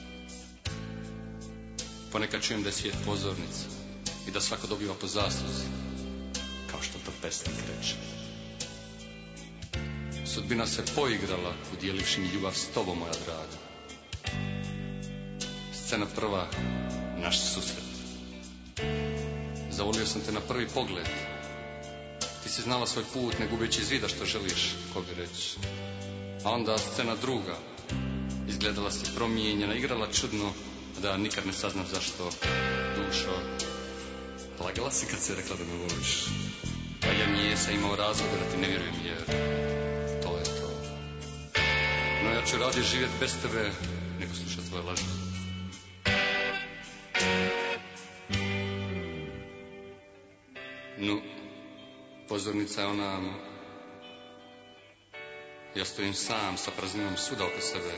Ponekad čujem da je svijet pozornica i da svako dobiva po zasluzi, kao što to pesnik reče. Sudbina se poigrala udjelivši mi ljubav s tobom, moja draga. Scena prva, naš susret. Zavolio sam te na prvi pogled. Ti si znala svoj put, ne gubeći iz vida što želiš, ko bi reći. A onda scena druga. Izgledala se promijenjena, igrala čudno, da nikad ne saznam zašto. Dušo, lagala si kad si rekla da me voliš. Pa ja nisam imao razloga da ti ne vjerujem, jer to je to. No ja ću radije živjeti bez tebe nego slušati tvoje laži. No, pozornica je ona... Ja stojim sam sa prazninom svuda oko sebe.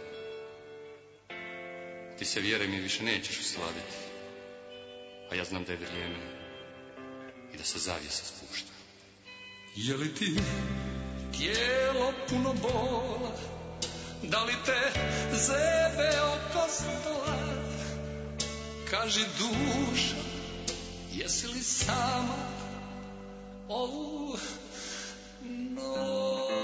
Ti se, vjeruj mi, više nećeš usladiti. A ja znam da je vrijeme i da se zavjesa spušta. Je li ti tijelo puno bola? Da li te zebe oko stola? Kaži duša, jesi li sama ovu noć?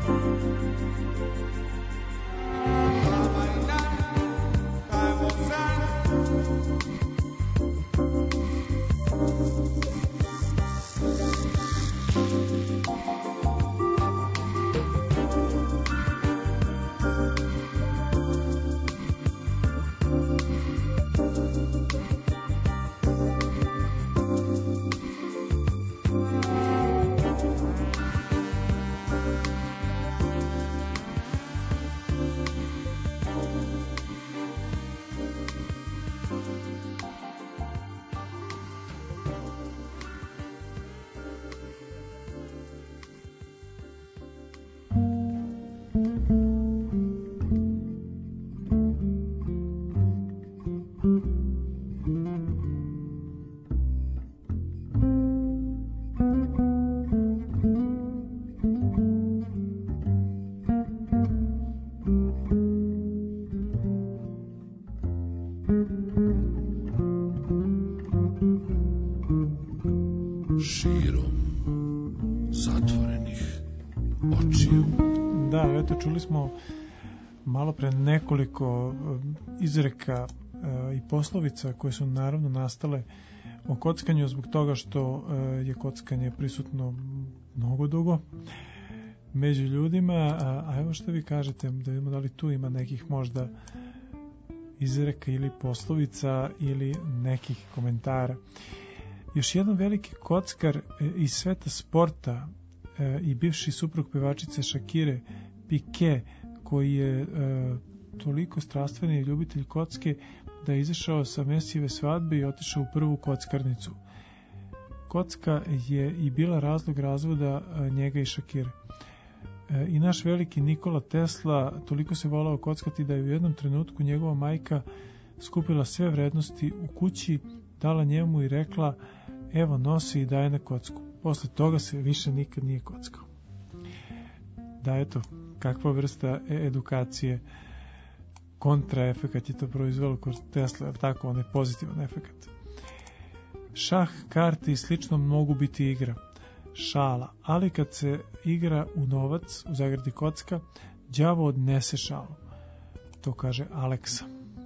Čuli smo malo pre nekoliko izreka i poslovica koje su naravno nastale o kockanju zbog toga što je kockanje prisutno mnogo dugo među ljudima. A evo što vi kažete, da vidimo da li tu ima nekih možda izreka ili poslovica ili nekih komentara. Još jedan veliki kockar iz sveta sporta i bivši suprug pevačice Shakire, Piqué, koji je toliko strastveni ljubitelj kocke da je izašao sa Mesijeve svadbe i otišao u prvu kockarnicu. Kocka je i bila razlog razvoda njega i Shakire. I naš veliki Nikola Tesla toliko se volao kockati da je u jednom trenutku njegova majka skupila sve vrednosti u kući, dala njemu i rekla: evo, nosi i daje na kocku. Posle toga se više nikad nije kockao. Da, eto, kakva vrsta edukacije, kontraefekat je to proizvelo kod Tesla, je tako, onaj pozitivan efekat. Šah, karte i slično mogu biti igra, šala, ali kad se igra u novac, u zagradi kocka, đavo odnese šalu. To kaže Aleksa.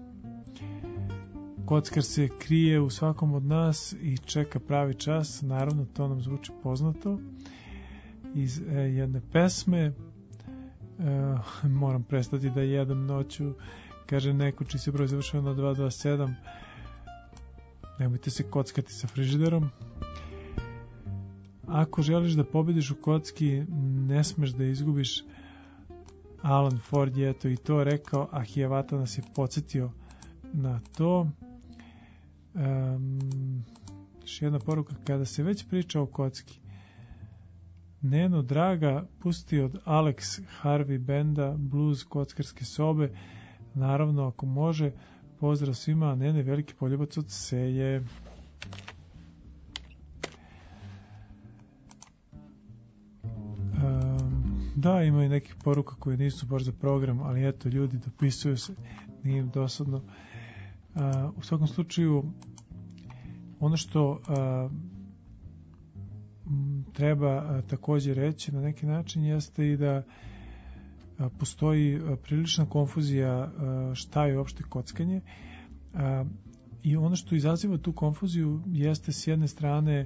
Kockar se krije u svakom od nas i čeka pravi čas, naravno to nam zvuči poznato iz jedne pesme. Moram prestati da jedem noću, kaže neko čiji se broj završava na 227. Nemojte se kockati sa frižiderom. Ako želiš da pobediš u kocki, ne smeš da izgubiš. Alan Ford je eto i to rekao, a Hiawatha nas je podsjetio na to. Još jedna poruka, kada se već priča o kocki, Neno draga, pusti od Alex Harvey benda Blues kockarske sobe, naravno ako može. Pozdrav svima, a Nene veliki poljubac od Seje. Da, ima i nekih poruka koje nisu baš za program, ali eto, ljudi dopisuju se, nije im dosadno. U svakom slučaju, ono što treba također reći na neki način jeste i da postoji prilična konfuzija šta je uopšte kockanje, i ono što izaziva tu konfuziju jeste s jedne strane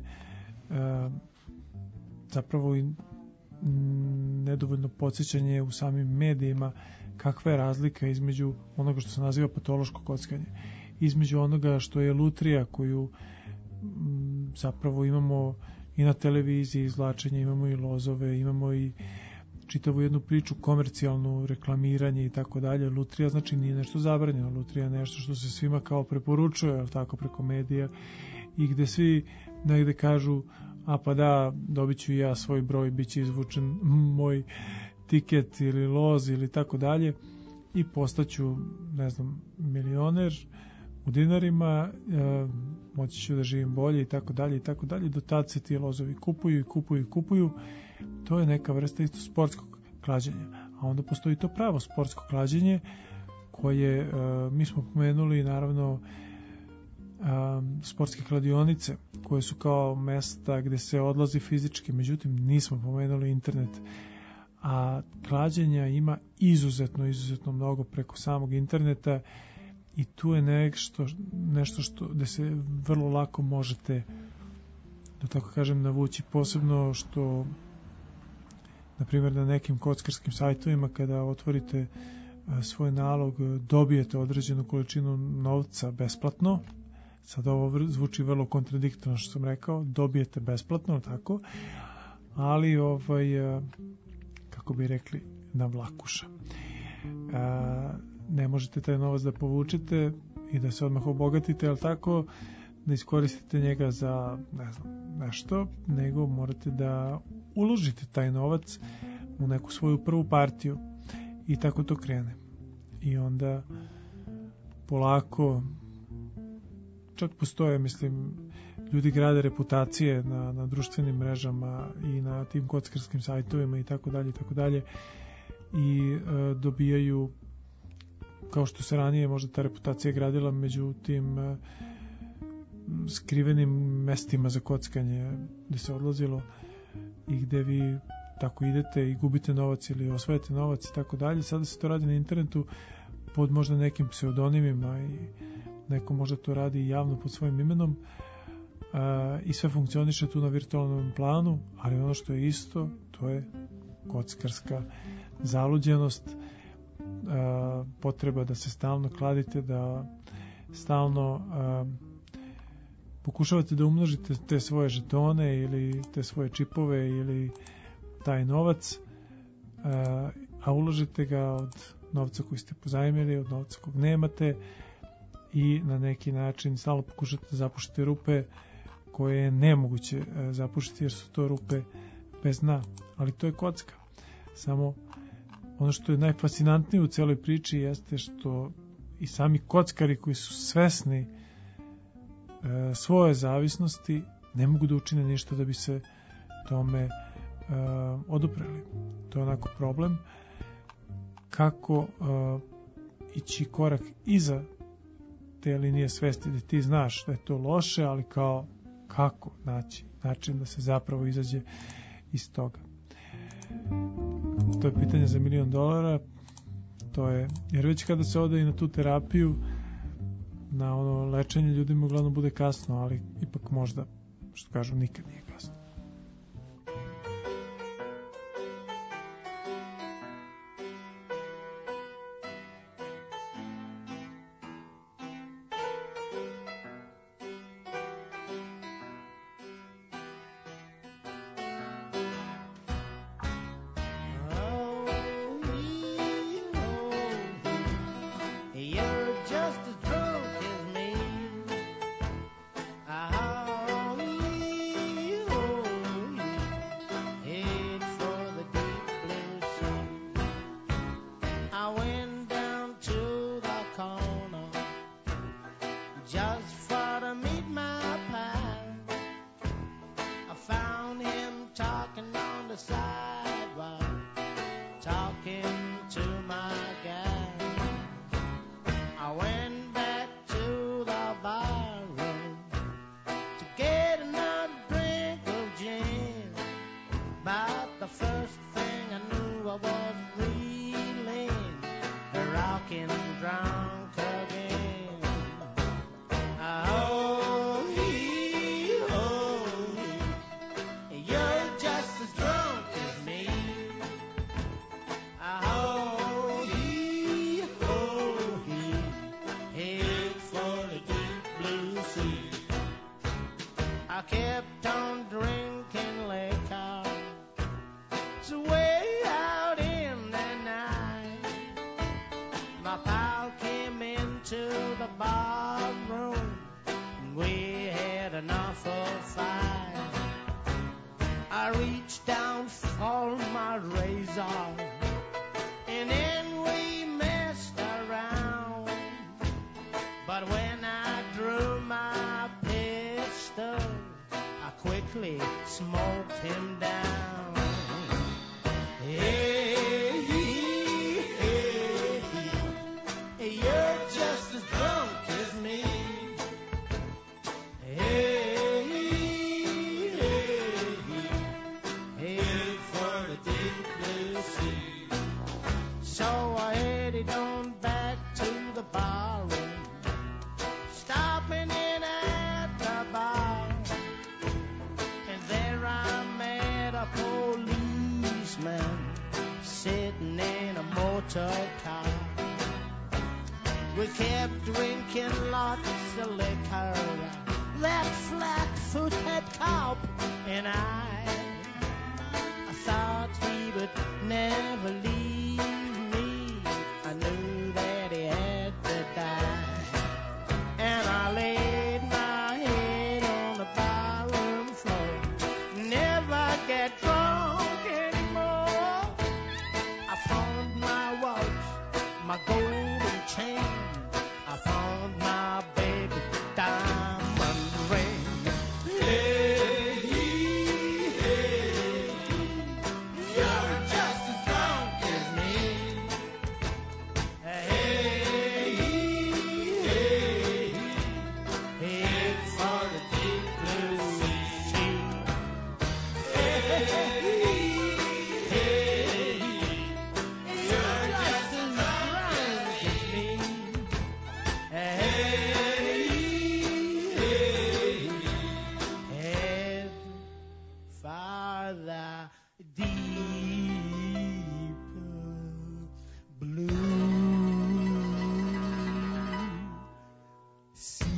zapravo i nedovoljno podsjećanje u samim medijima kakva je razlika između onoga što se naziva patološko kockanje, između onoga što je lutrija koju zapravo imamo i na televiziji izvlačenje, imamo i lozove, imamo i čitavu jednu priču komercijalnu, reklamiranje i tako dalje. Lutrija znači nije nešto zabranjeno, lutrija je nešto što se svima kao preporučuje, ali tako preko medija, i gde svi negde kažu: a pa da, dobit ću i ja svoj broj, bit će izvučen moj tiket ili loz ili tako dalje i postaću, ne znam, milioner u dinarima, moći ću da živim bolje i tako dalje i tako dalje. Do tad se ti lozovi kupuju i kupuju i kupuju. To je neka vrsta isto sportskog klađenja. A onda postoji to pravo sportsko klađenje koje mi smo pomenuli, naravno, sportske kladionice koje su kao mesta gde se odlazi fizički, međutim nismo pomenuli internet. a klađenja ima izuzetno mnogo preko samog interneta i tu je nešto što da se vrlo lako možete, da tako kažem, navući, posebno što na primjer na nekim kockarskim sajtovima kada otvorite svoj nalog dobijete određenu količinu novca besplatno. Sad ovo zvuči vrlo kontradiktorno što sam rekao, dobijete besplatno, tako, ali kako bi rekli, na vlakuša. Ne možete taj novac da povučete i da se odmah obogatite, ali tako, da iskoristite njega za nešto, nego morate da uložite taj novac u neku svoju prvu partiju i tako to krene. I onda polako, čak postoje, mislim, ljudi grade reputacije na društvenim mrežama i na tim kockarskim sajtovima i tako dalje i dobijaju, kao što se ranije možda ta reputacija gradila među tim skrivenim mestima za kockanje gde se odlazilo i gde vi tako idete i gubite novac ili osvajate novac i tako dalje. Sada se to radi na internetu pod možda nekim pseudonimima i neko možda to radi javno pod svojim imenom i sve funkcioniše tu na virtualnom planu, ali ono što je isto, to je kockarska zaluđenost, potreba da se stalno kladite, da stalno pokušavate da umnožite te svoje žetone ili te svoje čipove ili taj novac, a uložite ga od novca koji ste pozajmili, od novca kog nemate i na neki način stalno pokušate da zapušite rupe koje je nemoguće zapušiti jer su to rupe bez dna, ali to je kocka. Samo ono što je najfascinantnije u celoj priči jeste što i sami kockari koji su svesni svoje zavisnosti ne mogu da učine ništa da bi se tome odupreli. To je onako problem kako ići korak iza te linije svesti da ti znaš da je to loše, ali kako naći način da se zapravo izađe iz toga. To je pitanje za $1.000.000. To je, jer već kada se ode i na tu terapiju, na ono lečenje, ljudima uglavnom bude kasno, ali ipak možda, što kažu, nikad nije kasno. to see. So I headed on back to the barroom, stopping in at the bar. And there I met a policeman sitting in a motor car. We kept drinking lots of liquor, that flat-footed cop and I thought he would never leave me. I knew that he had to die, and I laid my head on the barroom floor. Never get drunk anymore. I found my watch, my golden chain. I found my baby diamond ring. Hey, hey, you're just as drunk as me. Hey, hey, head for the deep blue sea. Hey, hey, you're just as drunk as me. Head farther deeper blue sea.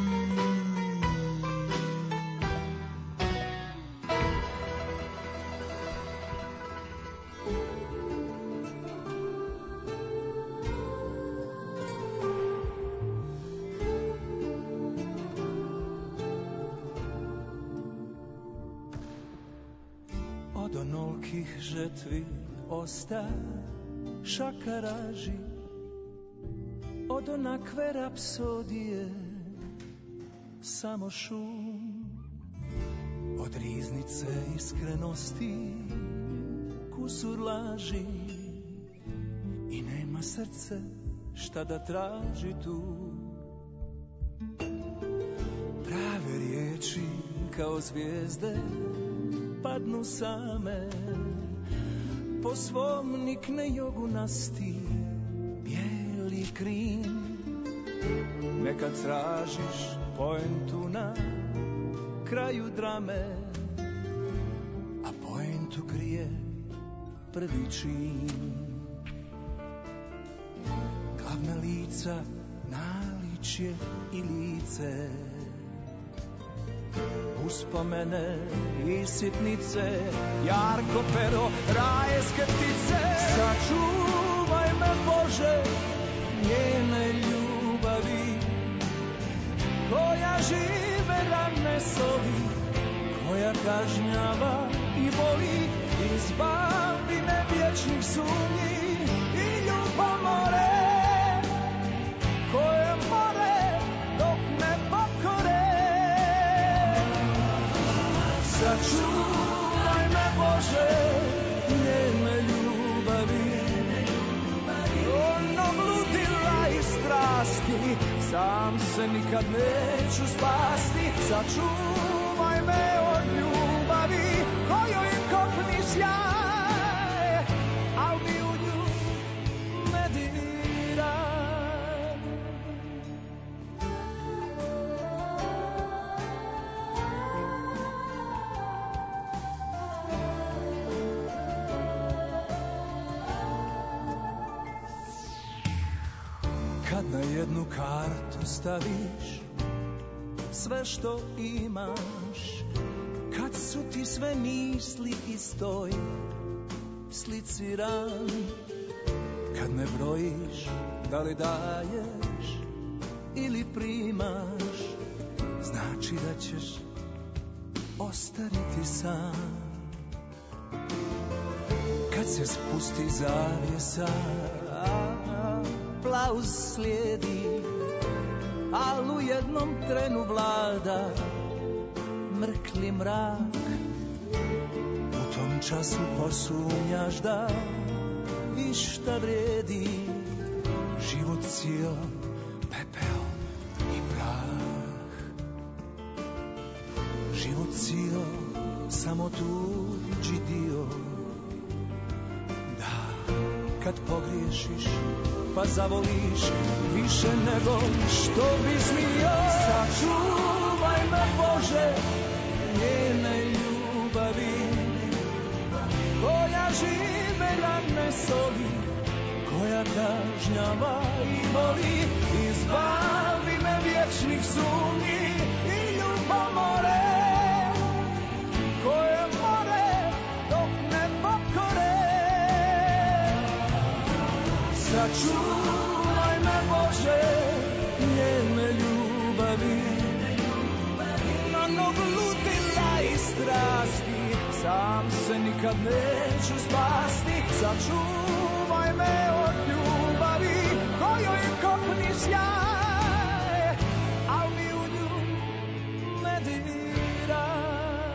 Od onolkih žetvi osta šakaraži, od onakve rapsodije samo šum, od riznice iskrenosti kusur laži i nema srce šta da traži tu. Prave riječi kao zvijezde padnu same, po svom nikne jogunasti bijeli krim. Nekad tražiš poentu na kraju drame, a poentu krije prvi čin. Glavna lica, naličje i lice, uspomene i sitnice, jarko pero rajske ptice. Sačuvaj me Bože njene ljubavi, koja žive rane soli, koja kažnjava i voli. Izbavi me vječnih sumnji i ljubomore, koje more dok me pokore. Sačuvaj me Bože njene ljubavi, onog ludila i strasti, sam se nikad neću spasti. Sačuvaj me od ljubavi kojoj kopni sjaj, al mi u nju ne diraj. Kad na jednu kartu staviš sve što imaš, kad su ti sve misli istoj slici ran, kad ne brojiš da li daješ ili primaš, znači da ćeš ostariti sam. Kad se spusti zavjesa, aplauz slijedi, al u jednom trenu vlada mrkli mrak. U tom času posumnjaš da išta vrijedi, život cijel pepeo i prah. Život cijel samo tuđi dio, kad pogriješiš, pa zavoliš više nego što bi smio. Sačuvaj me Bože njene ljubavi, koja živela ne soli, koja kažnjava i voli. Izbavi me vječnih sumnji i ljubomore, koje more dok ne pokore. Sačuvaj me Bože njene ljubavi, na nog ludila i strasti, sam se nikad neću spasti. Sačuvaj me od ljubavi kojoj kopni sjaj, al mi u nju ne diraj.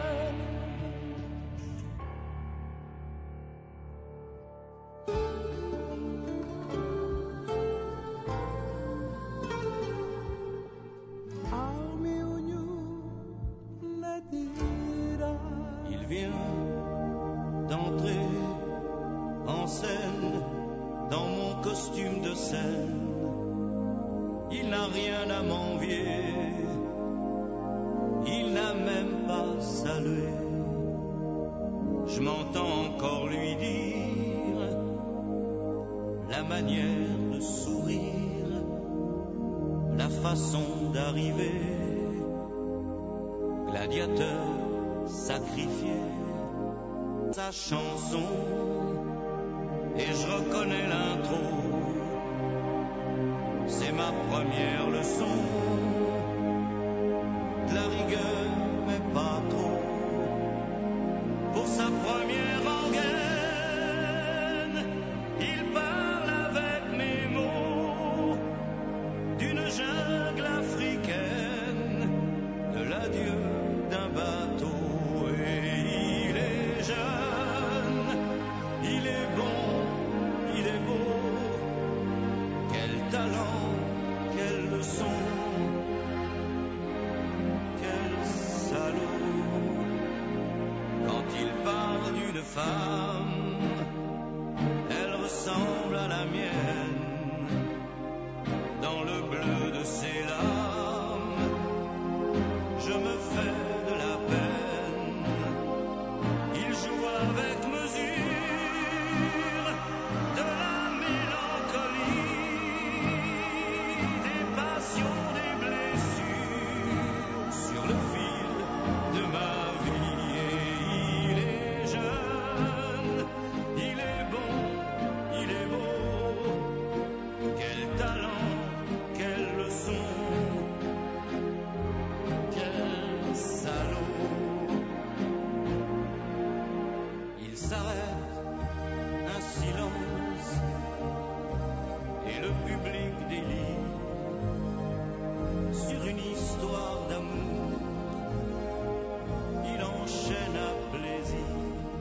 Al mi u nju ne diraj. Il vient d'entrer en scène dans mon costume de scène. Il n'a rien à m'envier, il n'a même pas salué. Je m'entends encore lui dire la manière de sourire, la façon d'arriver, gladiateur sacrifié, sa chanson, et je reconnais l'intro. C'est ma première leçon, de la rigueur mais pas trop, pour sa première rengaine. Il parle avec mes mots d'une jungle africaine, de l'adieu d'un bateau. Et il est jeune, il est bon, il est beau. Quel talent, quelle leçon, quel salaud. Quand il parle d'une femme, elle ressemble à la mienne, dans le bleu de ses larmes, je me fais de la peine. Il joue avec mesure de la mélancolie, des passions, des blessures sur le fil de ma vie. Et il est jeune, il est bon, il est beau. Quel talent, quelle leçon, quel salaud. Il s'arrête, un silence, et le public délire sur une histoire d'amour. Il enchaîne à plaisir,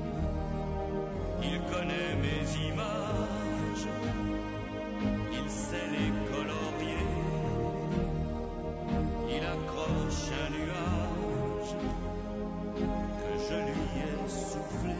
il connaît mes images, il sait les colorier, il accroche un nuage que je lui ai soufflé.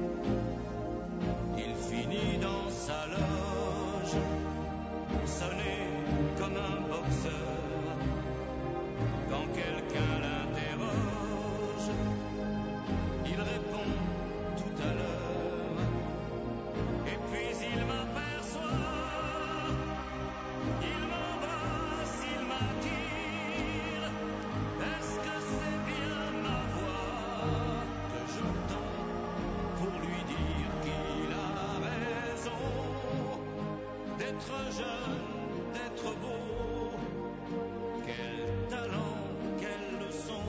Il finit dans sa loge, sonné comme un boxeur. Quand quelqu'un l'interroge, il répond tout à l'heure. Et puis il m'aperçoit, il m'embrasse, il m'attire. Est-ce que c'est bien ma voix que j'entends pour lui dire qu'il a raison d'être jeune, d'être beau? Quel talent, quelle leçon,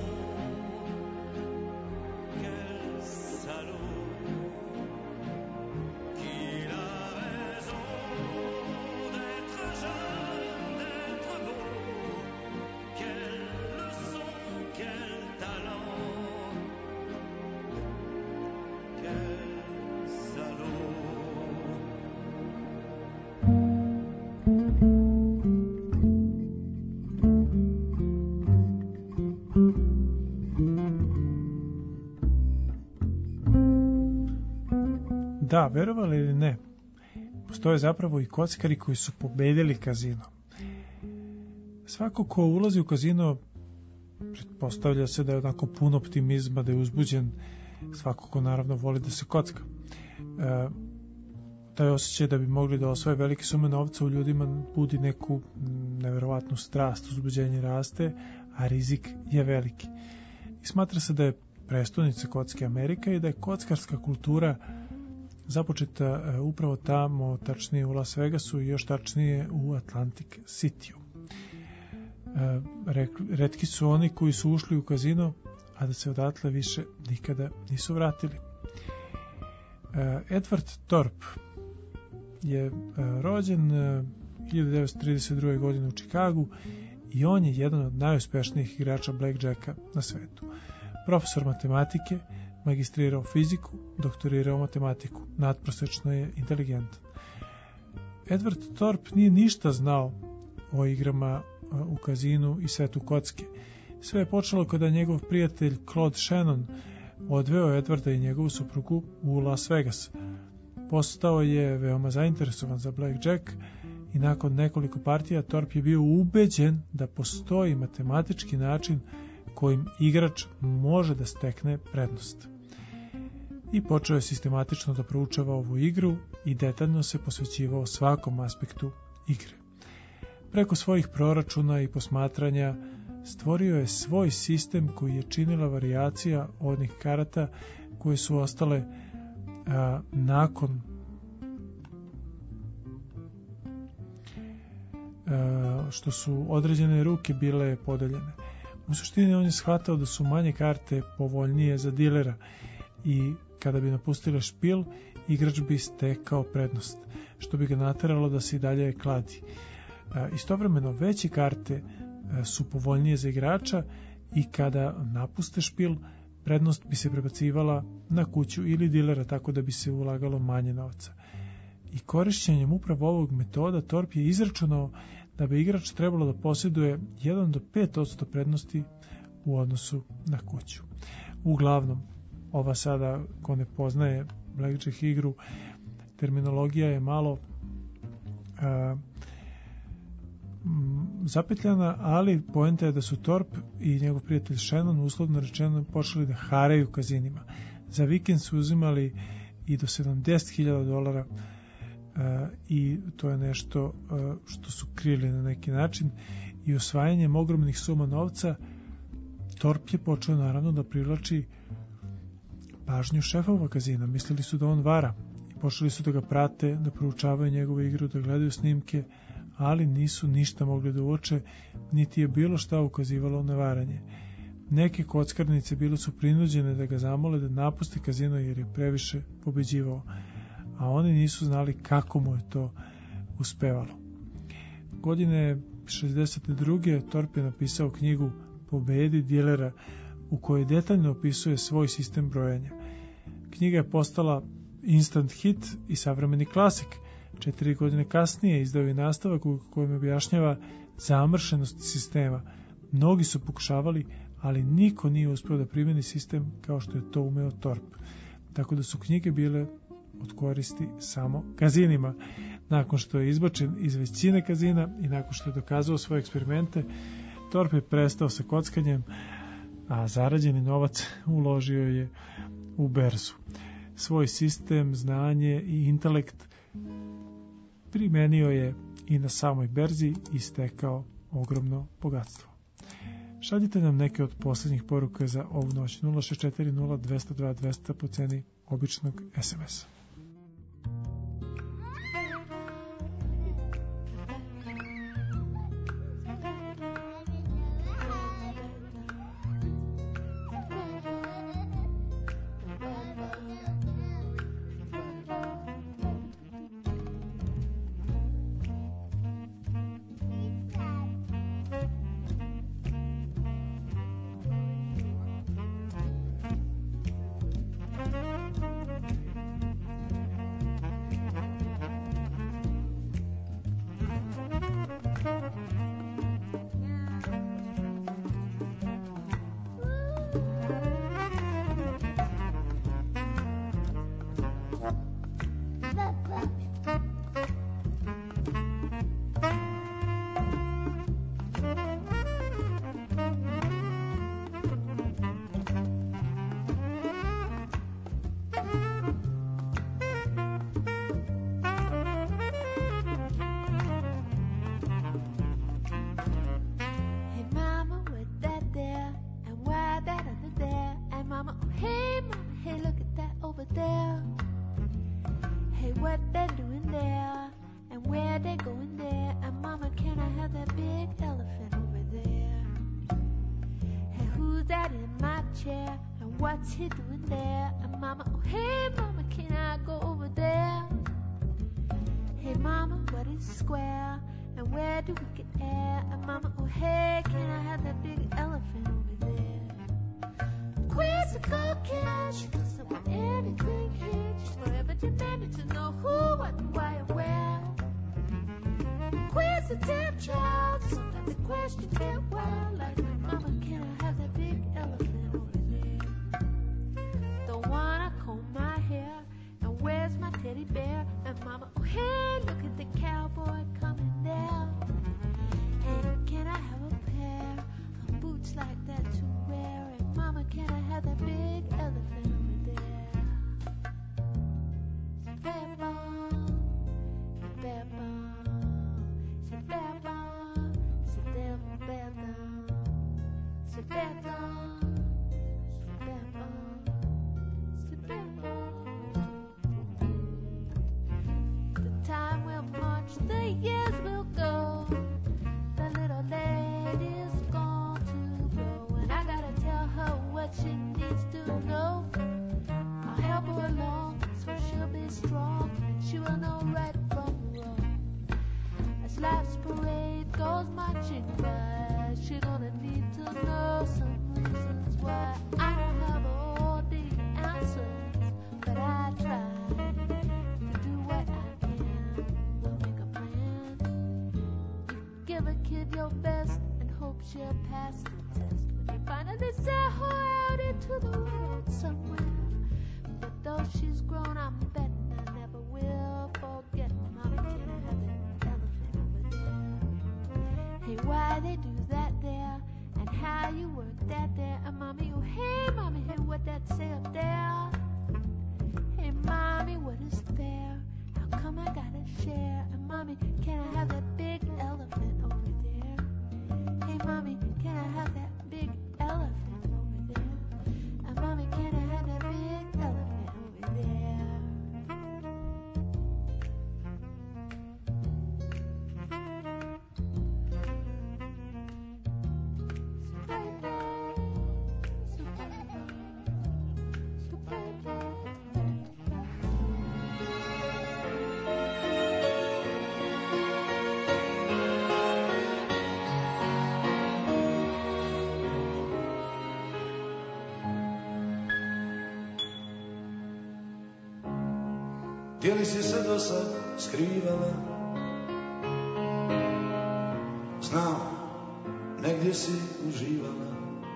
quel salaud. Qu'il a raison d'être jeune, d'être beau. Quelle leçon, quel talent, quel salaud. Da, verovali ili ne, postoje zapravo i kockari koji su pobedili kazino. Svako ko ulazi u kazino, pretpostavlja se da je onako pun optimizma, da je uzbuđen, svako ko naravno voli da se kocka. Taj osjećaj da bi mogli da osvoje velike sume novca u ljudima budi neku neverovatnu strast, uzbuđenje raste, a rizik je veliki. I smatra se da je prestonica kocke Amerika i da je kockarska kultura započeta upravo tamo, tačnije u Las Vegasu i još tačnije u Atlantic Cityu. Retki su oni koji su ušli u kazino, a da se odatle više nikada nisu vratili. Edward Thorp je rođen 1932. godine u Čikagu i on je jedan od najuspešnijih igrača blackjacka na svetu. Profesor matematike, magistrirao fiziku, doktorirao matematiku, natprosečno je inteligentan. Edward Thorp nije ništa znao o igrama u kazinu i svetu kocke. Sve je počelo kada njegov prijatelj Claude Shannon odveo Edwarda i njegovu suprugu u Las Vegas. Postao je veoma zainteresovan za blackjack i nakon nekoliko partija Thorp je bio ubeđen da postoji matematički način kojim igrač može da stekne prednost. I počeo je sistematično da proučava ovu igru i detaljno se posvećivao svakom aspektu igre. Preko svojih proračuna i posmatranja stvorio je svoj sistem koji je činila varijacija onih karata koje su ostale nakon što su određene ruke bile podeljene. U suštini on je shvatao da su manje karte povoljnije za dilera i kada bi napustile špil, igrač bi stekao prednost, što bi ga nateralo da se i dalje kladi. Istovremeno veće karte su povoljnije za igrača i kada napuste špil, prednost bi se prebacivala na kuću ili dilera tako da bi se ulagalo manje novca. I korišćenjem upravo ovog metoda Thorp je izračunao da bi igrač trebalo da posjeduje 1 do 5% prednosti u odnosu na kuću. Uglavnom, ova sada, ko ne poznaje blackjack igru, terminologija je malo zapetljana, ali poenta je da su Thorp i njegov prijatelj Shannon uslovno rečeno počeli da haraju kazinima. Za vikend su uzimali i do $70,000 i to je nešto što su krili na neki način i osvajanjem ogromnih suma novca Thorp je počeo naravno da privlači pažnju šefova kazina. Mislili su da on vara i počeli su da ga prate, da proučavaju njegovu igru, da gledaju snimke, ali nisu ništa mogli da uoče, niti je bilo šta ukazivalo na varanje. Neke kockarnice bile su prinuđene da ga zamole da napusti kazino jer je previše pobeđivao, a oni nisu znali kako mu je to uspevalo. Godine 62. Thorp je napisao knjigu Pobedi dilera, u kojoj detaljno opisuje svoj sistem brojanja. Knjiga je postala instant hit i savremeni klasik. 4 godine kasnije izdao je nastavak u kojem objašnjava zamršenost sistema. Mnogi su pokušavali, ali niko nije uspeo da primeni sistem kao što je to umeo Thorp. Tako da su knjige bile od koristi samo kazinima. Nakon što je izbačen iz većine kazina i nakon što je dokazao svoje eksperimente, Thorp je prestao sa kockanjem, a zarađeni novac uložio je u berzu. Svoj sistem, znanje i intelekt primenio je i na samoj berzi i stekao ogromno bogatstvo. Šaljite nam neke od posljednjih poruka za ovu noć 064 0202 200 po ceni običnog SMS-a. what they're doing there and where they're going there. And Mama, can I have that big elephant over there? Hey, who's that in my chair and what's he doing there? And Mama, oh hey Mama, can I go over there? Hey Mama, what is square and where do we get air? And Mama, oh hey, can I have that big elephant over there? Quizzical kid, she doesn't want anything here. She's forever demanding to know who, what, why, and where. Inquisitive child, sometimes the questions get wild. Like, Mama, can I have that big elephant over there? Don't wanna comb my hair, and where's my teddy bear? And Mama, oh hey, look at the cowboy coming there. And can I have a pair of boots like that to wear? And Mama, can I have that big elephant over there? C'est very bon, c'est very bon, c'est very bon, c'est tellement bête, c'est very bon, c'est very bon, c'est very bon. The time will march, the years will go. The little lady's gone to grow, and I gotta tell her what she needs to know. I'll help her along so she'll be strong, and she will know right from wrong. As life's parade goes marching by, she's gonna need to know some reasons why. I don't have all the answers, but I try to do what I can. We'll make a plan. Give a kid your best and hope she'll pass the test. When you finally set her out into the world somewhere. But though she's grown, I'm betting I never will forget. Mommy, can I have that elephant over there? Hey, why they do that there? And how you work that there? And Mommy, oh hey, Mommy, hey, what that say up there? Hey, Mommy, what is fair? How come I gotta share? And Mommy, can I have that big elephant over there? Hey, Mommy, can I have that big elephant over there? And Mommy, can I have that big elephant over there? Gdje li si se do sad skrivala? Znam, negdje si uživala.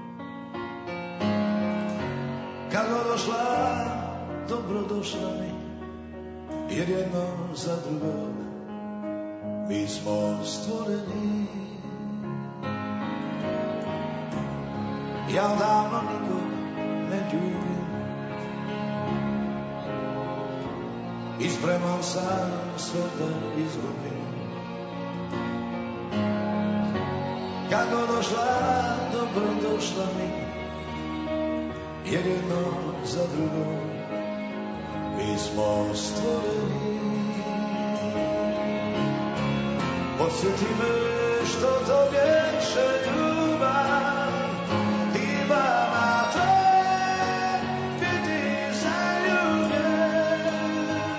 Kad god došla, dobrodošla mi, jer jedno za drugog mi smo stvoreni. Ja davno nikog ne ljubim i spreman sam sve da izgubim. Kad god došla, dobrodošla mi, jer jedno za drugo mi smo stvoreni. Podsjeti me što to vječe ljubav ima na te, vidi zaljubljen.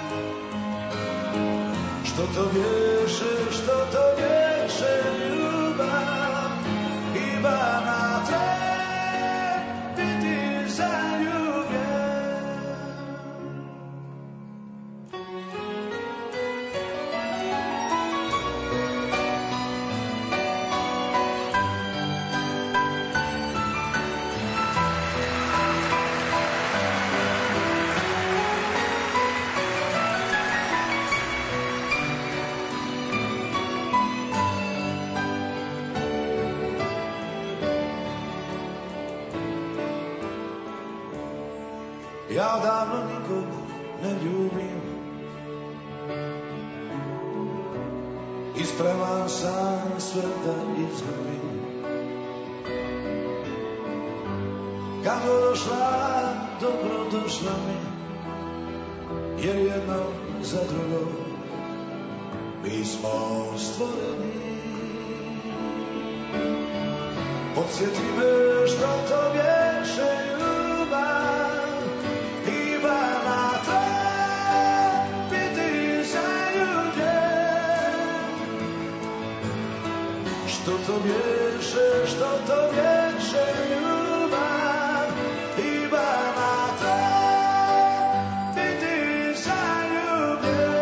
Što to vječe ljubav ima na te, vidi zaljubljen. Ja davno nikog ne ljubim i spreman sam sve da izgubim. Kad god došla, dobrodošla mi, jer jedno za drugo, mi smo stvoreni. Podsjeti me što to vječe ljubav, Ivana te biti zaljubljen. Što to vječe, što to vječe ljubav, Ivana te biti zaljubljen.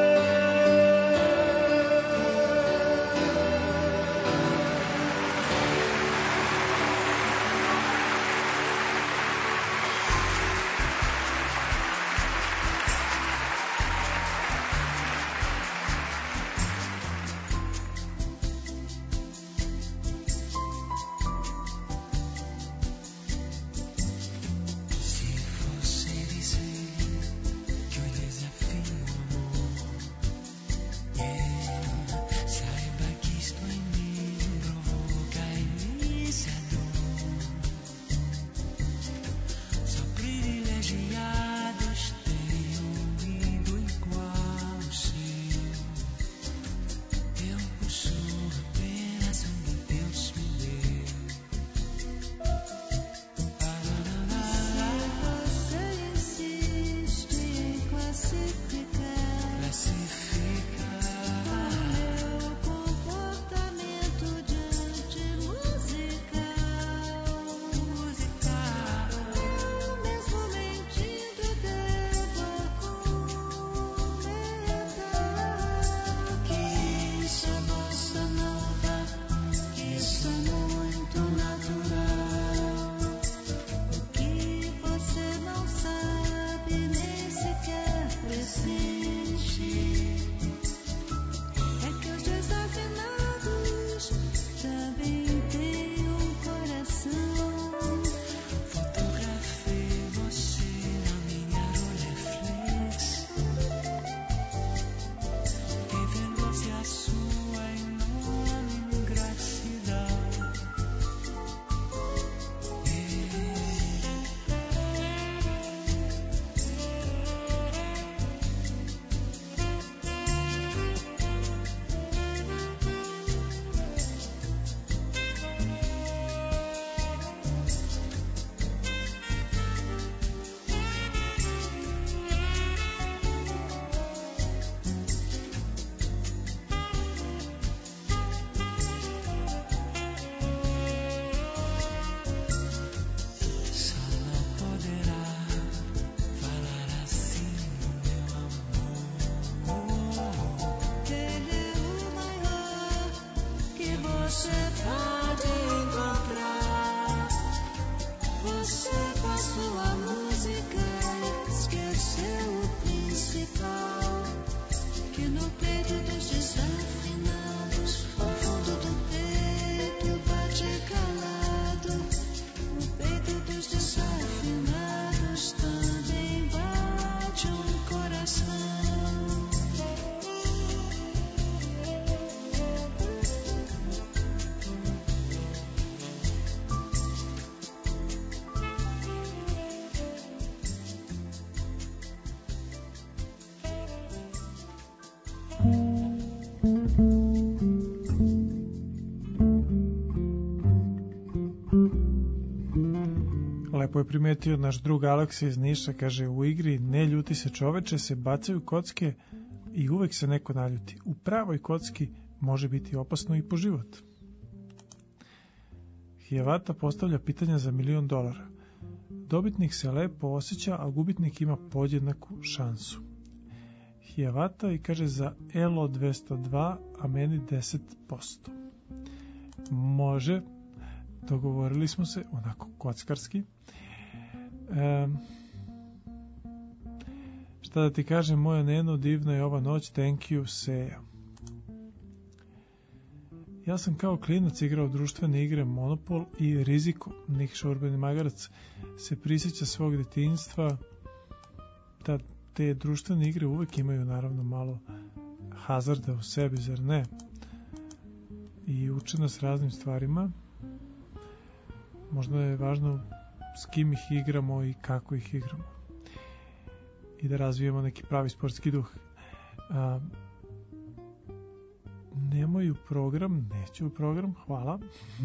Lepo je primetio naš drug Aleksa iz Niša, kaže u igri ne ljuti se čoveče, se bacaju kocke i uvek se neko naljuti. U pravoj kocki može biti opasno i po život. Hijevata postavlja pitanja za $1.000.000. Dobitnik se lepo osjeća, a gubitnik ima podjednaku šansu. Hijevata i kaže za Elo 202, a meni 10%. Može, dogovorili smo se onako kockarski. Šta da ti kažem, moja Neno, divna je ova noć, thank you, Seja. Ja sam kao klinac igrao društvene igre Monopol i Riziko. Nikša Urbani Magarac se prisjeća svog detinjstva. Te društvene igre uvek imaju naravno malo hazarda u sebi, zar ne? I uče nas raznim stvarima. Možda je važno s kim ih igramo i kako ih igramo. I da razvijemo neki pravi sportski duh. Nemoj u program, neću u program, hvala.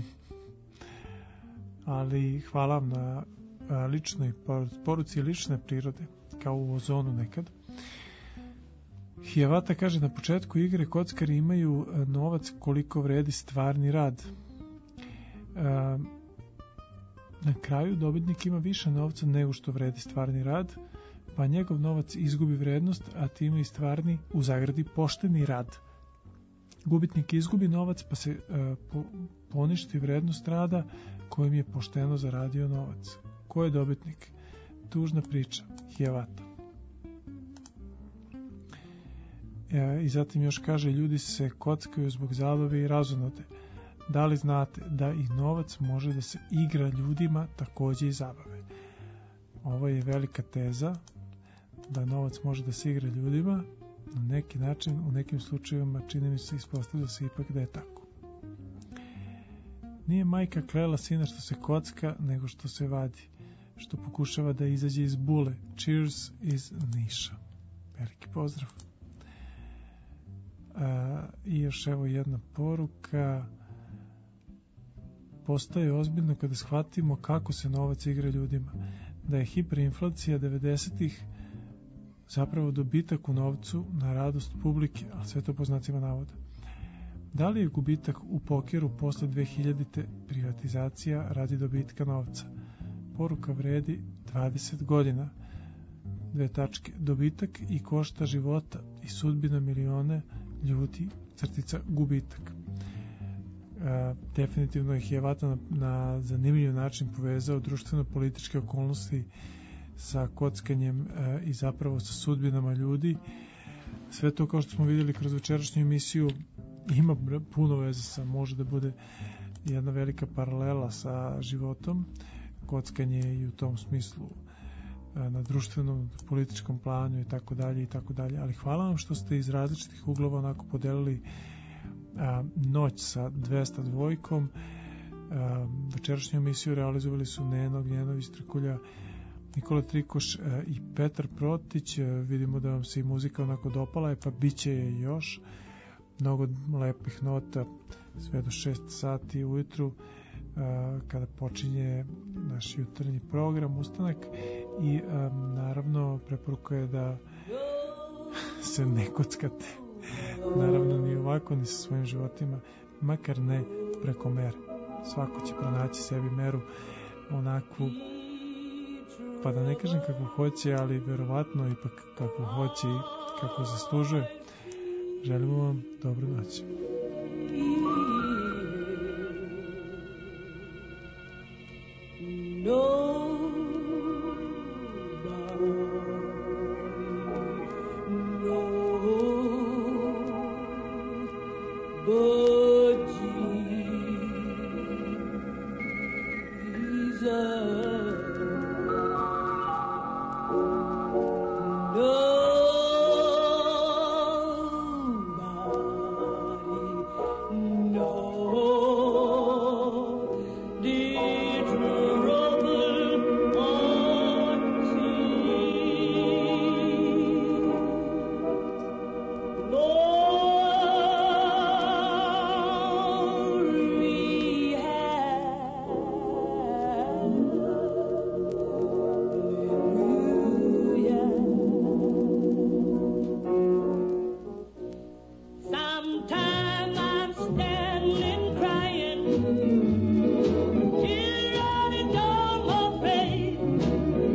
Ali hvala vam na ličnoj poruci lične prirode, kao u Ozonu nekad. Hiawatha kaže, na početku igre kockari imaju novac koliko vredi stvarni rad. Na kraju dobitnik ima više novca nego što vredi stvarni rad, pa njegov novac izgubi vrednost, a time i stvarni, u zagradi, pošteni rad. Gubitnik izgubi novac, pa se poništi vrednost rada kojim je pošteno zaradio novac. Ko je dobitnik? Tužna priča. Hiawatha. I zatim još kaže, ljudi se kockaju zbog zabave i razonode. Da li znate da i novac može da se igra ljudima takođe i zabave? Ovo je velika teza, da novac može da se igra ljudima. Na neki način, u nekim slučajevima, čini mi se, ispostavlja se ipak da je tako. Nije majka klela sina što se kocka, nego što se vadi, što pokušava da izađe iz bule. Cheers iz Niša. Veliki pozdrav. I još evo jedna poruka. Postaje ozbiljno kada shvatimo kako se novac igra ljudima. Da je hiperinflacija 90-ih zapravo dobitak u novcu na radost publike, ali sve to po znacima navoda. Da li je gubitak u pokeru posle 2000-te privatizacija radi dobitka novca? Poruka vredi 20 godina. 2 tačke. Dobitak i košta života i sudbina milione ljudi, crtica gubitak. Definitivno je Hiawatha na zanimljiv način povezao društveno-političke okolnosti sa kockanjem i zapravo sa sudbinama ljudi. Sve to, kao što smo vidjeli kroz večerašnju emisiju, ima puno veze sa, može da bude jedna velika paralela sa životom. Kockanje je i u tom smislu na društvenom, političkom planu i tako dalje i tako dalje. Ali hvala vam što ste iz različitih uglova onako podelili noć sa 202. Večerašnju emisiju realizovali su Neno Gnjenović Trikulja, Nikola Trikoš i Petar Protić. Vidimo da vam se i muzika onako dopala, pa bit će je još mnogo lepih nota sve do 6 sati ujutru kada počinje naš jutarnji program Ustanak. I naravno preporuka je da se ne kockate, naravno ni ovako ni sa svojim životima, makar ne preko mere. Svako će pronaći sebi meru onakvu, pa da ne kažem kako hoće, ali verovatno ipak kako hoće i kako zaslužuje. Želimo vam dobru noć.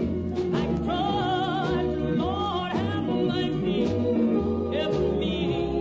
Me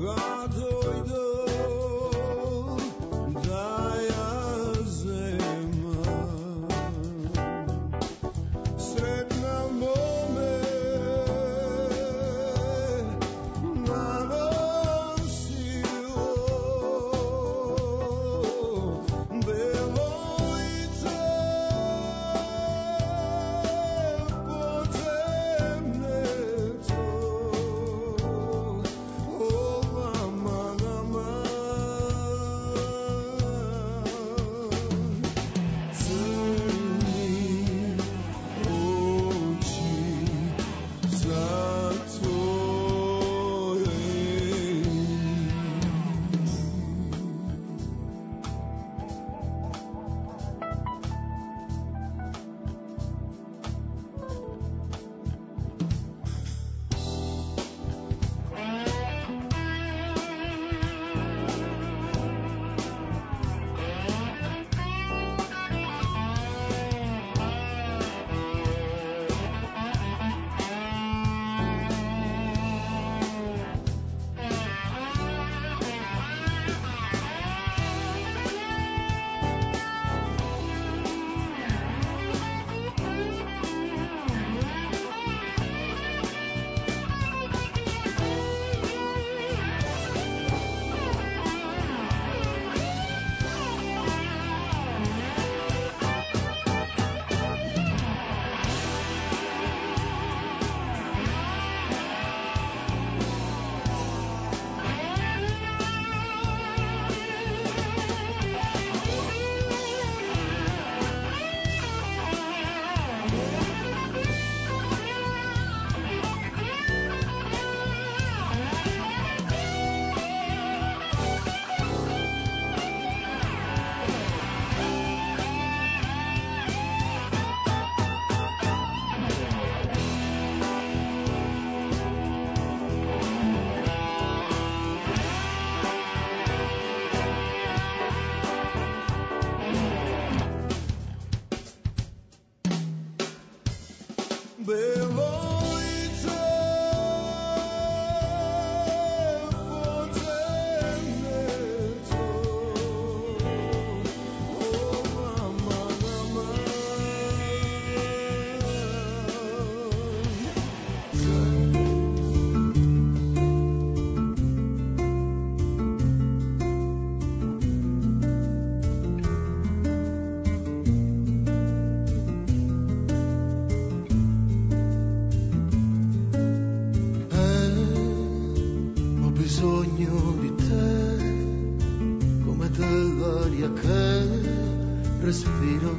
respiro,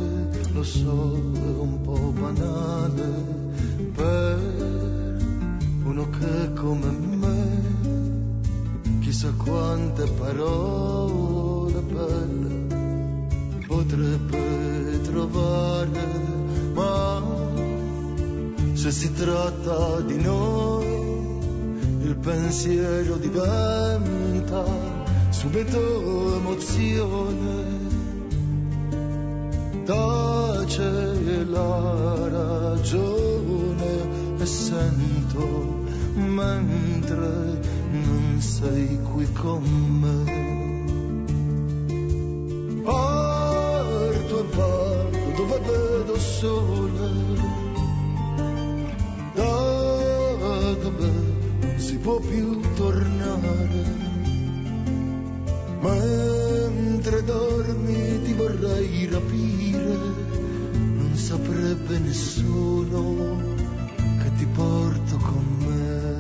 lo so, è un po' banale per uno che come me chissà quante parole belle potrebbe trovare, ma se si tratta di noi il pensiero diventa subito emozione, tace la ragione e sento mentre non sei qui con me. Parto e vado dove vedo sole, da dove non si può più tornare. Mentre dormi ti vorrei rapire, non saprebbe nessuno che ti porto con me.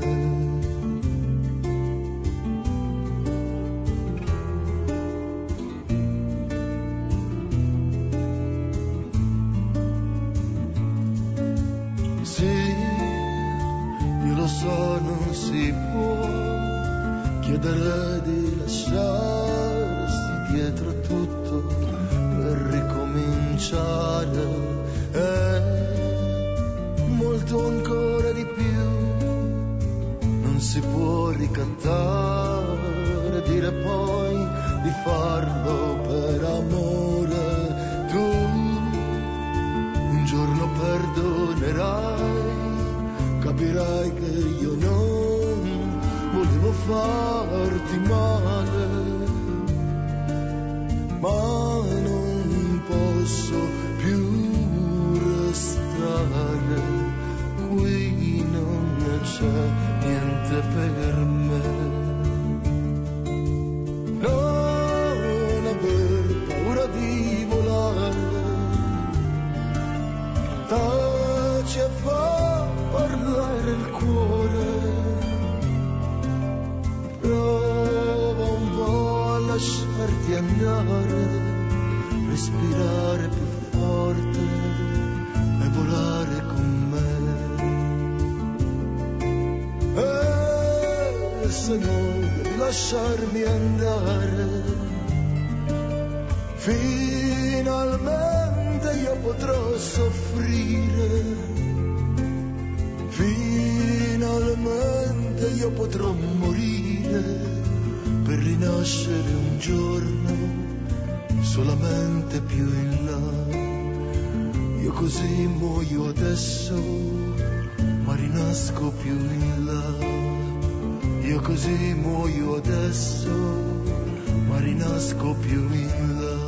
Sì, io lo so, non si può chiedere di lasciarsi dietro tutto per ricominciare, e molto ancora di più non si può ricattare, dire poi di farlo per amore. Tu un giorno perdonerai, capirai che io non volevo fare farti male, ma non posso più restare qui, non c'è niente per me. Non aver paura di volare, taci e fa parlare il cuore, prova un po' a lasciarti andare, respirare più forte e volare con me. E se non devi lasciarmi andare, finalmente io potrò soffrire, finalmente io potrò morire per rinascere un giorno solamente più in là. Io così muoio adesso, ma rinasco più in là. Io così muoio adesso, ma rinasco più in là.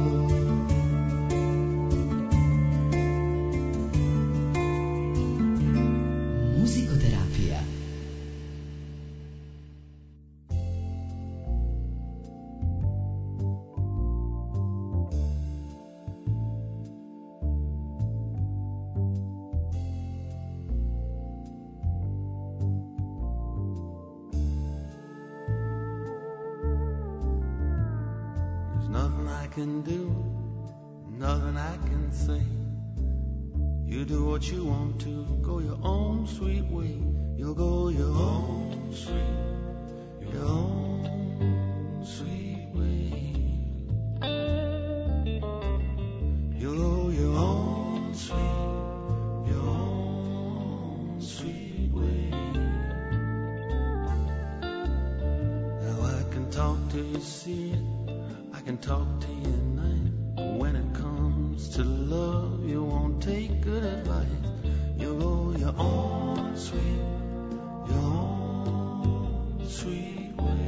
Musicoterapia. Nothing I can do, nothing I can say. You do what you want to, go your own sweet way. You'll go your own sweet way. You'll go your own sweet way. Now I can talk till you see it, I can talk to you at night. But when it comes to love, you won't take good advice. You'll go your own sweet way.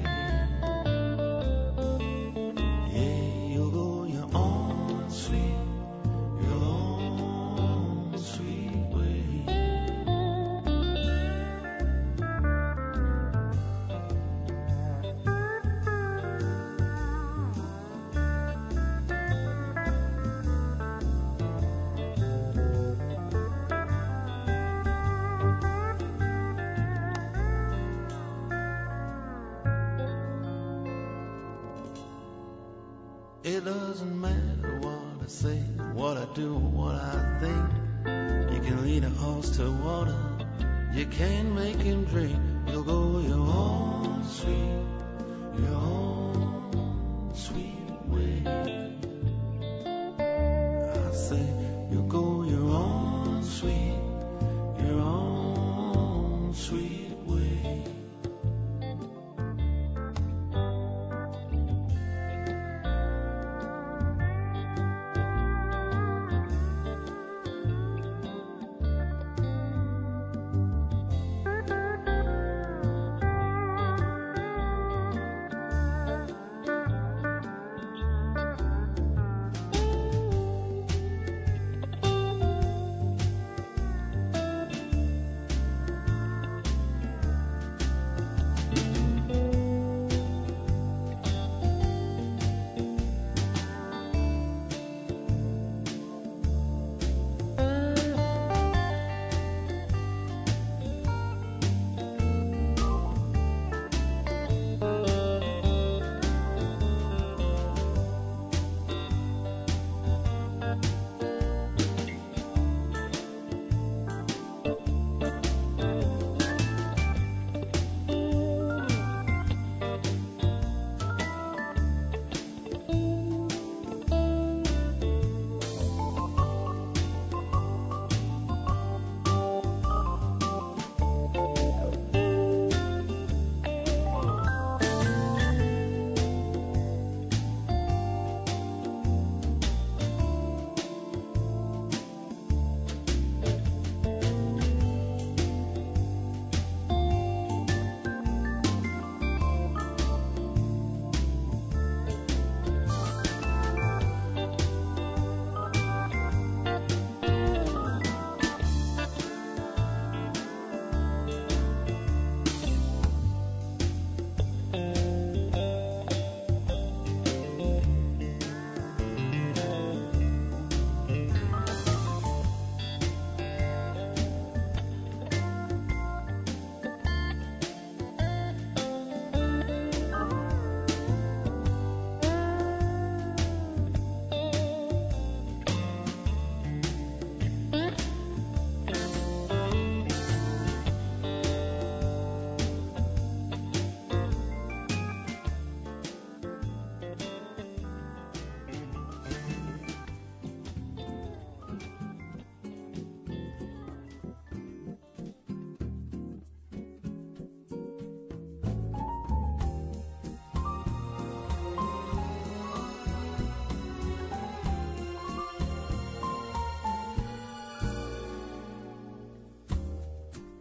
Yeah, you'll go your own sweet way. It doesn't matter what I say, what I do, what I think. You can lead a horse to water, you can't make him drink. You'll go your own sweet way. I say you'll go your own sweet way.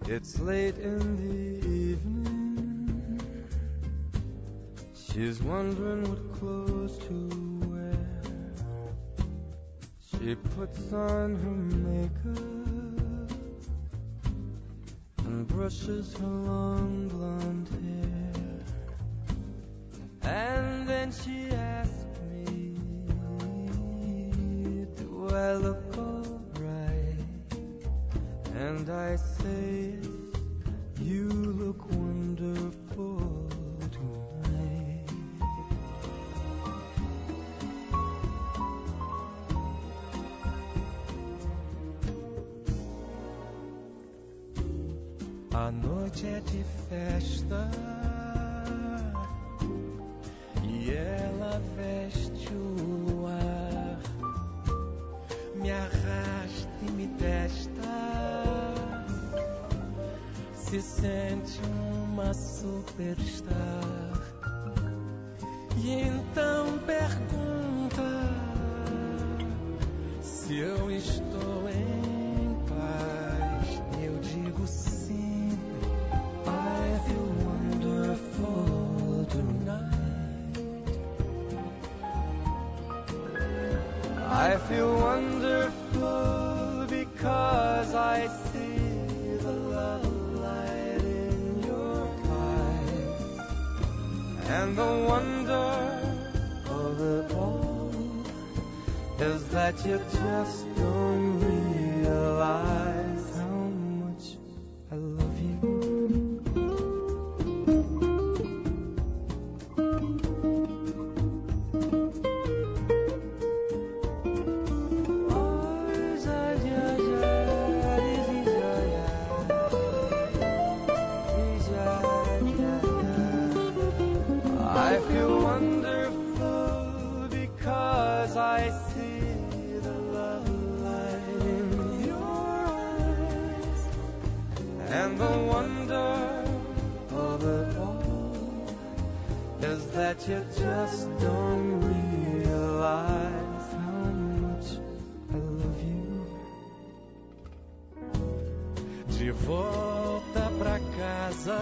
It's late in the evening. She's wondering what clothes to wear. She puts on her makeup and brushes her long blonde hair. And then she asks me, do I look alright? And I say, you look wonderful tonight. A noite é de festa e ela veste o luar, me arrasta e me testa, se sente uma superstar. E então pergunta se eu estou em paz. Eu digo sim. I feel wonderful tonight. I feel wonderful because I see the love light in your eyes. And the wonder of it all is that you just don't realize how much I love you. I feel wonderful because I see the love light in your eyes. And the wonder of it all is that you just don't realize how much I love you. De volta pra casa,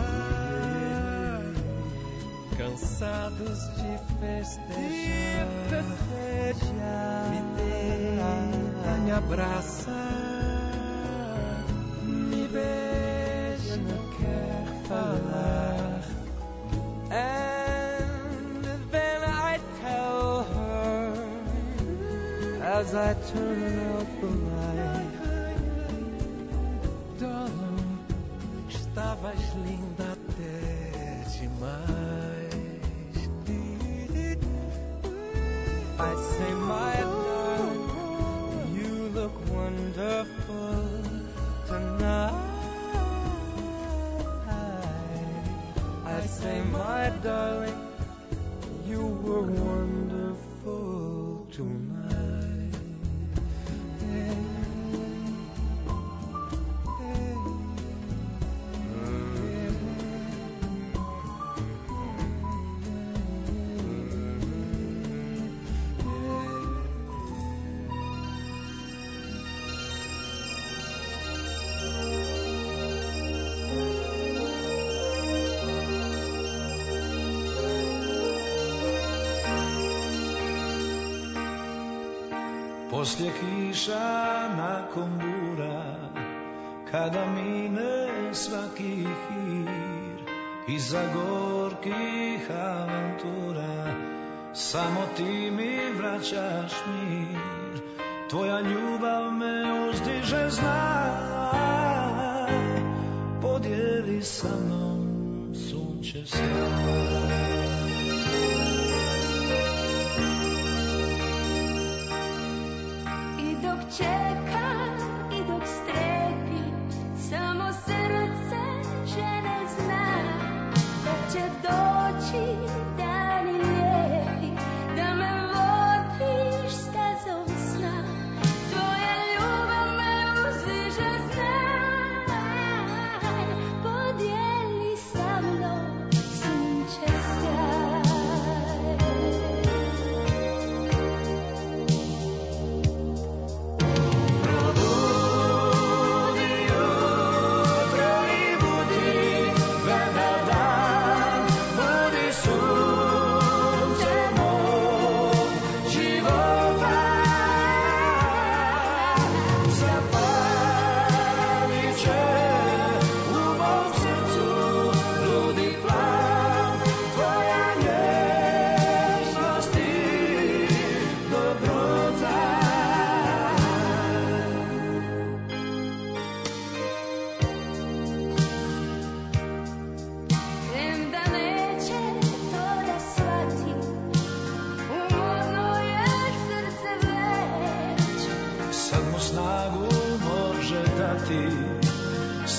cansados de festejar, me deita, me abraça, me beija, não quer falar. And then I tell her, as I turn out the light, darling, estavas linda até demais. I say, my darling, you look wonderful tonight. I say, my darling, you were wonderful tonight. Hey, hey, Poslije kiša nakon bura, kada mine svaki hir, iza gorkih avantura, samo ti mi vraćaš mir. Tvoja ljubav me uzdiže, znaj, podijeli sa mnom sunče sjaj. Čekam i dok strepim, samo srce žene zna da će doći dani lijepi, da me vodiš stazom sna. Tvoja ljubav me uzdiže, znaj, podijeli sa mnom sunče sjaj.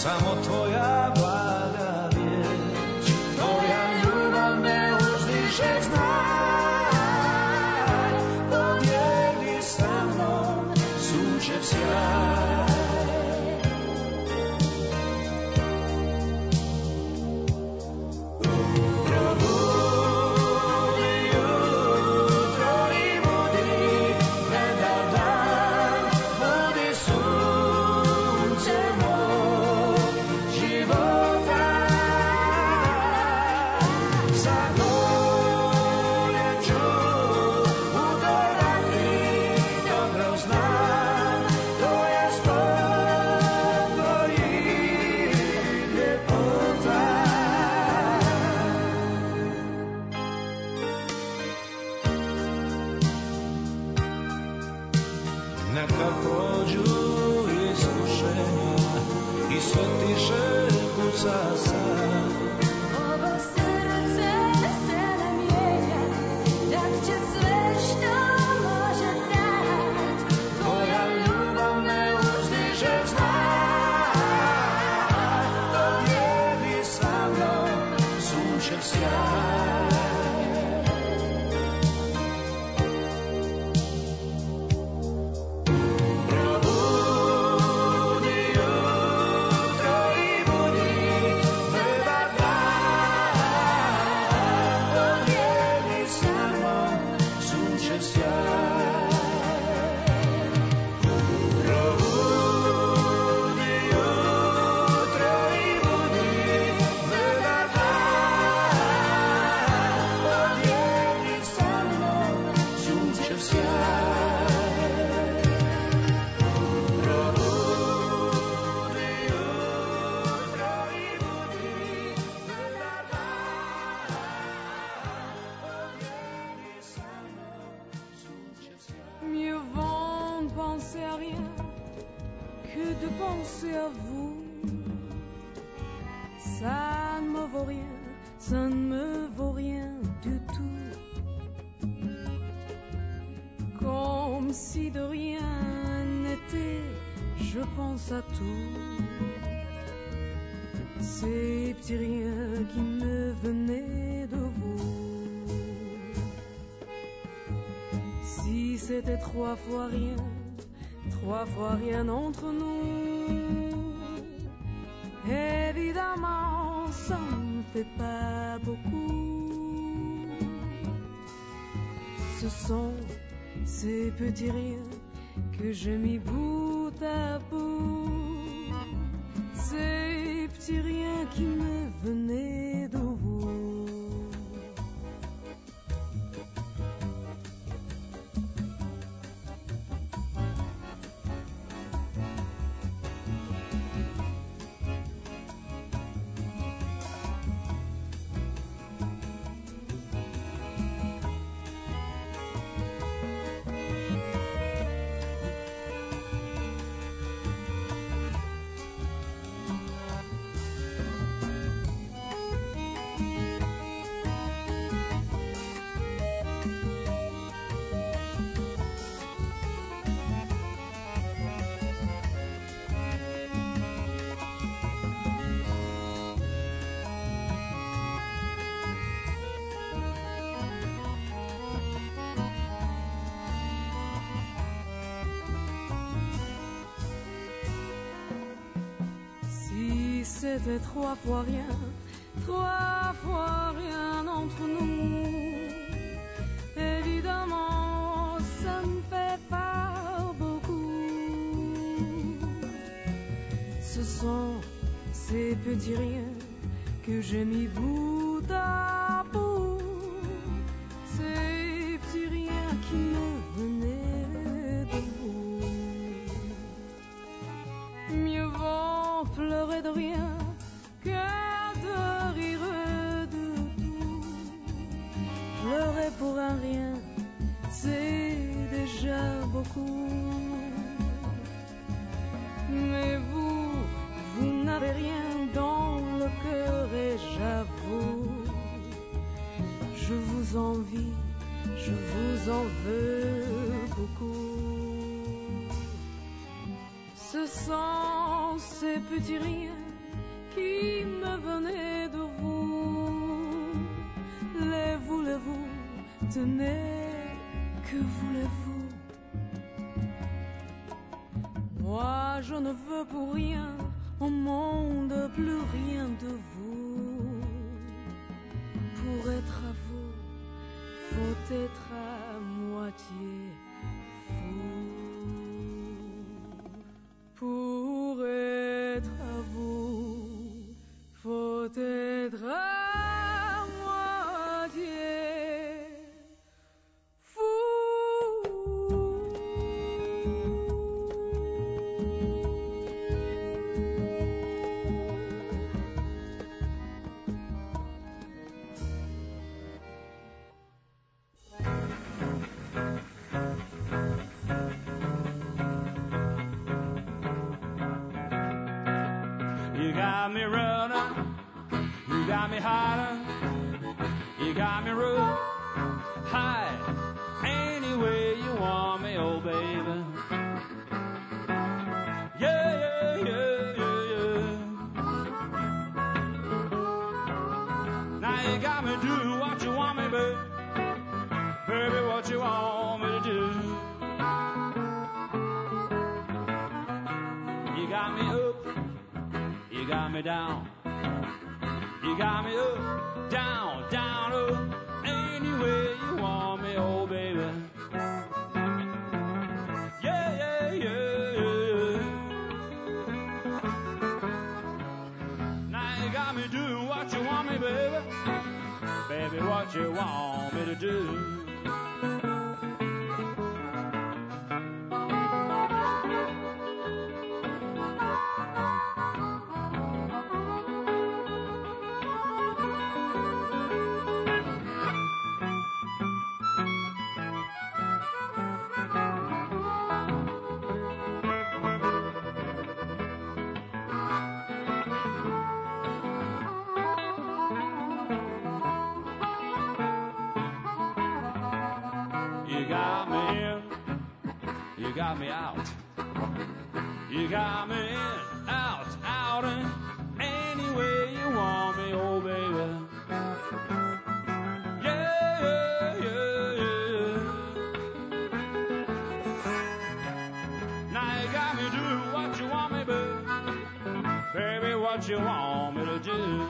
samo tvoja blaga riječ. Tvoja ljubav me uzdiže, znaj, podijeli sa mnom sunčev sjaj. Neka prođu iskušenja i sve tiše kuca sad. Ovo srce se ne mijenja, dat će sve što može dat. Tvoja ljubav me uzdiže, znaj, podijeli sa mnom sunčev sjaj. Mieux vaut ne penser à rien que de penser à vous. Ça ne me vaut rien, ça ne me vaut rien du tout. Comme si de rien n'était, je pense à tout. Ces petits riens qui me venaient de vous. Si c'était 3 fois rien entre nous, évidemment ça ne fait pas beaucoup. Ce sont ces petits riens que j'ai mis bout à bout, ces petits riens qui me venaient de vous. C'était 3 fois rien entre nous. Évidemment, ça ne fait pas beaucoup. Ce sont ces petits riens que j'ai mis bout à bout, ces petits riens qui me venaient de vous. Mieux vaut pleurer de rien que de rire de tout. Pleurer pour un rien, c'est déjà beaucoup. Mais vous n'avez rien dans le cœur et j'avoue, je vous envie, je vous en veux beaucoup. Ce sont ces petits riens qui me venait de vous. Les voulez-vous, tenez, que voulez-vous? Moi je ne veux pour rien au monde, plus rien de vous. Pour être à vous, faut être à moitié fou. Pour être à vous, faut être à moitié fou. You got me running, you got me hiding, you got me running high any way you want me, oh baby. Yeah, yeah, yeah, yeah, yeah. Now you got me do what you want me, baby. Baby, what you want me to do. You got me up, you got me down, you got me up, down, down, up, any way you want me, oh baby. Yeah, yeah, yeah, yeah. Now you got me doing what you want me, baby. Baby, what you want me to do. You got me in, you got me out. You got me in, out, out, and any way you want me, oh baby. Yeah, yeah, yeah, yeah. Now you got me do what you want me, baby. Baby, what you want me to do.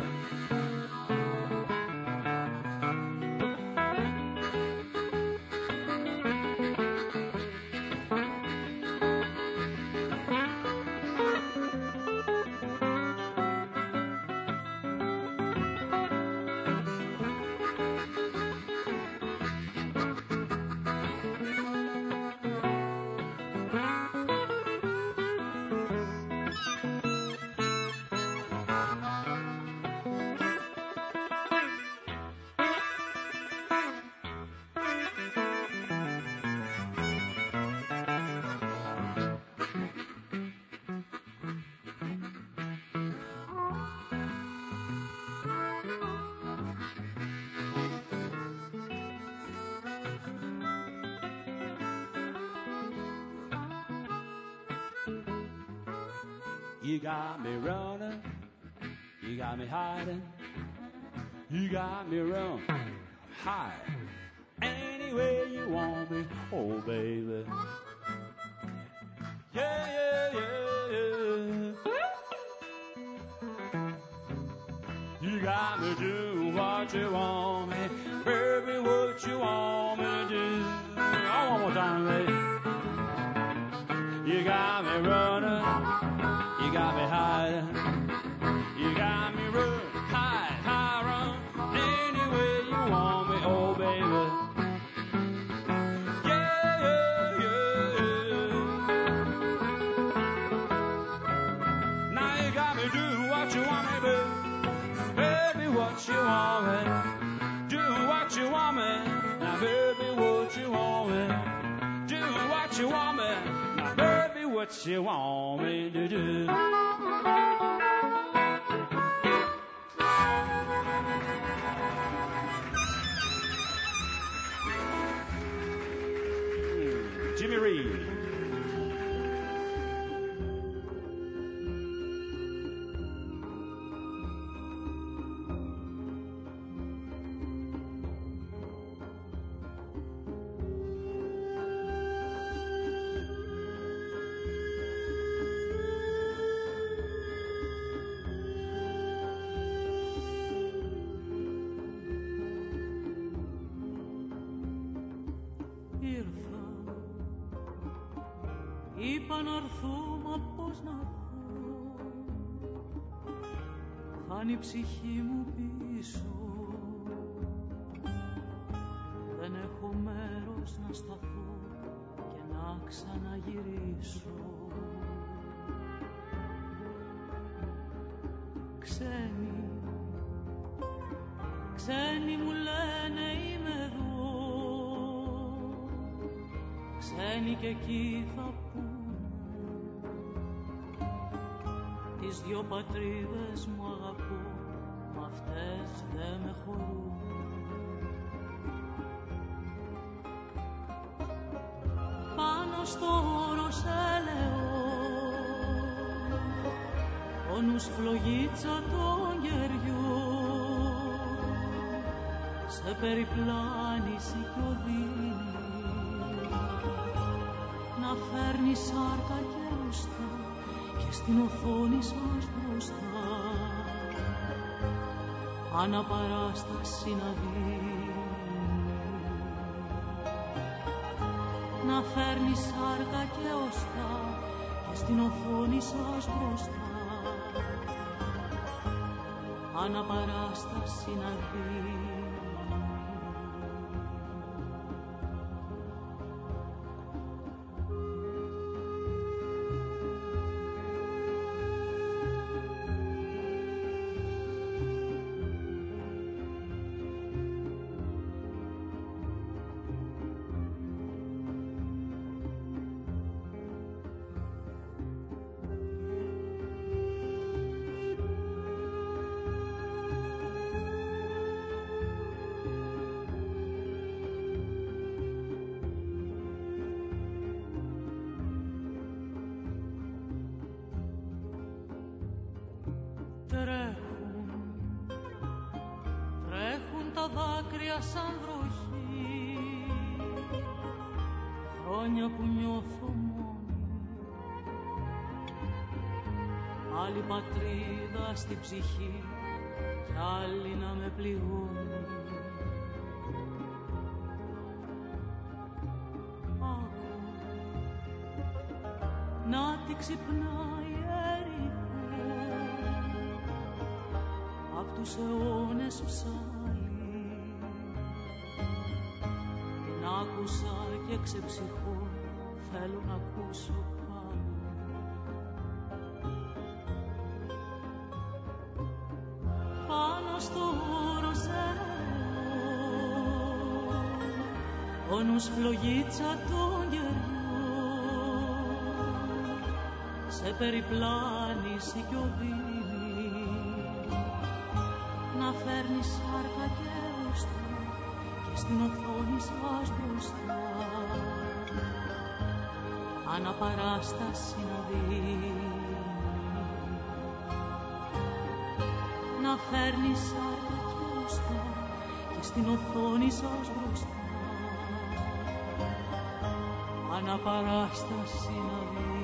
You got me running, you got me hiding, you got me running high any way you want me, oh baby. Yeah, yeah, yeah, yeah. You got me do what you want me, baby, what you want me to do. Oh, one more time, baby. You got me running, you got me hiding, you got me running, high, high, run, any way you want me, oh baby. Yeah, yeah, yeah, yeah. Now you got me do what you want me, baby. Baby, what you want me, do what you want me. Now baby, what you want me, do what you want me. Now baby, what you want me to do. Jimmy Reed. ήρθα. Είπα να έρθω, μα πώς να έρθω, χάνει η ψυχή μου πίσω. Δεν έχω μέρος να σταθώ και να ξαναγυρίσω. Ξένοι, ξένοι μου λένε είμαι εδώ, ξένοι και εκεί θα πούνε, τις δυο πατρίδες μου αγαπώ, μα αυτές δεν με χωρούν. Πάνω στο όρος έλεο, πόνους φλογίτσα των γεριών, σε περιπλάνηση κι οδύνη, να φέρνει σάρκα και ουστά και στην οθόνη σας μπροστά αναπαράσταση να δει. Να φέρνει σάρκα και οστά και στην οθόνη σας μπροστά αναπαράσταση να δει. Τρέχουν τα δάκρυα σαν βροχή, χρόνια που νιώθω μόνη, άλλη πατρίδα στην ψυχή κι άλλη να με πληγώνει. Άκου, να τη ξυπνάει Ερήχο, απ' τους αιώνες ψάλλει. Την άκουσα και ξεψυχώ, θέλω να ακούσω πάλι. Πάνω στο όρος πόνους φλογίτσα των γεριών, σε περιπλάνηση κι οδύνη, να φέρνει σάρκα και οστά και στην οθόνη σας μπροστά αναπαράσταση να δει. Να φέρνει σάρκα και οστά και στην οθόνη σας μπροστά αναπαράσταση να δει.